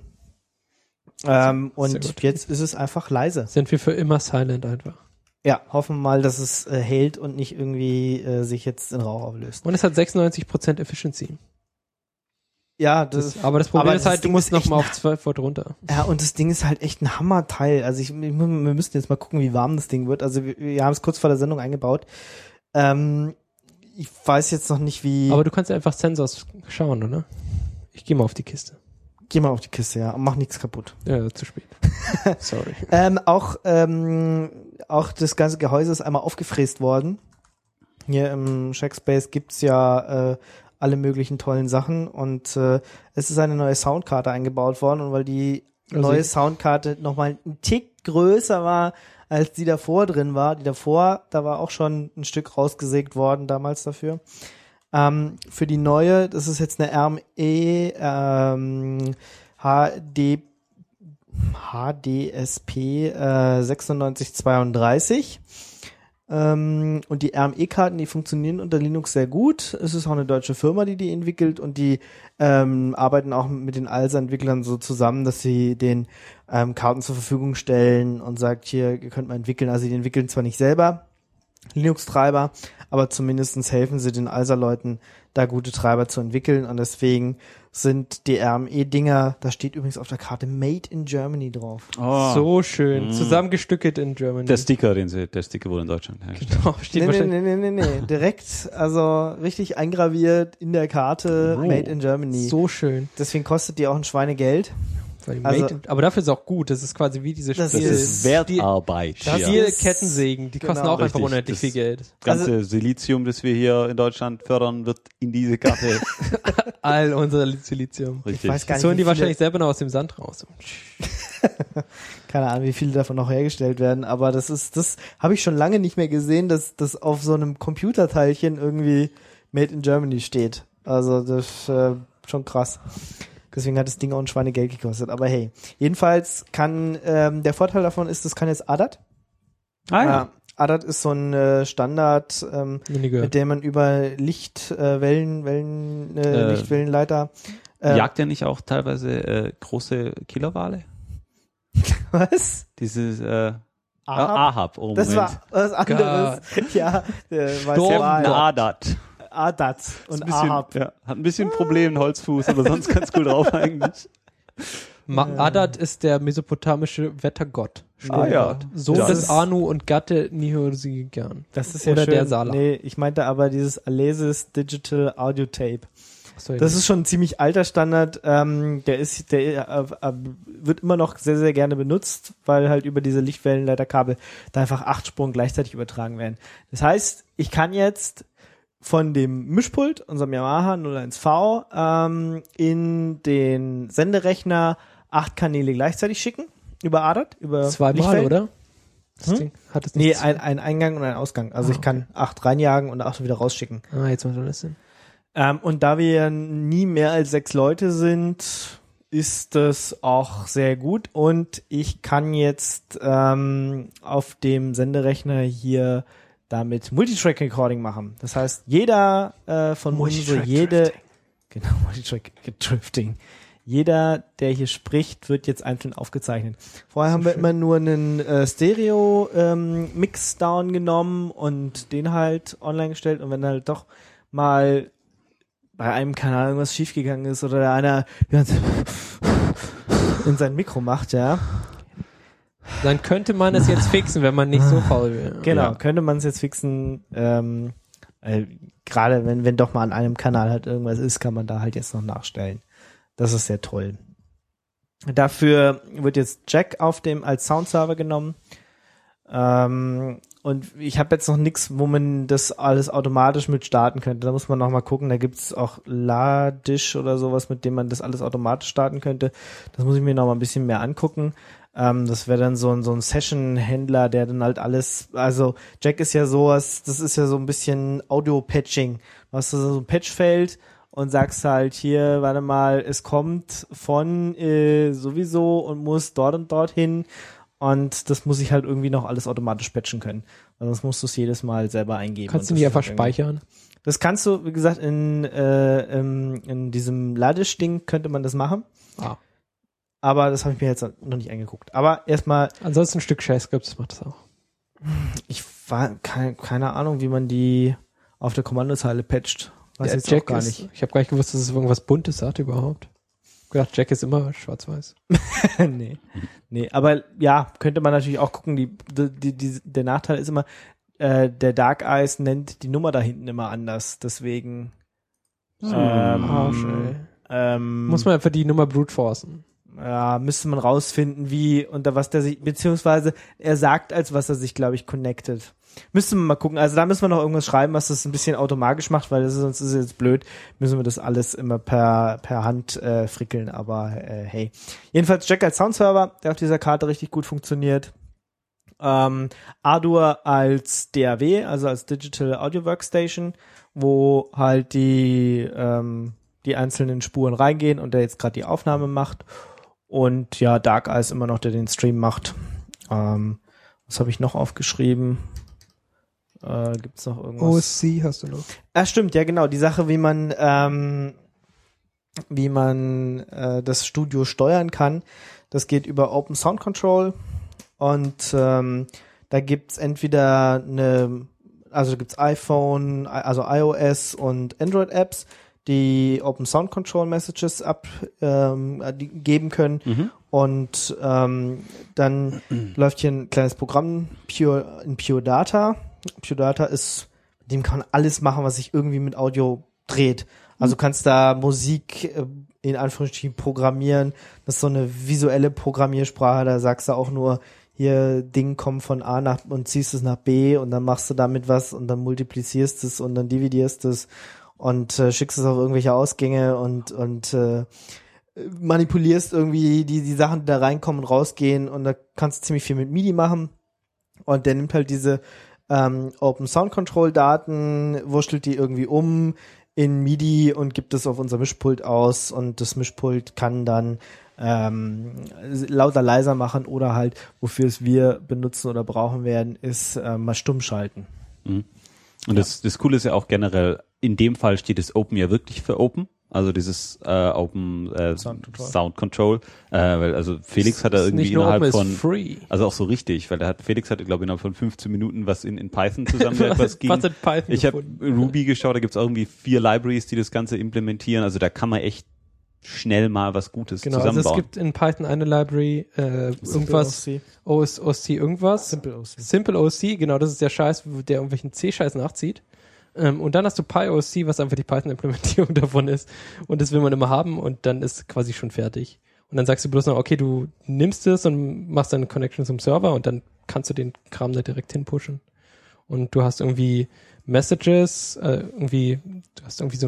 Und jetzt ist es einfach leise. Sind wir für immer silent einfach. Ja, hoffen wir mal, dass es hält und nicht irgendwie sich jetzt in Rauch auflöst. Und es hat 96% Efficiency. Ja, aber das Problem ist halt, du musst nochmal auf 12 Volt runter. Ja, und das Ding ist halt echt ein Hammerteil. Also wir müssten jetzt mal gucken, wie warm das Ding wird. Also wir haben es kurz vor der Sendung eingebaut. Ich weiß jetzt noch nicht, wie... Aber du kannst ja einfach Sensors schauen, oder? Ich gehe mal auf die Kiste. Geh mal auf die Kiste, ja. Und mach nichts kaputt. Ja, zu spät. Sorry. Auch das ganze Gehäuse ist einmal aufgefräst worden. Hier im Shackspace gibt's ja alle möglichen tollen Sachen, und es ist eine neue Soundkarte eingebaut worden, und weil die neue Soundkarte nochmal ein Tick größer war, als die davor drin war. Die davor, da war auch schon ein Stück rausgesägt worden damals dafür. Für die neue, das ist jetzt eine RME HDSP 9632. Und die RME-Karten, die funktionieren unter Linux sehr gut. Es ist auch eine deutsche Firma, die entwickelt, und die arbeiten auch mit den ALSA-Entwicklern so zusammen, dass sie den Karten zur Verfügung stellen und sagt, hier, ihr könnt mal entwickeln. Also die entwickeln zwar nicht selber Linux-Treiber, aber zumindestens helfen sie den ALSA-Leuten, da gute Treiber zu entwickeln, und deswegen sind die RME-Dinger, da steht übrigens auf der Karte Made in Germany drauf. Oh. So schön. Zusammengestückelt in Germany. Der Sticker wurde in Deutschland hergestellt. Genau, steht Nee. Direkt, also richtig eingraviert in der Karte Made in Germany. So schön. Deswegen kostet die auch ein Schweinegeld. Aber dafür ist es auch gut. Das ist quasi wie diese Das ist Wertarbeit. Die Kettensägen, die kosten auch einfach unendlich viel Geld. Das ganze Silizium, das wir hier in Deutschland fördern, wird in diese Karte. All unser Silizium. Richtig. Ich weiß gar Das nicht, holen die wahrscheinlich selber noch aus dem Sand raus. Keine Ahnung, wie viele davon noch hergestellt werden, aber das habe ich schon lange nicht mehr gesehen, dass das auf so einem Computerteilchen irgendwie Made in Germany steht. Also das ist schon krass. Deswegen hat das Ding auch ein Schweinegeld gekostet. Aber hey, jedenfalls kann, der Vorteil davon ist, das kann jetzt ADAT. ADAT ist so ein Standard, mit dem man über Lichtwellenleiter jagt er nicht auch teilweise große Killerwale? Was? Dieses Ahab. Oh, das war was anderes. Ja, ADAT. ADAT und Ahab. Ja, hat ein bisschen Problem, Holzfuß, aber sonst ganz cool drauf eigentlich. ADAT ist der mesopotamische Wettergott. Sohn des Anu und Gatte Nihursigan. Das ist ja oder schön. Der Sala. Nee, ich meinte aber dieses Alesis Digital Audio Tape. So, das ist schon ein ziemlich alter Standard. Der wird immer noch sehr, sehr gerne benutzt, weil halt über diese Lichtwellenleiterkabel da einfach 8 Spuren gleichzeitig übertragen werden. Das heißt, ich kann jetzt von dem Mischpult, unserem Yamaha 01V, in den Senderechner 8 Kanäle gleichzeitig schicken. Über ADAT, über zweimal, Lichtwellen. oder? Das Ding hat es nicht. Nee, ein Eingang und ein Ausgang. Also ich kann 8 reinjagen und 8 wieder rausschicken. Jetzt macht das Sinn. Und da wir nie mehr als 6 Leute sind, ist das auch sehr gut. Und ich kann jetzt auf dem Senderechner hier damit Multitrack-Recording machen. Das heißt, jeder von uns, Multitrack-Drifting. Jeder, der hier spricht, wird jetzt einzeln aufgezeichnet. Vorher haben wir immer nur einen Stereo-Mix-Down genommen und den halt online gestellt. Und wenn halt doch mal bei einem Kanal irgendwas schiefgegangen ist oder einer in sein Mikro macht, ja. Dann könnte man es jetzt fixen, wenn man nicht so faul wäre. Genau, könnte man es jetzt fixen. Gerade wenn doch mal an einem Kanal halt irgendwas ist, kann man da halt jetzt noch nachstellen. Das ist sehr toll. Dafür wird jetzt Jack als Soundserver genommen. Und ich habe jetzt noch nichts, wo man das alles automatisch mit starten könnte. Da muss man noch mal gucken. Da gibt's auch Ladish oder sowas, mit dem man das alles automatisch starten könnte. Das muss ich mir noch mal ein bisschen mehr angucken. Das wäre dann so ein Session-Händler, der dann halt alles, also Jack ist ja sowas, das ist ja so ein bisschen Audio-Patching. Du hast so ein Patchfeld und sagst halt hier, warte mal, es kommt von sowieso und muss dort und dorthin. Und das muss ich halt irgendwie noch alles automatisch patchen können. Sonst musst du es jedes Mal selber eingeben. Kannst du nicht einfach speichern? Das kannst du, wie gesagt, in diesem Ladish-Ding könnte man das machen. Aber das habe ich mir jetzt noch nicht angeguckt. Aber erstmal. Ansonsten ein Stück Shell-Scripts macht das auch. Ich war keine Ahnung, wie man die auf der Kommandozeile patcht. Weiß jetzt Jack auch gar nicht. Ich habe gar nicht gewusst, dass es irgendwas Buntes hat überhaupt. Ich gedacht, Jack ist immer schwarz-weiß. Nee, aber ja, könnte man natürlich auch gucken. Der Nachteil ist immer, der Dark Eyes nennt die Nummer da hinten immer anders. Deswegen Muss man einfach die Nummer brute forcen. Ja, müsste man rausfinden, wie, unter was der sich, beziehungsweise er sagt, als was er sich, glaube ich, connectet. Müsste man mal gucken. Also da müssen wir noch irgendwas schreiben, was das ein bisschen automatisch macht, weil sonst ist es jetzt blöd. Müssen wir das alles immer per Hand frickeln, aber hey. Jedenfalls Jack als Soundserver, der auf dieser Karte richtig gut funktioniert. Ardour als DAW, also als Digital Audio Workstation, wo halt die einzelnen Spuren reingehen und der jetzt gerade die Aufnahme macht. Und ja, Dark Eyes immer noch, der den Stream macht. Was habe ich noch aufgeschrieben? Gibt's noch irgendwas? OSC hast du noch. Stimmt, ja genau. Die Sache, wie man das Studio steuern kann, das geht über Open Sound Control. Und da gibt's entweder gibt's iPhone, also iOS und Android Apps, die Open Sound Control Messages die geben können. Und dann läuft hier ein kleines Programm in Pure Data. Pure Data mit dem kann man alles machen, was ich irgendwie mit Audio dreht. Also du kannst da Musik in Anführungsstrichen programmieren. Das ist so eine visuelle Programmiersprache. Da sagst du auch nur, hier Ding kommt von A nach und ziehst es nach B und dann machst du damit was und dann multiplizierst es und dann dividierst es und schickst es auf irgendwelche Ausgänge und manipulierst irgendwie die Sachen, die da reinkommen und rausgehen, und da kannst du ziemlich viel mit MIDI machen. Und der nimmt halt diese Open Sound Control Daten, wurschtelt die irgendwie um in MIDI und gibt es auf unser Mischpult aus, und das Mischpult kann dann lauter, leiser machen, oder halt, wofür es wir benutzen oder brauchen werden, ist mal stumm schalten. Mhm. Und das Coole ist ja auch generell, in dem Fall steht das Open ja wirklich für Open, also dieses Open Sound Control, weil also Felix hat da irgendwie innerhalb von, free. also auch so richtig, weil Felix hatte, glaube ich, innerhalb von 15 Minuten was in Python zusammen etwas ging. Was in Python ich habe Ruby geschaut, da gibt's auch irgendwie 4 Libraries, die das Ganze implementieren, also da kann man echt schnell mal was Gutes zusammenbauen. Also es gibt in Python eine Library, irgendwas, OC irgendwas. Simple OC, genau, das ist der Scheiß, der irgendwelchen C-Scheiß nachzieht. Und dann hast du PyOC, was einfach die Python-Implementierung davon ist. Und das will man immer haben, und dann ist quasi schon fertig. Und dann sagst du bloß noch, okay, du nimmst es und machst dann eine Connection zum Server, und dann kannst du den Kram da direkt hinpushen. Und du hast irgendwie Messages, du hast irgendwie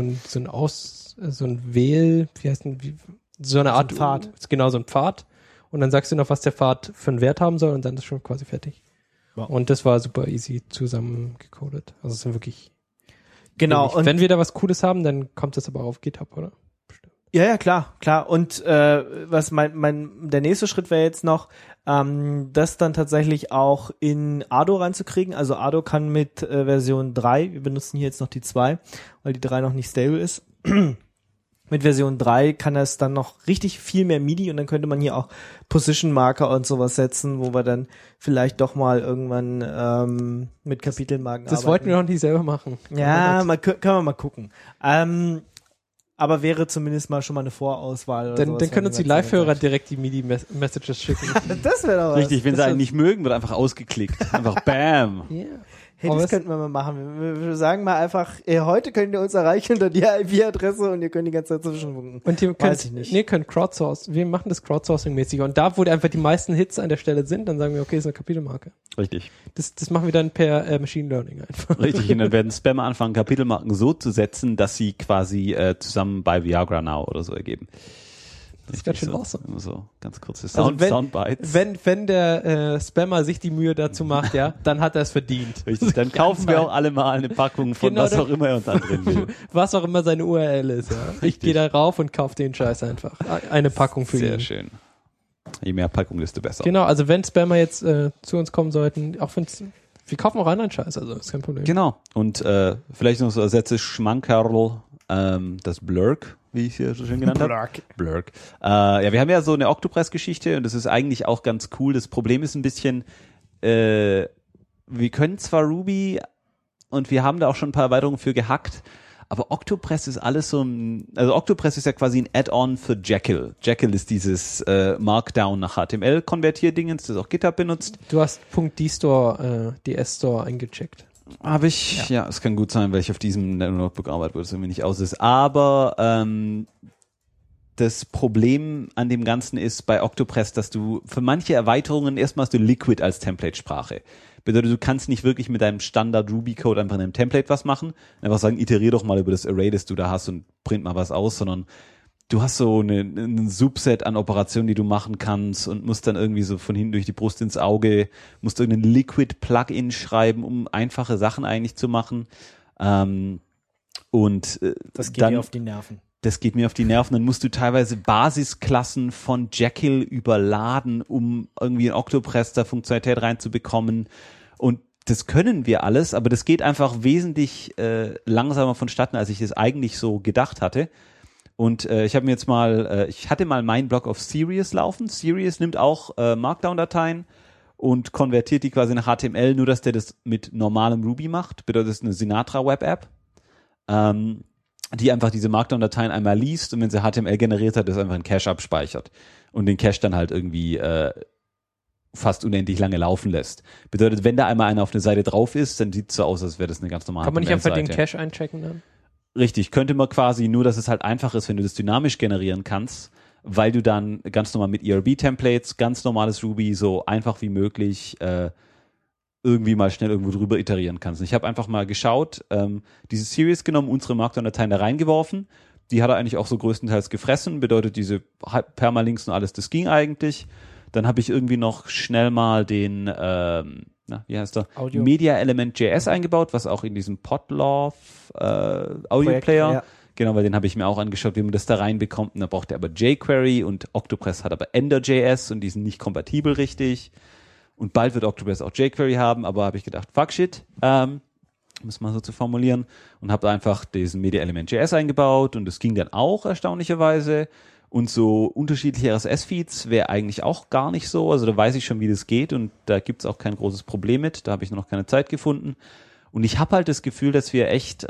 so ein Wähl, wie heißt denn, so eine Art Pfad. Genau, so ein Pfad. Und dann sagst du noch, was der Pfad für einen Wert haben soll, und dann ist schon quasi fertig. Wow. Und das war super easy zusammengecodet. Also es ist wirklich, genau. Und wenn wir da was Cooles haben, dann kommt das aber auf GitHub, oder? Bestimmt. Ja, klar. Und was der nächste Schritt wäre jetzt noch, das dann tatsächlich auch in Ardo reinzukriegen. Also Ardo kann mit Version 3, wir benutzen hier jetzt noch die 2, weil die 3 noch nicht stable ist. Mit Version 3 kann es dann noch richtig viel mehr MIDI, und dann könnte man hier auch Position Marker und sowas setzen, wo wir dann vielleicht doch mal irgendwann mit Kapitelmarken arbeiten. Das wollten wir noch nicht selber machen. Ja, können wir mal gucken. Aber wäre zumindest mal schon mal eine Vorauswahl. Oder dann können uns die Live-Hörer direkt die MIDI-Messages schicken. Das wäre doch was. Richtig, wenn sie einen nicht mögen, wird einfach ausgeklickt. Einfach BAM. Yeah. Hey, das könnten wir mal machen. Wir sagen mal einfach, heute könnt ihr uns erreichen unter die IP-Adresse, und ihr könnt die ganze Zeit zwischenfunken. Und ihr könnt crowdsourcen. Wir machen das Crowdsourcing-mäßig. Und da, wo einfach die meisten Hits an der Stelle sind, dann sagen wir, okay, ist eine Kapitelmarke. Richtig. Das machen wir dann per Machine Learning einfach. Richtig, und dann werden Spammer anfangen, Kapitelmarken so zu setzen, dass sie quasi zusammen bei Viagra Now oder so ergeben. Das ist ganz schön awesome. So ganz kurzes Soundbites. Wenn der Spammer sich die Mühe dazu macht, ja, dann hat er es verdient. Richtig, dann kaufen wir auch alle mal eine Packung von was auch immer er uns andrehen will. Was auch immer seine URL ist, ja. Ich gehe da rauf und kaufe den Scheiß einfach. Eine Packung für ihn. Sehr schön. Je mehr Packung, desto besser. Genau, also wenn Spammer jetzt zu uns kommen sollten, auch wenn wir kaufen auch anderen Scheiß, also ist kein Problem. Genau. Und vielleicht noch so Sätze Schmankerl, das Blurk, wie ich hier so schön genannt habe. Blurk. Ja, wir haben ja so eine Octopress-Geschichte, und das ist eigentlich auch ganz cool. Das Problem ist ein bisschen, wir können zwar Ruby, und wir haben da auch schon ein paar Erweiterungen für gehackt, aber Octopress ist alles so also Octopress ist ja quasi ein Add-on für Jekyll. Jekyll ist dieses Markdown nach HTML Konvertierdingens, das auch GitHub benutzt. Du hast .dstore, DS-Store eingecheckt. Habe ich, ja, es kann gut sein, weil ich auf diesem Notebook arbeite, wo es irgendwie nicht aus ist. Aber das Problem an dem Ganzen ist bei Octopress, dass du für manche Erweiterungen erstmal hast du Liquid als Template-Sprache. Bedeutet, du kannst nicht wirklich mit deinem Standard-Ruby-Code einfach in einem Template was machen. Einfach sagen, iterier doch mal über das Array, das du da hast, und print mal was aus, sondern du hast so ein Subset an Operationen, die du machen kannst, und musst dann irgendwie so von hinten durch die Brust ins Auge, musst irgendein Liquid-Plugin schreiben, um einfache Sachen eigentlich zu machen. Und das geht dir auf die Nerven. Das geht mir auf die Nerven. Dann musst du teilweise Basisklassen von Jekyll überladen, um irgendwie in Octopress da Funktionalität reinzubekommen. Und das können wir alles, aber das geht einfach wesentlich langsamer vonstatten, als ich es eigentlich so gedacht hatte. Und ich habe mir jetzt mal, ich hatte mal meinen Blog auf Serious laufen. Serious nimmt auch Markdown-Dateien und konvertiert die quasi nach HTML, nur dass der das mit normalem Ruby macht. Bedeutet, das ist eine Sinatra-Web-App, die einfach diese Markdown-Dateien einmal liest, und wenn sie HTML generiert hat, das einfach in Cache abspeichert und den Cache dann halt irgendwie fast unendlich lange laufen lässt. Bedeutet, wenn da einmal einer auf eine Seite drauf ist, dann sieht es so aus, als wäre das eine ganz normale Kann man nicht einfach den Seite. Cache einchecken dann? Richtig, könnte man quasi, nur dass es halt einfach ist, wenn du das dynamisch generieren kannst, weil du dann ganz normal mit ERB-Templates, ganz normales Ruby, so einfach wie möglich irgendwie mal schnell irgendwo drüber iterieren kannst. Und ich habe einfach mal geschaut, diese Series genommen, unsere Markdown-Dateien da reingeworfen, die hat er eigentlich auch so größtenteils gefressen, bedeutet diese Permalinks und alles, das ging eigentlich. Dann habe ich irgendwie noch schnell mal den, wie heißt der? Audio. Media Element JS eingebaut, was auch in diesem Podlove Audio Player, ja. genau, weil den habe ich mir auch angeschaut, wie man das da reinbekommt. Und da braucht er aber jQuery und Octopress hat aber Ender.js und die sind nicht kompatibel richtig. Und bald wird Octopress auch jQuery haben, aber habe ich gedacht, fuck shit, um es mal so zu formulieren, und habe einfach diesen Media Element JS eingebaut und das ging dann auch erstaunlicherweise. Und so unterschiedliche RSS-Feeds wäre eigentlich auch gar nicht so. Also da weiß ich schon, wie das geht und da gibt's auch kein großes Problem mit. Da habe ich nur noch keine Zeit gefunden. Und ich habe halt das Gefühl, dass wir echt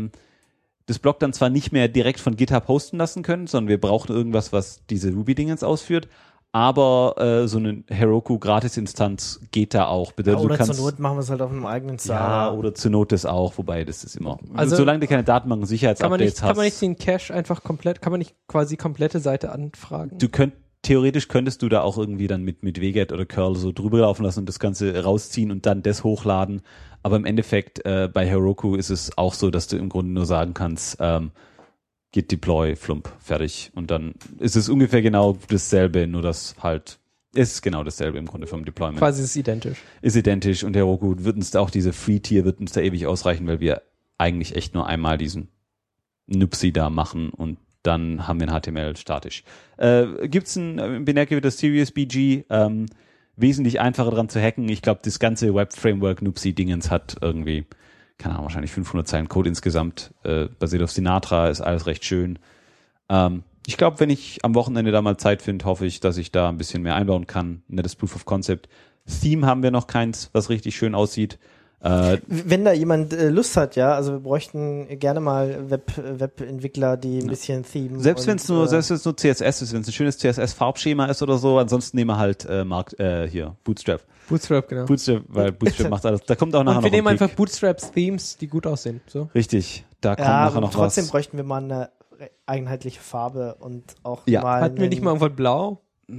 das Blog dann zwar nicht mehr direkt von GitHub hosten lassen können, sondern wir brauchen irgendwas, was diese Ruby-Dingens ausführt. Aber so eine Heroku-Gratis-Instanz geht da auch. Bedeutet, Oder du kannst, zur Not machen wir es halt auf einem eigenen Server. ja, oder zur Not das auch, wobei das ist immer. Also, solange du keine Datenbank- und Sicherheitsupdates hast. Kann man nicht den Cache einfach komplett, kann man nicht quasi komplette Seite anfragen? Theoretisch könntest du da auch irgendwie dann mit Wget oder Curl so drüber laufen lassen und das Ganze rausziehen und dann das hochladen. Aber im Endeffekt bei Heroku ist es auch so, dass du im Grunde nur sagen kannst, git deploy, flump, fertig. Und dann ist es ungefähr genau dasselbe, nur dass halt, ist genau dasselbe im Grunde vom Deployment. Quasi ist es identisch. Ist identisch und Heroku wird uns da auch diese Free-Tier wird uns da ewig ausreichen, weil wir eigentlich echt nur einmal diesen Nupsi da machen und dann haben wir ein HTML statisch. Gibt's ein binär das Serious BG, wesentlich einfacher dran zu hacken. Ich glaube, das ganze Web-Framework Nupsi-Dingens hat irgendwie, keine Ahnung, wahrscheinlich 500 Zeilen Code insgesamt, basiert auf Sinatra, ist alles recht schön. Ich glaube, wenn ich am Wochenende da mal Zeit finde, hoffe ich, dass ich da ein bisschen mehr einbauen kann. Nettes Proof of Concept. Theme haben wir noch keins, was richtig schön aussieht. Wenn da jemand Lust hat, ja, also wir bräuchten gerne mal Webentwickler, die ein bisschen Theme. Selbst wenn es nur CSS ist, wenn es ein schönes CSS-Farbschema ist oder so, ansonsten nehmen wir halt Bootstrap. Genau. Weil Bootstrap macht alles. Da kommt auch nachher und noch wir nehmen ein Peak. einfach Bootstrap-Themes, die gut aussehen. So. Richtig, da kommt Ja, nachher noch trotzdem was. bräuchten wir mal eine einheitliche Farbe und auch Ja. mal. Hatten wir nicht mal irgendwann blau?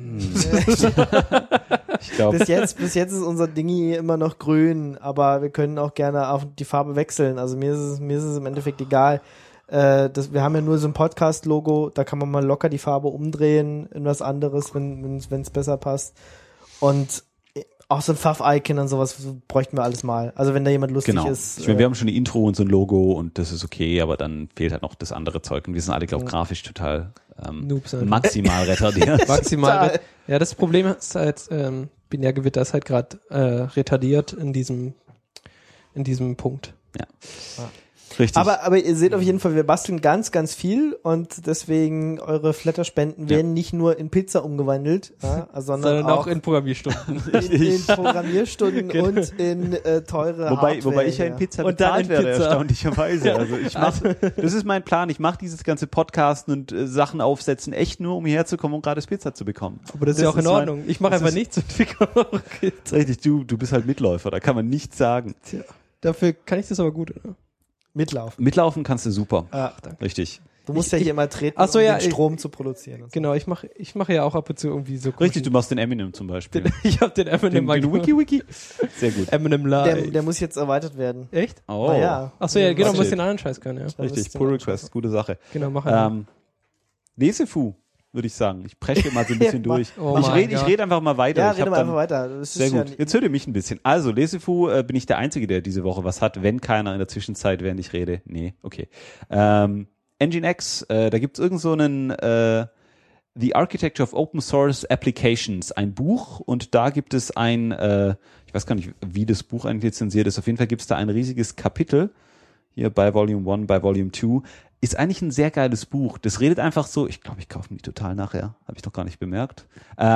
Ich glaube, bis jetzt ist unser Dingi immer noch grün, aber wir können auch gerne auf die Farbe wechseln. Also mir ist es im Endeffekt egal. Wir haben ja nur so ein Podcast-Logo, da kann man mal locker die Farbe umdrehen in was anderes, wenn es besser passt. Und auch so ein Fav-Icon und sowas bräuchten wir alles mal. Also wenn da jemand lustig ist. Ich meine, wir haben schon eine Intro und so ein Logo und das ist okay, aber dann fehlt halt noch das andere Zeug. Und wir sind alle, glaube ich, grafisch total Noobs halt. maximal retardiert. Maximal. Ja, das Problem ist halt, Binärgewitter ist halt gerade retardiert in diesem Punkt. Ja. Richtig. Aber ihr seht auf jeden Fall, wir basteln ganz, ganz viel und deswegen eure Flatter-Spenden werden nicht nur in Pizza umgewandelt, ja, sondern auch in Programmierstunden. in Programmierstunden Genau. und in teure Hardware. Wobei ich ja in Pizza Und dann bezahlt in werde, Pizza. erstaunlicherweise. Also das ist mein Plan. Ich mache dieses ganze Podcasten und Sachen aufsetzen echt nur, um hierher zu kommen und gratis Pizza zu bekommen. Aber das ist ja auch in Ordnung. Ich mache das einfach ist- nichts und Pizza. Richtig, du bist halt Mitläufer, da kann man nichts sagen. Dafür kann ich das aber gut, oder? Mitlaufen. Mitlaufen kannst du super. Ach, danke. Richtig. Du musst ja hier mal treten, Ach so, um ja, den Strom zu produzieren. Und so. Genau, ich mache ja auch ab und zu irgendwie so Richtig, du machst den Eminem zum Beispiel. Ich habe den Eminem mal den gemacht. Wiki. Sehr gut. Eminem Live. Der muss jetzt erweitert werden. Echt? Oh, Na ja. Ach so, ja, genau, Was muss steht? den anderen Scheiß können, ja. richtig. müsste Pull man Request, gute Sache. Genau, mach einfach. Lesefu, würde ich sagen. Ich presche mal so ein bisschen durch. Oh ich mein rede Gott. red einfach mal weiter. Ja, Ich reden hab wir dann- einfach weiter. Das Sehr ist ja gut. Jetzt hört ihr mich ein bisschen. Also, Lesefu bin ich der Einzige, der diese Woche was hat, wenn keiner in der Zwischenzeit, während ich rede. Nee, okay. Nginx, da gibt's irgend so einen The Architecture of Open Source Applications, ein Buch, und da gibt es ein, ich weiß gar nicht, wie das Buch eigentlich lizenziert ist, auf jeden Fall gibt's da ein riesiges Kapitel, hier bei Volume 1, bei Volume 2, ist eigentlich ein sehr geiles Buch. Das redet einfach so, ich glaube, ich kaufe mich total nachher, habe ich noch gar nicht bemerkt.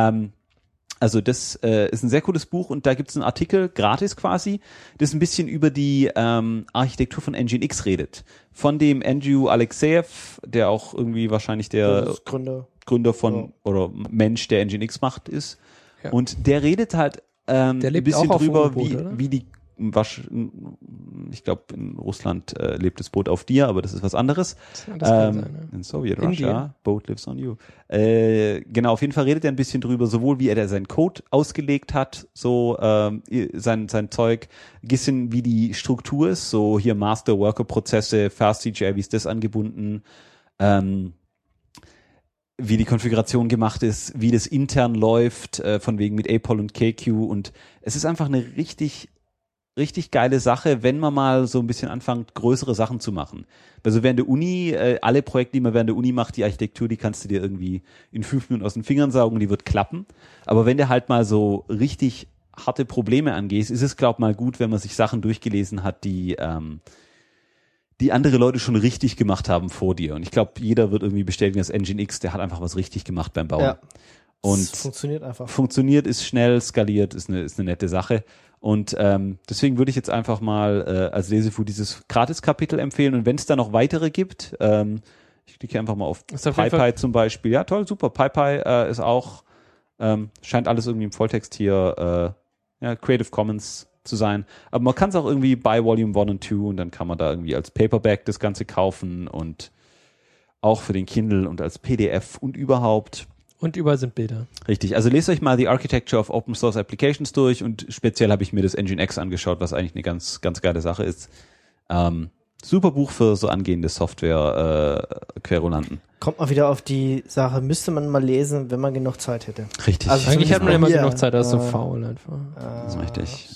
Also das ist ein sehr cooles Buch und da gibt es einen Artikel, gratis quasi, das ein bisschen über die Architektur von Nginx redet. Von dem Andrew Alexeyev, der auch irgendwie wahrscheinlich der Das ist Gründer von oder Mensch, der Nginx macht, ist. Ja. Und der redet halt ein lebt bisschen auch auf drüber, U-Boot, oder? wie die ich glaube, in Russland lebt das Boot auf dir, aber das ist was anderes. Das kann sein, ja. In Soviet Russia, Boat lives on you. Genau, auf jeden Fall redet er ein bisschen drüber, sowohl wie er seinen Code ausgelegt hat, so sein Zeug, ein bisschen wie die Struktur ist, so hier Master-Worker-Prozesse, Fast-CGI, wie ist das angebunden, wie die Konfiguration gemacht ist, wie das intern läuft, von wegen mit APOL und KQ, und es ist einfach eine richtig geile Sache, wenn man mal so ein bisschen anfängt, größere Sachen zu machen. Also während der Uni, alle Projekte, die man während der Uni macht, die Architektur, die kannst du dir irgendwie in 5 Minuten aus den Fingern saugen, die wird klappen. Aber wenn du halt mal so richtig harte Probleme angehst, ist es, glaub mal, gut, wenn man sich Sachen durchgelesen hat, die andere Leute schon richtig gemacht haben vor dir. Und ich glaube, jeder wird irgendwie bestätigen, dass Nginx, der hat einfach was richtig gemacht beim Bauen. Ja. Und es funktioniert einfach. Funktioniert, ist schnell, skaliert, ist eine nette Sache. Und deswegen würde ich jetzt einfach mal als Lesefu dieses Gratis-Kapitel empfehlen. Und wenn es da noch weitere gibt, ich klicke einfach mal auf PyPy zum Beispiel. Ja, toll, super. PyPy ist auch, scheint alles irgendwie im Volltext hier Creative Commons zu sein. Aber man kann es auch irgendwie bei Volume 1 und 2 und dann kann man da irgendwie als Paperback das Ganze kaufen und auch für den Kindle und als PDF und überhaupt. Und überall sind Bilder. Richtig. Also lest euch mal The Architecture of Open Source Applications durch und speziell habe ich mir das Nginx angeschaut, was eigentlich eine ganz, ganz geile Sache ist. Super Buch für so angehende Software-Querulanten. Kommt mal wieder auf die Sache, müsste man mal lesen, wenn man genug Zeit hätte. Richtig. Also eigentlich hat man immer genug Zeit, das ist so faul einfach. Das ist richtig.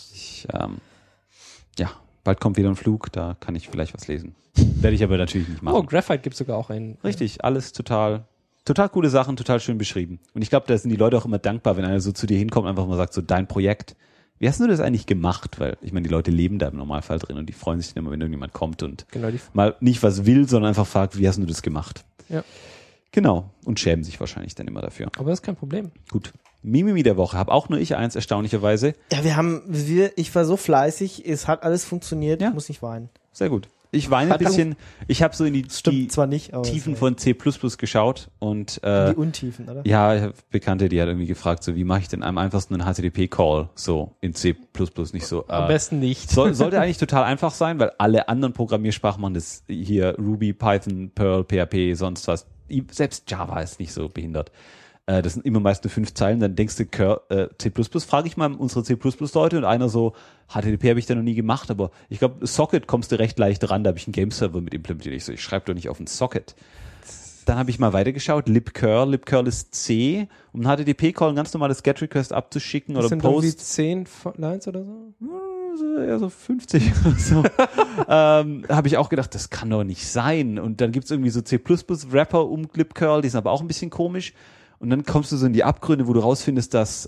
Bald kommt wieder ein Flug, da kann ich vielleicht was lesen. Werde ich aber natürlich nicht machen. Oh, Graphite gibt es sogar auch einen. Richtig, alles total coole Sachen, total schön beschrieben. Und ich glaube, da sind die Leute auch immer dankbar, wenn einer so zu dir hinkommt und einfach mal sagt, so dein Projekt, wie hast du das eigentlich gemacht? Weil, ich meine, die Leute leben da im Normalfall drin und die freuen sich immer, wenn irgendjemand kommt und mal nicht was will, sondern einfach fragt, wie hast du das gemacht? Ja. Genau. Und schämen sich wahrscheinlich dann immer dafür. Aber das ist kein Problem. Gut. Mimimi der Woche. Hab auch nur ich eins, erstaunlicherweise. Ja, ich war so fleißig, es hat alles funktioniert, ich muss nicht weinen. Sehr gut. Ich weine ein bisschen. Ich habe so in die zwar nicht, aber Tiefen von C++ geschaut und die Untiefen, oder? Ja, ich habe Bekannte, die hat irgendwie gefragt, so wie mache ich denn am einfachsten einen HTTP-Call so in C++, nicht so. Am besten nicht. Sollte eigentlich total einfach sein, weil alle anderen Programmiersprachen machen das hier, Ruby, Python, Perl, PHP, sonst was. Selbst Java ist nicht so behindert. Das sind immer meist nur 5 Zeilen, dann denkst du C++, frage ich mal unsere C++-Leute und einer so, HTTP habe ich da noch nie gemacht, aber ich glaube, Socket kommst du recht leicht ran, da habe ich einen Game-Server mit implementiert. Ich so, ich schreibe doch nicht auf einen Socket. Dann habe ich mal weitergeschaut, libcurl ist C, um einen HTTP-Call, ein ganz normales GET-Request abzuschicken oder sind Post. Irgendwie 10 Lines oder so? Ja, so 50 oder so. Habe ich auch gedacht, das kann doch nicht sein. Und dann gibt's irgendwie so C++-Wrapper um libcurl, die sind aber auch ein bisschen komisch. Und dann kommst du so in die Abgründe, wo du rausfindest, dass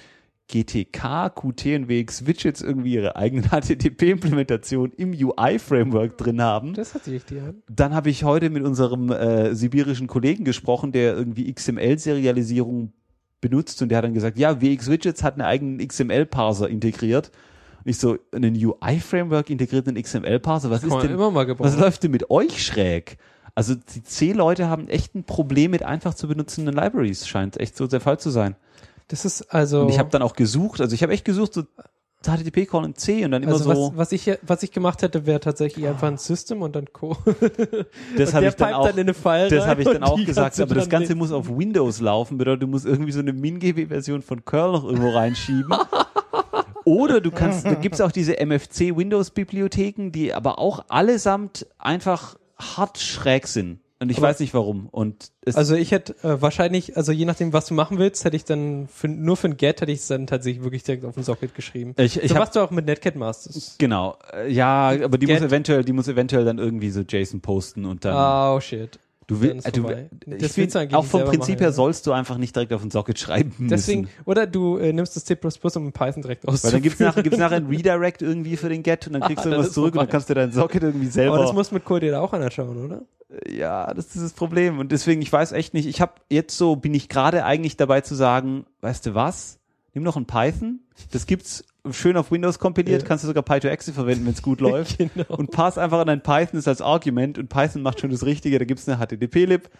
GTK, Qt und WX Widgets irgendwie ihre eigenen HTTP-Implementation im UI-Framework drin haben. Das hat sich richtig an. Dann habe ich heute mit unserem sibirischen Kollegen gesprochen, der irgendwie XML-Serialisierung benutzt und der hat dann gesagt, ja, WX Widgets hat einen eigenen XML-Parser integriert. Und ich so, einen UI-Framework integriert einen XML-Parser? Was ist denn, immer mal gebrauchen. was läuft denn mit euch schräg? Also die C-Leute haben echt ein Problem mit einfach zu benutzenden Libraries, scheint echt so der Fall zu sein. Das ist also. Und ich habe dann auch gesucht, also ich habe echt gesucht, so HTTP-Call in C und dann immer also so. Was ich gemacht hätte, wäre tatsächlich einfach ein System und dann Co. Das habe ich dann auch. Dann in eine File das habe ich dann und auch die gesagt, kannst du aber das dann Ganze muss auf Windows laufen, bedeutet, du musst irgendwie so eine MinGB-Version von Curl noch irgendwo reinschieben. Oder du kannst, da gibt's auch diese MFC-Windows-Bibliotheken, die aber auch allesamt einfach hart schräg sind. Und ich weiß nicht warum. Und also ich hätte wahrscheinlich, also je nachdem, was du machen willst, hätte ich dann nur für ein Get hätte ich es dann tatsächlich wirklich direkt auf den Socket geschrieben. So was du auch mit Netcat machst. Genau. Ja, aber die muss eventuell dann irgendwie so JSON posten und dann. Oh shit. Du willst, auch vom Prinzip her sollst du einfach nicht direkt auf den Socket schreiben Deswegen, müssen. Oder du nimmst das C++ um in Python direkt auszuführen. Weil dann gibt's nachher ein Redirect irgendwie für den Get und dann kriegst du irgendwas zurück und dann kannst du deinen Socket irgendwie selber. Aber das muss mit Code auch anschauen, oder? Ja, das ist das Problem und deswegen, ich weiß echt nicht, bin ich gerade eigentlich dabei zu sagen, weißt du was? Nimm noch ein Python, das gibt's schön auf Windows kompiliert, kannst du sogar Py2Exe verwenden, wenn es gut läuft. Genau. Und pass einfach an dein Python das als Argument und Python macht schon das Richtige, da gibt's eine HTTP-Lib,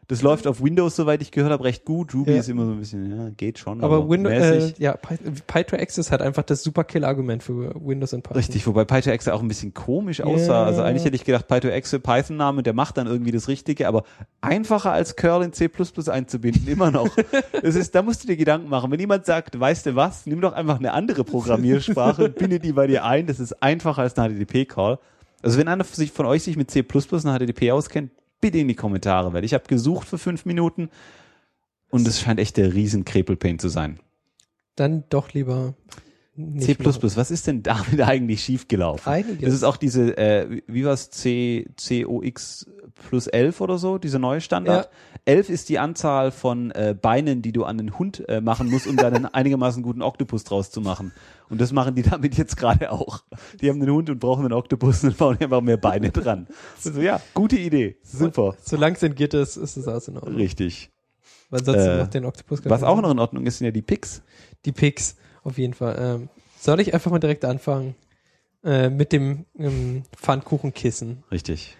Das läuft auf Windows, soweit ich gehört habe, recht gut. Ruby Ja. ist immer so ein bisschen, ja, geht schon. Aber Windows, mäßig. Py2X ist halt einfach das super Kill-Argument für Windows und Python. Richtig, wobei Py2X auch ein bisschen komisch aussah. Also eigentlich hätte ich gedacht, Py2X für Python-Name, der macht dann irgendwie das Richtige, aber einfacher als Curl in C++ einzubinden, immer noch. Da musst du dir Gedanken machen. Wenn jemand sagt, weißt du was, nimm doch einfach eine andere Programmiersprache und binde die bei dir ein, das ist einfacher als ein HTTP-Call. Also wenn einer von euch sich mit C++ und HTTP auskennt, bitte in die Kommentare, weil ich habe gesucht für 5 Minuten und es scheint echt der riesen Krepelpain zu sein. Dann doch lieber nicht C++, machen. was ist denn damit eigentlich schiefgelaufen? Einiges. Das ist auch diese, wie war's, COX plus 11 oder so, dieser neue Standard. Ja. 11 ist die Anzahl von Beinen, die du an den Hund machen musst, um dann einen einigermaßen guten Oktopus draus zu machen. Und das machen die damit jetzt gerade auch. Die haben einen Hund und brauchen einen Oktopus und bauen einfach mehr Beine dran. Also ja, gute Idee. Super. Solange es in Git ist es alles in Ordnung. Richtig. Weil sonst macht den Oktopus gar Was keinen auch Sinn. noch in Ordnung ist, sind ja die Picks. Die Picks, auf jeden Fall. Soll ich einfach mal direkt anfangen? Mit dem Pfannkuchenkissen. Richtig.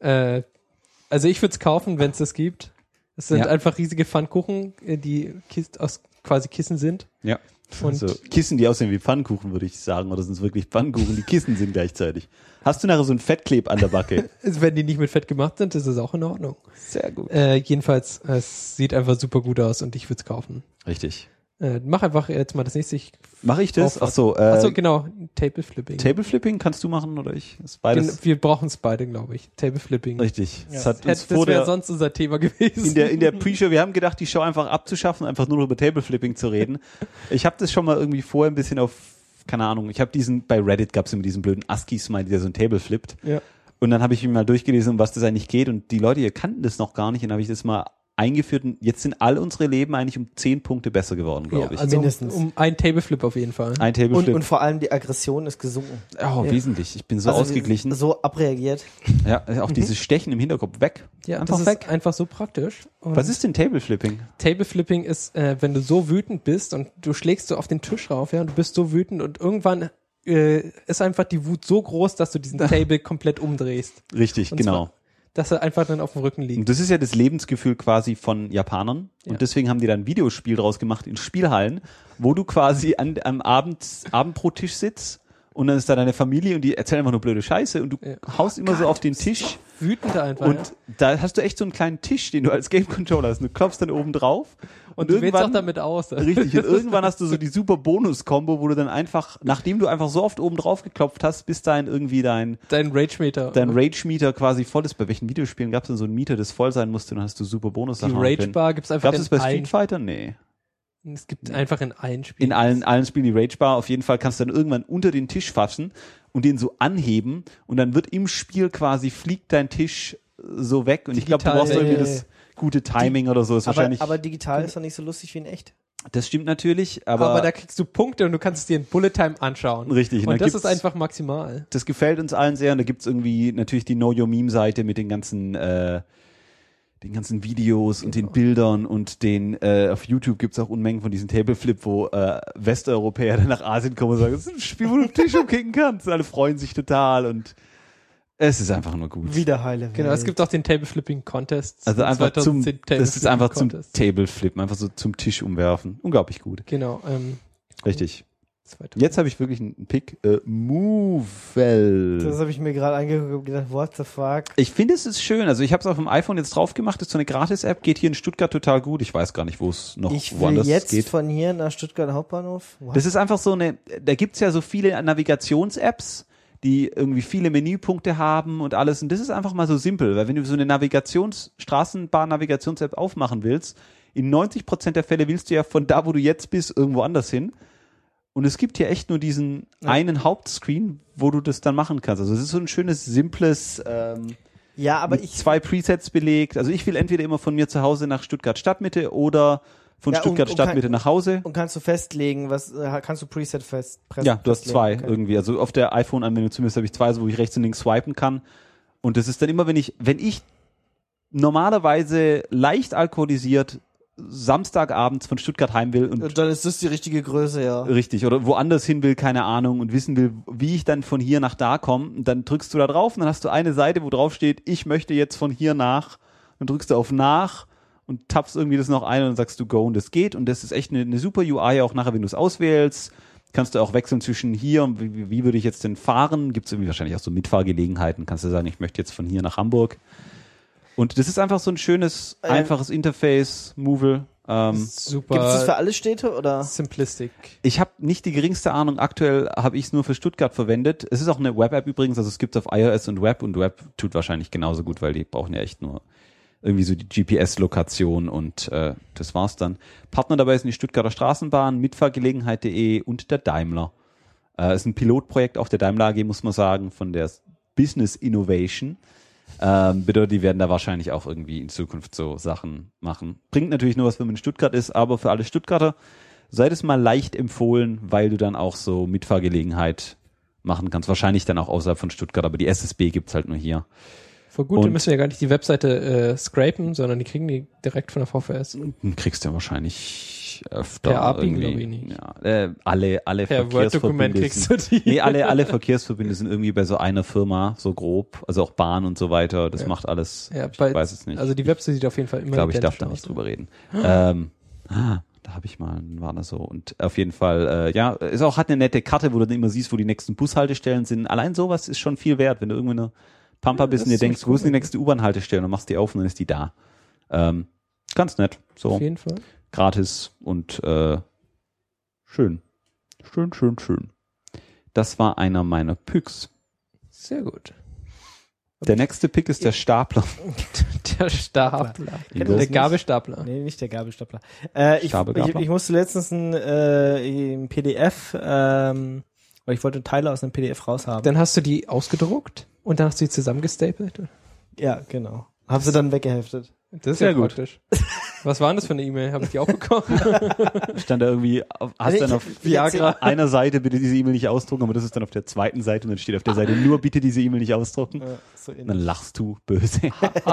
Also ich würde es kaufen, wenn es das gibt. Es sind Ja. einfach riesige Pfannkuchen, die aus quasi Kissen sind. Ja. Und Also Kissen, die aussehen wie Pfannkuchen, würde ich sagen. Oder sind es wirklich Pfannkuchen, die Kissen sind gleichzeitig. Hast du nachher so ein Fettkleb an der Backe? wenn die nicht mit Fett gemacht sind, ist es auch in Ordnung. Sehr gut. Jedenfalls, es sieht einfach super gut aus und ich würde es kaufen. Richtig. Mach einfach jetzt mal das nächste. Mache ich das? Achso, genau. Table Flipping. Table Flipping kannst du machen oder ich? Das ist beides. Wir brauchen es beide, glaube ich. Table Flipping. Richtig. Ja. Das hat uns Das vor wäre der, sonst unser Thema gewesen. in der Pre-Show, wir haben gedacht, die Show einfach abzuschaffen, einfach nur über Table Flipping zu reden. Ich habe das schon mal irgendwie vorher ein bisschen auf, keine Ahnung, ich habe bei Reddit gab es immer diesen blöden ASCII-Smiley, der so ein Table flippt. Ja. Und dann habe ich mir mal durchgelesen, um was das eigentlich geht. Und die Leute hier kannten das noch gar nicht. Und dann habe ich das mal eingeführt. Und jetzt sind all unsere Leben eigentlich um 10 Punkte besser geworden, glaube ich. Also Mindestens. um ein Tableflip auf jeden Fall. Ein Table Flip. Und vor allem die Aggression ist gesunken. Oh, Ja. wesentlich. Ich bin so Also ausgeglichen. So abreagiert. Ja, auch dieses Stechen im Hinterkopf weg. Ja, einfach das weg. ist einfach so praktisch. Und Was ist denn Table Flipping? Table Flipping ist, wenn du so wütend bist und du schlägst so auf den Tisch rauf, ja, und du bist so wütend und irgendwann ist einfach die Wut so groß, dass du diesen Table komplett umdrehst. Richtig, Und genau. zwar, dass er einfach dann auf dem Rücken liegt. Und das ist ja das Lebensgefühl quasi von Japanern. Ja. Und deswegen haben die da ein Videospiel draus gemacht in Spielhallen, wo du quasi am Abendbrottisch sitzt und dann ist da deine Familie und die erzählen einfach nur blöde Scheiße und du haust immer so auf den Tisch Wütend einfach. und da hast du echt so einen kleinen Tisch, den du als Game Controller hast. Und du klopfst dann oben drauf und du wählst auch irgendwann damit aus. richtig, und irgendwann hast du so die super Bonus-Kombo, wo du dann einfach, nachdem du einfach so oft oben drauf geklopft hast, bis dahin irgendwie dein Dein Rage-Meter. Rage-Meter quasi voll ist. Bei welchen Videospielen gab es denn so ein Meter, das voll sein musste und dann hast du super Die Bonus-Sachen. Rage-Bar gibt's einfach Gab es in bei allen. Street Fighter? Nee. Es gibt einfach in allen Spielen. In allen Spielen die Rage-Bar. Auf jeden Fall kannst du dann irgendwann unter den Tisch fassen und den so anheben und dann wird im Spiel quasi, fliegt dein Tisch so weg und ich glaube, du Digital, brauchst irgendwie ja, das gute Timing oder so. Ist wahrscheinlich. Aber digital ist doch nicht so lustig wie in echt. Das stimmt natürlich, aber aber da kriegst du Punkte und du kannst es dir in Bullet Time anschauen. richtig. Und dann das gibt's- ist einfach maximal. Das gefällt uns allen sehr und da gibt's irgendwie natürlich die Know Your Meme-Seite mit den ganzen Videos und den Bildern und auf YouTube gibt's auch Unmengen von diesen Tableflip, wo Westeuropäer dann nach Asien kommen und sagen, das ist ein Spiel, wo du den Tisch umkicken kannst. Alle freuen sich total und es ist einfach nur gut. Wieder heile Welt. Genau, es gibt auch den Table Flipping Contest. Also einfach zum, 2010 das ist einfach zum Contest. Tableflippen, einfach so zum Tisch umwerfen. Unglaublich gut. Genau, Richtig. 2000. Jetzt habe ich wirklich einen Pick. Movell. Das habe ich mir gerade angeguckt und gedacht, what the fuck? Ich finde, es ist schön. Also ich habe es auf dem iPhone jetzt drauf gemacht. Das ist so eine Gratis-App. Geht hier in Stuttgart total gut. Ich weiß gar nicht, wo es noch Ich will woanders jetzt geht. von hier nach Stuttgart Hauptbahnhof. What? Das ist einfach so da gibt's ja so viele Navigations-Apps, die irgendwie viele Menüpunkte haben und alles. Und das ist einfach mal so simpel, weil wenn du so eine Straßenbahn-Navigations-App aufmachen willst, in 90% der Fälle willst du ja von da, wo du jetzt bist, irgendwo anders hin. Und es gibt hier echt nur diesen einen Hauptscreen, wo du das dann machen kannst. Also es ist so ein schönes, simples, ja, aber mit 2 Presets belegt. Also ich will entweder immer von mir zu Hause nach Stuttgart Stadtmitte oder von Ja, Stuttgart und Stadtmitte nach Hause. und kannst du festlegen, was kannst du Preset pressen? Ja, du hast festlegen? 2 Okay. irgendwie. Also auf der iPhone-Anwendung zumindest habe ich 2, so wo ich rechts und links swipen kann. Und das ist dann immer, wenn ich normalerweise leicht alkoholisiert Samstagabends von Stuttgart heim will und Dann ist das die richtige Größe, ja. richtig, oder woanders hin will, keine Ahnung, und wissen will, wie ich dann von hier nach da komme, und dann drückst du da drauf und dann hast du eine Seite, wo drauf steht, ich möchte jetzt von hier nach, dann drückst du auf nach und tappst irgendwie das noch ein und dann sagst du Go und das geht. Und das ist echt eine super UI, auch nachher, wenn du es auswählst. Kannst du auch wechseln zwischen hier und wie würde ich jetzt denn fahren? Gibt es irgendwie wahrscheinlich auch so Mitfahrgelegenheiten. Kannst du sagen, ich möchte jetzt von hier nach Hamburg. Und das ist einfach so ein schönes, einfaches Interface, Movil. Super. Gibt es das für alle Städte oder? Simplistic. Ich habe nicht die geringste Ahnung. Aktuell habe ich es nur für Stuttgart verwendet. Es ist auch eine Web-App übrigens. Also es gibt es auf iOS und Web tut wahrscheinlich genauso gut, weil die brauchen ja echt nur irgendwie so die GPS-Lokation und das war's dann. Partner dabei sind die Stuttgarter Straßenbahn, Mitfahrgelegenheit.de und der Daimler. Ist ein Pilotprojekt auch der Daimler AG, muss man sagen, von der Business Innovation. Bedeutet, die werden da wahrscheinlich auch irgendwie in Zukunft so Sachen machen. Bringt natürlich nur was, wenn man in Stuttgart ist, aber für alle Stuttgarter sei das mal leicht empfohlen, weil du dann auch so Mitfahrgelegenheit machen kannst. Wahrscheinlich dann auch außerhalb von Stuttgart, aber die SSB gibt's halt nur hier. Voll gut, dann müssen wir ja gar nicht die Webseite scrapen, sondern die kriegen die direkt von der VVS. Kriegst du ja wahrscheinlich öfter. Per API, irgendwie. glaube ich nicht. Ja, alle Per Word-Dokument Verkehrsverbünde kriegst du die. Nee, alle Verkehrsverbünde sind irgendwie bei so einer Firma, so grob, also auch Bahn und so weiter. Das macht alles, Ja, ich weiß es nicht. Also die Webseite sieht auf jeden Fall immer Ich glaube, ich darf identisch da nicht aus. drüber reden. Da habe ich mal, war das so. Und auf jeden Fall, hat eine nette Karte, wo du dann immer siehst, wo die nächsten Bushaltestellen sind. Allein sowas ist schon viel wert, wenn du irgendwo eine Pampa bist und dir denkst, wo ist die nächste U-Bahn-Haltestelle und machst die auf und dann ist die da. Ganz nett. So. Auf jeden Fall. Gratis und schön. Schön. Das war einer meiner Picks. Sehr gut. Der nächste Pick ist der Stapler. Der Stapler. Kennt ihr Der das nicht? Gabelstapler. Nee, nicht der Gabelstapler. Ich Stapelgabler? musste letztens ein PDF, weil ich wollte Teile aus einem PDF raushaben. Dann hast du die ausgedruckt und dann hast du die zusammengestapelt. Ja, genau. Hab sie dann weggeheftet. Das ist Sehr ja gut. praktisch. Was war denn das für eine E-Mail? Habe ich die auch bekommen? Stand da irgendwie, hast dann auf Viagra. einer Seite bitte diese E-Mail nicht ausdrucken, aber das ist dann auf der zweiten Seite und dann steht auf der Seite nur bitte diese E-Mail nicht ausdrucken. So Und dann lachst du böse.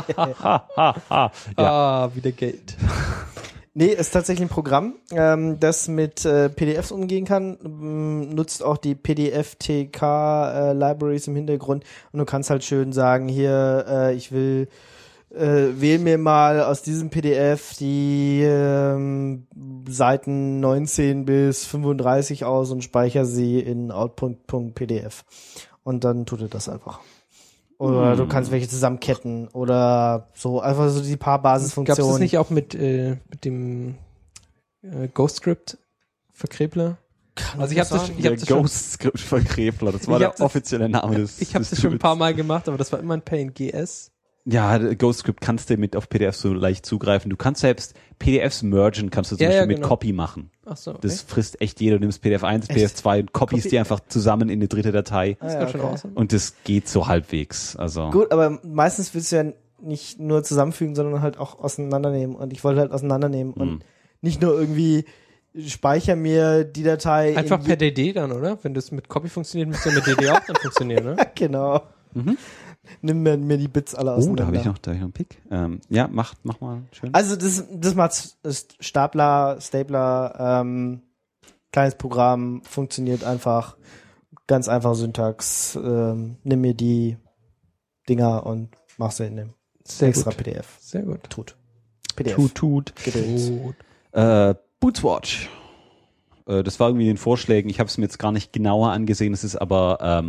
Wieder Geld. Nee, ist tatsächlich ein Programm, das mit PDFs umgehen kann, nutzt auch die PDF-TK-Libraries im Hintergrund und du kannst halt schön sagen, hier, ich will wähl mir mal aus diesem PDF die Seiten 19 bis 35 aus und speichere sie in output.pdf. Und dann tut er das einfach. Oder du kannst welche zusammenketten oder so, einfach so die paar Gab Basisfunktionen. es das nicht auch mit dem Ghostscript-Verkrebler? Also ich habe das schon, Ghost-Skript von Krefler, das war Ich der hab das- offizielle Name des ich habe des das schon ein Tools. paar Mal gemacht, aber das war immer ein Pain. GS. Ja, Ghostscript kannst du mit auf PDFs so leicht zugreifen. Du kannst selbst PDFs mergen, kannst du zum Beispiel mit genau. Copy machen. Ach so. Das frisst echt jeder. Du nimmst PDF 1, PDF 2 und copiest Copy- die einfach zusammen in eine dritte Datei. Das ja, kann schon okay. awesome. Und das geht so halbwegs. Also Gut, aber meistens willst du ja nicht nur zusammenfügen, sondern halt auch auseinandernehmen. Und ich wollte halt auseinandernehmen und nicht nur irgendwie speicher mir die Datei. Einfach in per DD dann, oder? Wenn das mit Copy funktioniert, müsste ja mit DD auch dann funktionieren, ne? Genau. Nimm mir die Bits alle da auseinander. habe ich noch einen Pick. Ja, mach mal schön. Also das macht Stapler, kleines Programm, funktioniert einfach, ganz einfach Syntax, nimm mir die Dinger und mach sie in dem Sehr extra gut. PDF. Sehr gut. PDF. Tut. Gedöns. Bootswatch. Das war irgendwie in den Vorschlägen. Ich habe es mir jetzt gar nicht genauer angesehen. Es ist aber,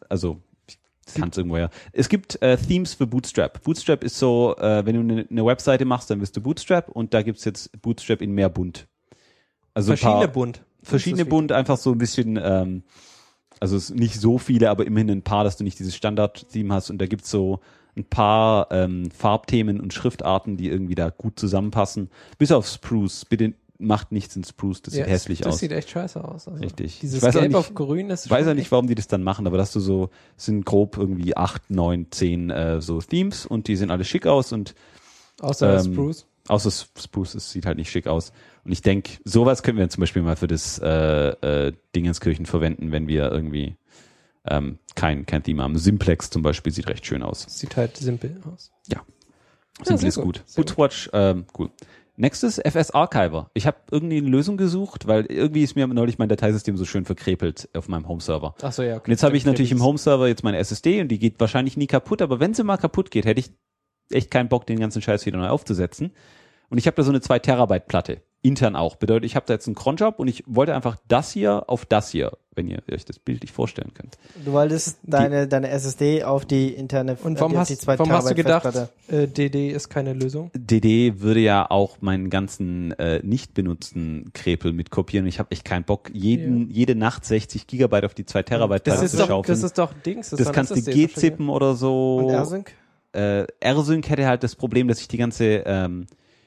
ich kann es irgendwo her. Es gibt Themes für Bootstrap. Bootstrap ist so, wenn du eine Webseite machst, dann bist du Bootstrap und da gibt's jetzt Bootstrap in mehr bunt. Also Verschiedene Bunt. Verschiedene bunt, einfach so ein bisschen, also es ist nicht so viele, aber immerhin ein paar, dass du nicht dieses Standard-Theme hast und da gibt's so ein paar Farbthemen und Schriftarten, die irgendwie da gut zusammenpassen. Bis auf Spruce. Bitte macht nichts in Spruce, das sieht hässlich das aus. sieht echt scheiße aus. Also Richtig. Dieses Ich weiß auch Gelb nicht- auf Grün ist Ich weiß schon ja nicht, warum die das dann machen, aber dass du so, sind grob irgendwie 8, 9, 10 so Themes und die sehen alle schick aus und außer Spruce. außer Spruce, es sieht halt nicht schick aus. Und ich denke, sowas können wir zum Beispiel mal für das Dingenskirchen verwenden, wenn wir irgendwie kein Theme haben. Simplex zum Beispiel sieht recht schön aus. Sieht halt simpel aus. Simpel sehr ist gut, gut. sehr Bootwatch, cool. Nächstes FS Archiver. Ich habe irgendwie eine Lösung gesucht, weil irgendwie ist mir neulich mein Dateisystem so schön verkrepelt auf meinem Home-Server. Ach so, ja. Okay. Und jetzt habe ich natürlich im Home-Server jetzt meine SSD und die geht wahrscheinlich nie kaputt, aber wenn sie mal kaputt geht, hätte ich echt keinen Bock, den ganzen Scheiß wieder neu aufzusetzen. Und ich habe da so eine 2 Terabyte Platte. Intern auch. Bedeutet, ich habe da jetzt einen Cronjob und ich wollte einfach das hier auf das hier, wenn ihr euch das Bild nicht vorstellen könnt. Du wolltest deine SSD auf die interne Und warum hast du gedacht, DD ist keine Lösung? DD würde ja auch meinen ganzen nicht benutzten Krepel mitkopieren. Ich habe echt keinen Bock, jede Nacht 60 Gigabyte auf die 2 Terabyte Platte zu schaufeln. Das ist doch Dings. Das kannst du G-Zippen oder so. Und R-Sync? R-Sync hätte halt das Problem, dass ich die ganze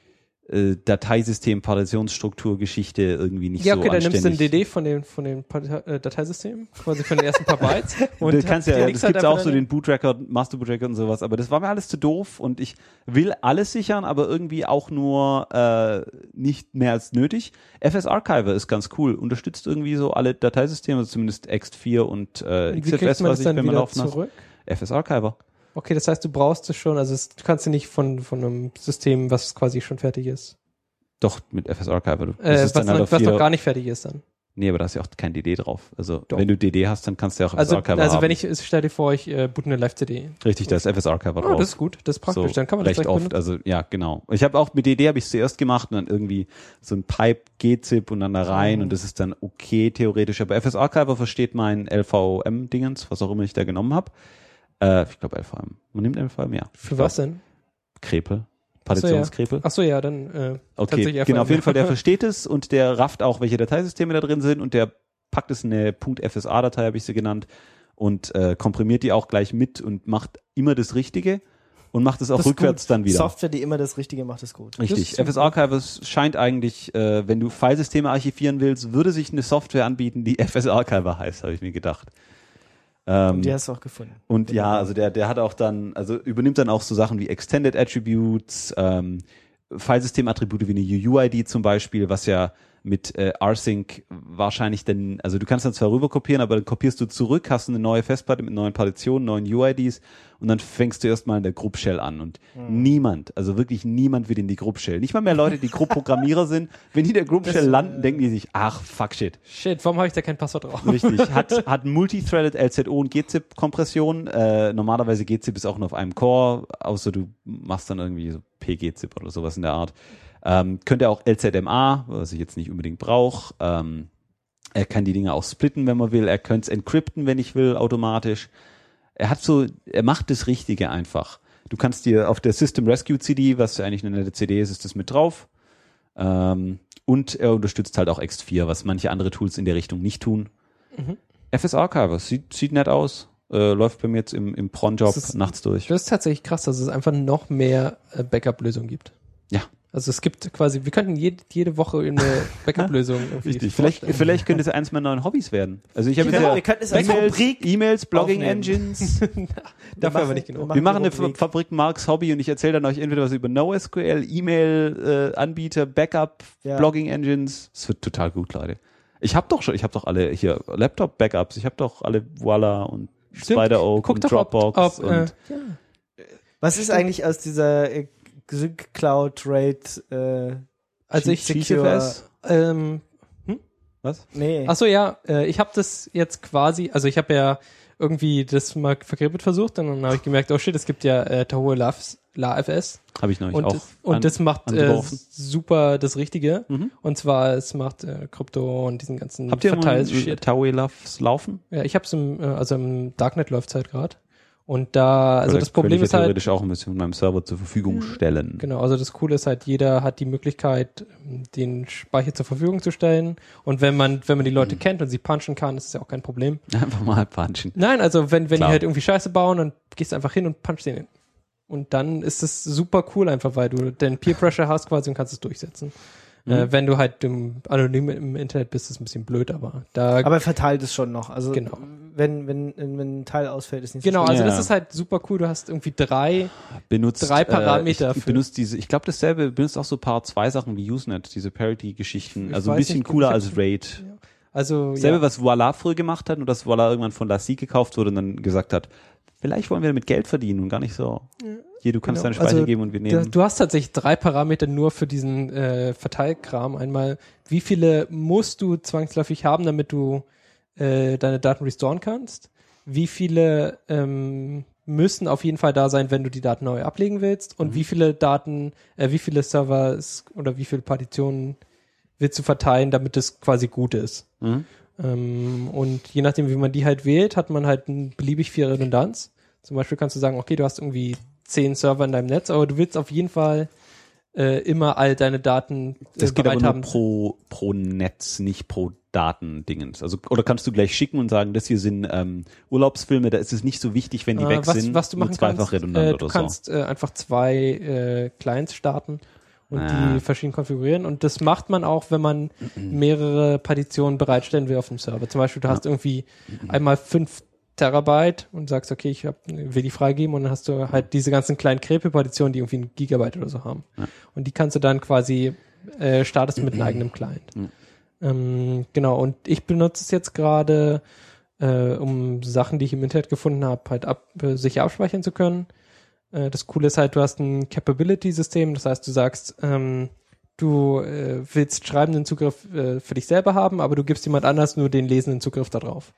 Dateisystem-Partitionsstruktur-Geschichte irgendwie nicht so anständig. Ja, okay, dann nimmst du den DD von den Dateisystemen, quasi von den ersten paar Bytes. Und das kannst ja, das gibt's auch so den Boot-Record, Master-Boot-Record und sowas, aber das war mir alles zu doof und ich will alles sichern, aber irgendwie auch nur nicht mehr als nötig. FS Archiver ist ganz cool, unterstützt irgendwie so alle Dateisysteme, also zumindest Ext4 und XFS, was ich wenn man laufen habe. FS Archiver. Okay, das heißt, du brauchst es schon, also du kannst du nicht von einem System, was quasi schon fertig ist. Doch, mit FS Archiver. Was noch gar nicht fertig ist dann. Nee, aber da ist ja auch kein DD drauf. Also wenn du DD hast, dann kannst du ja auch FS Archiver haben. Also wenn ich stell dir vor, ich boot eine Live-CD. Richtig, da ist FS Archiver drauf. Das ist gut, das ist praktisch, so, dann kann man das recht oft, benutzen. Also ja, genau. Ich habe auch mit DD habe ich zuerst gemacht und dann irgendwie so ein Pipe G-Zip und dann da rein und das ist dann okay theoretisch, aber FS Archiver versteht mein LVM-Dingens, was auch immer ich da genommen habe. Ich glaube LVM. Man nimmt LVM, ja. Für was denn? Krepel. Partitionskrepel. Achso, ja, dann okay, genau, auf jeden Fall, der versteht es und der rafft auch, welche Dateisysteme da drin sind und der packt es in eine .fsa-Datei, habe ich sie genannt, und komprimiert die auch gleich mit und macht immer das Richtige und macht es auch das rückwärts dann wieder. Software, die immer das Richtige macht, ist gut. Richtig. FS Archiver scheint eigentlich, wenn du Filesysteme archivieren willst, würde sich eine Software anbieten, die FS Archiver heißt, habe ich mir gedacht. Und die hast du auch gefunden. Und ja, also der hat auch dann, also übernimmt dann auch so Sachen wie Extended Attributes, Filesystem-Attribute wie eine UUID zum Beispiel, was ja mit rsync wahrscheinlich dann, also du kannst dann zwar rüber kopieren, aber dann kopierst du zurück, hast eine neue Festplatte mit neuen Partitionen, neuen UIDs und dann fängst du erstmal in der Group Shell an und niemand, also wirklich niemand will in die Group Shell. Nicht mal mehr Leute, die Group-Programmierer sind, wenn die in der Group Shell landen, denken die sich, ach, fuck shit. Shit, warum habe ich da kein Passwort drauf? Richtig, hat Multithreaded LZO und GZIP-Kompression, normalerweise GZIP ist auch nur auf einem Core, außer du machst dann irgendwie so PGZIP oder sowas in der Art. Könnte auch LZMA, was ich jetzt nicht unbedingt brauche. Er kann die Dinge auch splitten, wenn man will. Er könnte es encrypten, wenn ich will, automatisch. Er macht das Richtige einfach. Du kannst dir auf der System Rescue CD, was eigentlich eine nette CD ist das mit drauf. Und er unterstützt halt auch Ext4, was manche andere Tools in der Richtung nicht tun. FS Archiver, sieht nett aus. Läuft bei mir jetzt im Cron-Job nachts durch. Das ist tatsächlich krass, dass es einfach noch mehr Backup-Lösungen gibt. Ja. Also es gibt quasi, wir könnten jede Woche eine Backup-Lösung Richtig. Vielleicht könnte es eins meiner neuen Hobbys werden. Also ich habe jetzt ja E-Mails, Blogging-Engines. Dafür aber nicht genau. Wir machen eine Fabrik Marks Hobby und ich erzähle dann euch entweder was über NoSQL, E-Mail-Anbieter, Backup, Blogging-Engines. Es wird total gut, Leute. Ich habe doch alle hier Laptop-Backups. Ich habe doch alle Voila und Spider-Oak und Dropbox. Was ist eigentlich aus dieser Sync Cloud Rate also ich CFS? Was? Nee. Achso, ja, ich habe das jetzt quasi, also ich habe ja irgendwie das mal verkribbelt versucht und dann habe ich gemerkt, oh shit, es gibt ja Tahoe LaFS. Habe ich neulich auch. Und das macht super das Richtige. Und zwar, es macht Krypto und diesen ganzen Verteil-Shit. Tahoe LaFS laufen? Ja, ich habe es im Darknet läuft halt gerade. Und da, also das Problem ist halt, theoretisch auch ein bisschen mit meinem Server zur Verfügung stellen. Genau, also das Coole ist halt, jeder hat die Möglichkeit, den Speicher zur Verfügung zu stellen. Und wenn man die Leute kennt und sie punchen kann, ist es ja auch kein Problem. Einfach mal punchen. Nein, also wenn die halt irgendwie Scheiße bauen, dann gehst du einfach hin und punchst den hin. Und dann ist es super cool einfach, weil du den Peer Pressure hast quasi und kannst es durchsetzen. Wenn du halt anonym im Internet bist, ist es ein bisschen blöd, aber er verteilt es schon noch. Also genau. Wenn ein Teil ausfällt, ist nicht so genau, also das ist halt super cool. Du hast irgendwie drei Parameter. Ich glaube dasselbe benutzt auch so Part 2 Sachen wie Usenet, diese Parity-Geschichten. Also ein bisschen cooler als RAID. Ja. Also selbe, was Voila früher gemacht hat und das Voila irgendwann von Lassie gekauft wurde und dann gesagt hat, vielleicht wollen wir damit Geld verdienen und gar nicht so. Hier, du kannst deinen Speicher geben und wir nehmen. Du hast tatsächlich 3 Parameter nur für diesen Verteilkram. Einmal, wie viele musst du zwangsläufig haben, damit du deine Daten restoren kannst? Wie viele müssen auf jeden Fall da sein, wenn du die Daten neu ablegen willst und wie viele Server oder wie viele Partitionen willst du verteilen, damit es quasi gut ist. Und je nachdem, wie man die halt wählt, hat man halt beliebig viel Redundanz. Zum Beispiel kannst du sagen, okay, du hast irgendwie 10 Server in deinem Netz, aber du willst auf jeden Fall immer all deine Daten das geht bereit aber haben. nur pro Netz, nicht pro Datendingens. Also, oder kannst du gleich schicken und sagen, das hier sind Urlaubsfilme, da ist es nicht so wichtig, wenn die weg sind, was du machen nur zweifach kannst, redundant du oder kannst einfach 2 Clients starten und die verschieden konfigurieren. Und das macht man auch, wenn man mehrere Partitionen bereitstellen will auf dem Server. Zum Beispiel, du hast irgendwie einmal 5 Terabyte und sagst, okay, will die freigeben und dann hast du halt diese ganzen kleinen Krepel-Partitionen, die irgendwie 1 Gigabyte oder so haben. Ja. Und die kannst du dann quasi startest mit einem eigenen Client. Genau, und ich benutze es jetzt gerade, um Sachen, die ich im Internet gefunden habe, halt sicher abspeichern zu können. Das Coole ist halt, du hast ein Capability-System, das heißt, du sagst, du willst schreibenden Zugriff für dich selber haben, aber du gibst jemand anders nur den lesenden Zugriff darauf.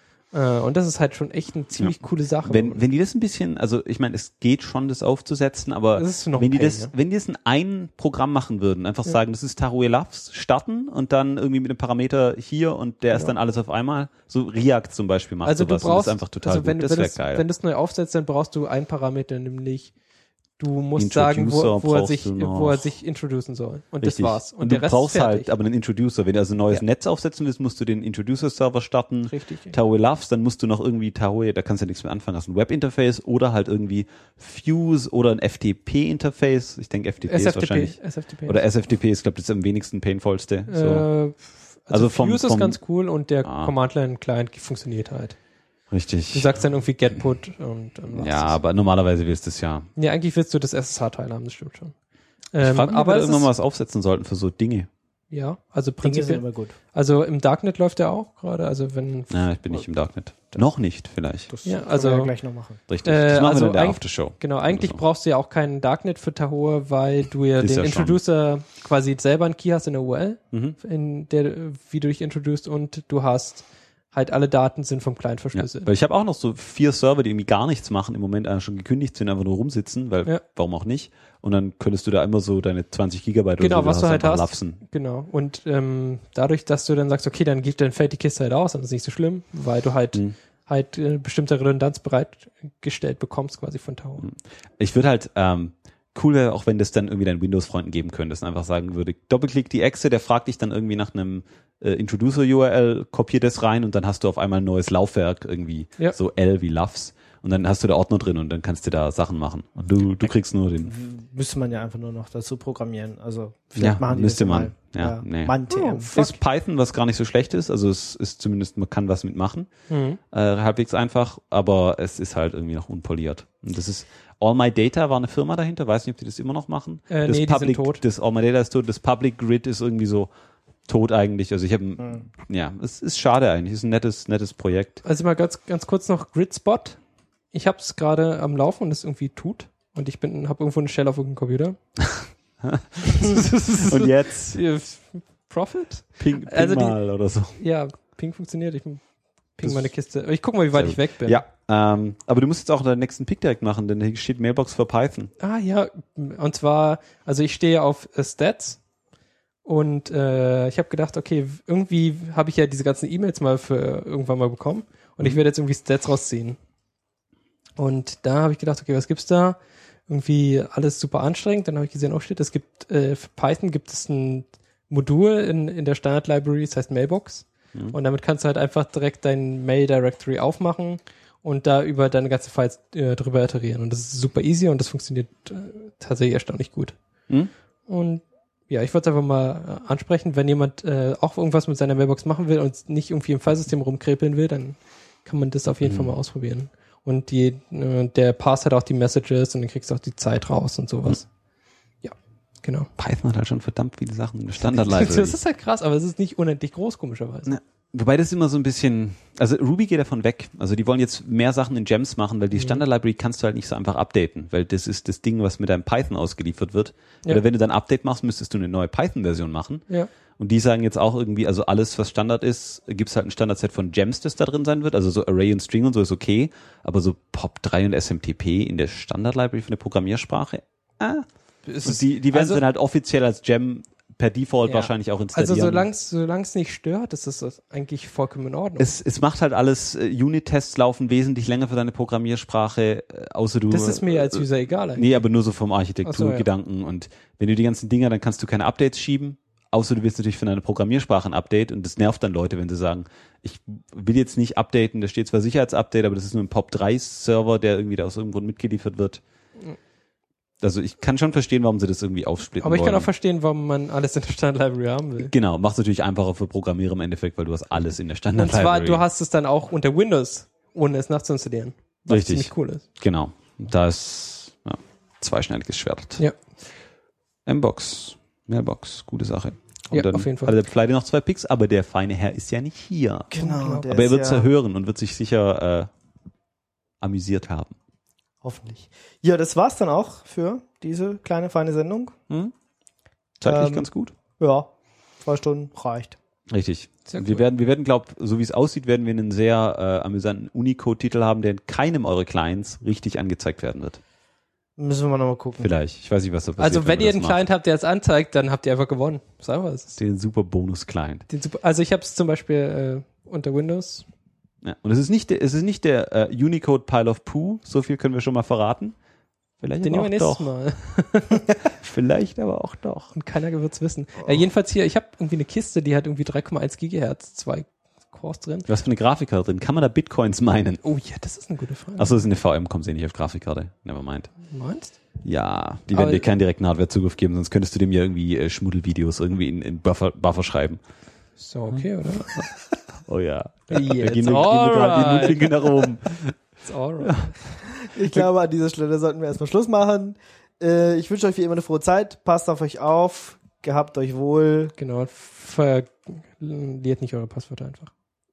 Und das ist halt schon echt eine ziemlich coole Sache. Wenn die das ein bisschen, also ich meine, es geht schon, das aufzusetzen, aber das ist noch wenn die Pain, das, wenn die das in ein Programm machen würden, einfach sagen, das ist Tahoe Loves, starten und dann irgendwie mit dem Parameter hier und der ist dann alles auf einmal, so React zum Beispiel macht also sowas, du brauchst, und das ist einfach total gut, das wäre geil. Wenn du es neu aufsetzt, dann brauchst du einen Parameter, nämlich du musst sagen, wo er sich introducen soll. Und Richtig. Das war's. Und der du Rest brauchst ist fertig. halt aber einen Introducer. Wenn du also ein neues Netz aufsetzen willst, musst du den Introducer-Server starten. Richtig. Tahoe Loves, dann musst du noch irgendwie Tahoe, da kannst du ja nichts mehr anfangen, hast ein Web-Interface oder halt irgendwie Fuse oder ein FTP-Interface. Ich denke, FTP ist wahrscheinlich. SFTP. Oder SFTP ist, glaube ich, das am wenigsten painvollste. So. Also Fuse ist ganz cool und der Command-Line-Client funktioniert halt. Richtig. Du sagst dann irgendwie getput und dann ja, aber normalerweise willst du es ja. Nee, eigentlich willst du das SSH-Teil haben, das stimmt schon. Ich frage mich, ob wir aber irgendwann mal was aufsetzen sollten für so Dinge. Ja, also Dinge sind prinzipiell. immer gut. Also im Darknet läuft der auch gerade, also wenn. Ja, ich bin nicht im Darknet. Noch nicht, vielleicht. Das Ja, können also- wir ja gleich noch machen. Richtig. Das machen also wir in der eigentlich- Aftershow. Genau, eigentlich Oder so. brauchst du ja auch keinen Darknet für Tahoe, weil du ja Ist den ja schon. Introducer quasi selber einen Key hast in der URL, Mhm. in der, wie du dich introduced und du hast halt alle Daten sind vom Client Ja, verschlüsselt. weil ich habe auch noch so 4 Server, die irgendwie gar nichts machen, im Moment schon gekündigt sind, einfach nur rumsitzen, weil warum auch nicht? Und dann könntest du da immer so deine 20 Gigabyte Genau, oder so was du halt einfach hast. lapsen. Genau. Und dadurch, dass du dann sagst, okay, dann fällt die Kiste halt aus, dann ist nicht so schlimm, weil du halt bestimmte Redundanz bereitgestellt bekommst quasi von Tahoe. Ich würde halt cool wäre, auch wenn das dann irgendwie deinen Windows-Freunden geben könntest und einfach sagen würde, doppelklick die Exe, der fragt dich dann irgendwie nach einem Introducer-URL, kopier das rein und dann hast du auf einmal ein neues Laufwerk irgendwie, so L wie Loves. Und dann hast du da Ordner drin und dann kannst du da Sachen machen. Und du kriegst nur den. Müsste man ja einfach nur noch dazu programmieren. Also vielleicht machen die müsste das man. mal. Ja, nee. Mann, TM. Ist Python, was gar nicht so schlecht ist. Also es ist zumindest, man kann was mitmachen. Halbwegs einfach, aber es ist halt irgendwie noch unpoliert. Und das ist, All My Data war eine Firma dahinter. Weiß nicht, ob die das immer noch machen. Nee, die sind tot. Das All My Data ist tot. Das Public Grid ist irgendwie so tot eigentlich. Also ich habe, es ist schade eigentlich. Es ist ein nettes Projekt. Also mal ganz kurz noch Gridspot. Ich habe es gerade am Laufen und es irgendwie tut. Und ich habe irgendwo eine Shell auf irgendeinem Computer. Und jetzt Profit? Ping Also mal oder so. Ja, Ping funktioniert. Ich ping meine Kiste. Ich guck mal, wie weit ich weg bin. Ja, aber du musst jetzt auch deinen nächsten Pick direkt machen, denn hier steht Mailbox für Python. Ah ja, und zwar, also ich stehe auf Stats und ich habe gedacht, okay, irgendwie habe ich ja diese ganzen E-Mails mal irgendwann mal bekommen und ich werde jetzt irgendwie Stats rausziehen. Und da habe ich gedacht, okay, was gibt's da? Irgendwie alles super anstrengend. Dann habe ich gesehen, oh shit, es gibt für Python gibt es ein Modul in der Standard-Library, das heißt Mailbox. Und damit kannst du halt einfach direkt dein Mail-Directory aufmachen und da über deine ganzen Files drüber iterieren. Und das ist super easy und das funktioniert tatsächlich erstaunlich gut. Und ja, ich würde es einfach mal ansprechen, wenn jemand auch irgendwas mit seiner Mailbox machen will und nicht irgendwie im Filesystem rumkrepeln will, dann kann man das auf jeden Fall mal ausprobieren. Und der passt halt auch die Messages und dann kriegst du auch die Zeit raus und sowas. Ja, genau. Python hat halt schon verdammt viele Sachen in der Standard-Library. Das ist halt krass, aber es ist nicht unendlich groß, komischerweise. Ja. Wobei das immer so ein bisschen, also Ruby geht davon weg. Also die wollen jetzt mehr Sachen in Gems machen, weil die Standard-Library kannst du halt nicht so einfach updaten, weil das ist das Ding, was mit deinem Python ausgeliefert wird. Ja. Oder wenn du dann ein Update machst, müsstest du eine neue Python-Version machen. Ja. Und die sagen jetzt auch irgendwie, also alles, was Standard ist, gibt's halt ein Standardset von Gems, das da drin sein wird. Also so Array und String und so ist okay. Aber so POP3 und SMTP in der Standard-Library für eine Programmiersprache, und die werden dann halt offiziell als Gem per Default wahrscheinlich auch installieren. Also solange es nicht stört, ist das eigentlich vollkommen in Ordnung. Es macht halt alles, Unit-Tests laufen wesentlich länger für deine Programmiersprache, außer du... Das ist mir als User egal eigentlich. Nee, aber nur so vom Architekturgedanken. Und wenn du die ganzen Dinger, dann kannst du keine Updates schieben, außer du willst natürlich für deine Programmiersprache ein Update und das nervt dann Leute, wenn sie sagen, ich will jetzt nicht updaten, da steht zwar Sicherheitsupdate, aber das ist nur ein POP3-Server, der irgendwie da aus irgendeinem Grund mitgeliefert wird. Also ich kann schon verstehen, warum sie das irgendwie aufsplitten Aber ich wollen. kann auch verstehen, warum man alles in der Standard-Library haben will. Genau, macht es natürlich einfacher für Programmierer im Endeffekt, weil du hast alles in der Und Standard-Library. zwar, du hast es dann auch unter Windows, ohne es nachzuinstallieren. Was Richtig. ziemlich cool ist. Genau. Da ist zweischneidiges Schwert. Ja. Mailbox, gute Sache. Und Ja, dann auf jeden Fall. hatte der Pfleide noch 2 Picks, aber der feine Herr ist ja nicht hier. Genau. Aber er wird es ja hören und wird sich sicher amüsiert haben. Hoffentlich. Ja, das war's dann auch für diese kleine, feine Sendung. Zeitlich ganz gut. Ja, 2 Stunden reicht. Richtig. Sehr Und cool. wir werden, glaub, so wie es aussieht, werden wir einen sehr amüsanten Unicode-Titel haben, der in keinem eurer Clients richtig angezeigt werden wird. Müssen wir nochmal gucken. Vielleicht. Ich weiß nicht, was da passiert. Also wenn ihr wir einen das Client habt, der es anzeigt, dann habt ihr einfach gewonnen. Sagen wir es. machen. Den super Bonus-Client. Also ich habe es zum Beispiel unter Windows. Ja. Und es ist nicht der Unicode Pile of Poo, so viel können wir schon mal verraten. Vielleicht Den aber nehmen wir auch nächstes doch. Mal. Vielleicht aber auch doch. Und keiner wird es wissen. Jedenfalls hier, ich habe irgendwie eine Kiste, die hat irgendwie 3,1 Gigahertz, 2 Cores drin. Was für eine Grafikkarte drin? Kann man da Bitcoins meinen? Oh ja, das ist eine gute Frage. Achso, das ist eine VM, kommt sie nicht auf Grafikkarte. Nevermind. Meinst? Ja, die werden Aber- dir keinen direkten Hardware-Zugriff geben, sonst könntest du dem ja irgendwie Schmuddelvideos irgendwie in Buffer schreiben. So, okay, oder? Oh ja. Jetzt Gehen wir gerade die Mundwinkel nach oben. It's alright. Ich glaube, an dieser Stelle sollten wir erstmal Schluss machen. Ich wünsche euch wie immer eine frohe Zeit. Passt auf euch auf. Gehabt euch wohl. Genau, verliert nicht eure Passwörter einfach.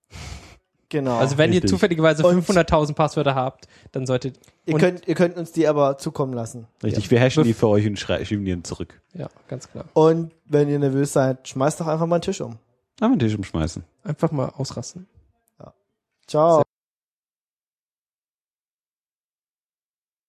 Genau. Also wenn richtig. ihr zufälligerweise Und- 500.000 Passwörter habt, dann solltet ihr könnt uns die aber zukommen lassen. Richtig, wir hashen die für euch und schieben die zurück. ja, ganz klar. Und wenn ihr nervös seid, schmeißt doch einfach mal einen Tisch um. Einfach den Tisch umschmeißen. Einfach mal ausrasten. Ciao.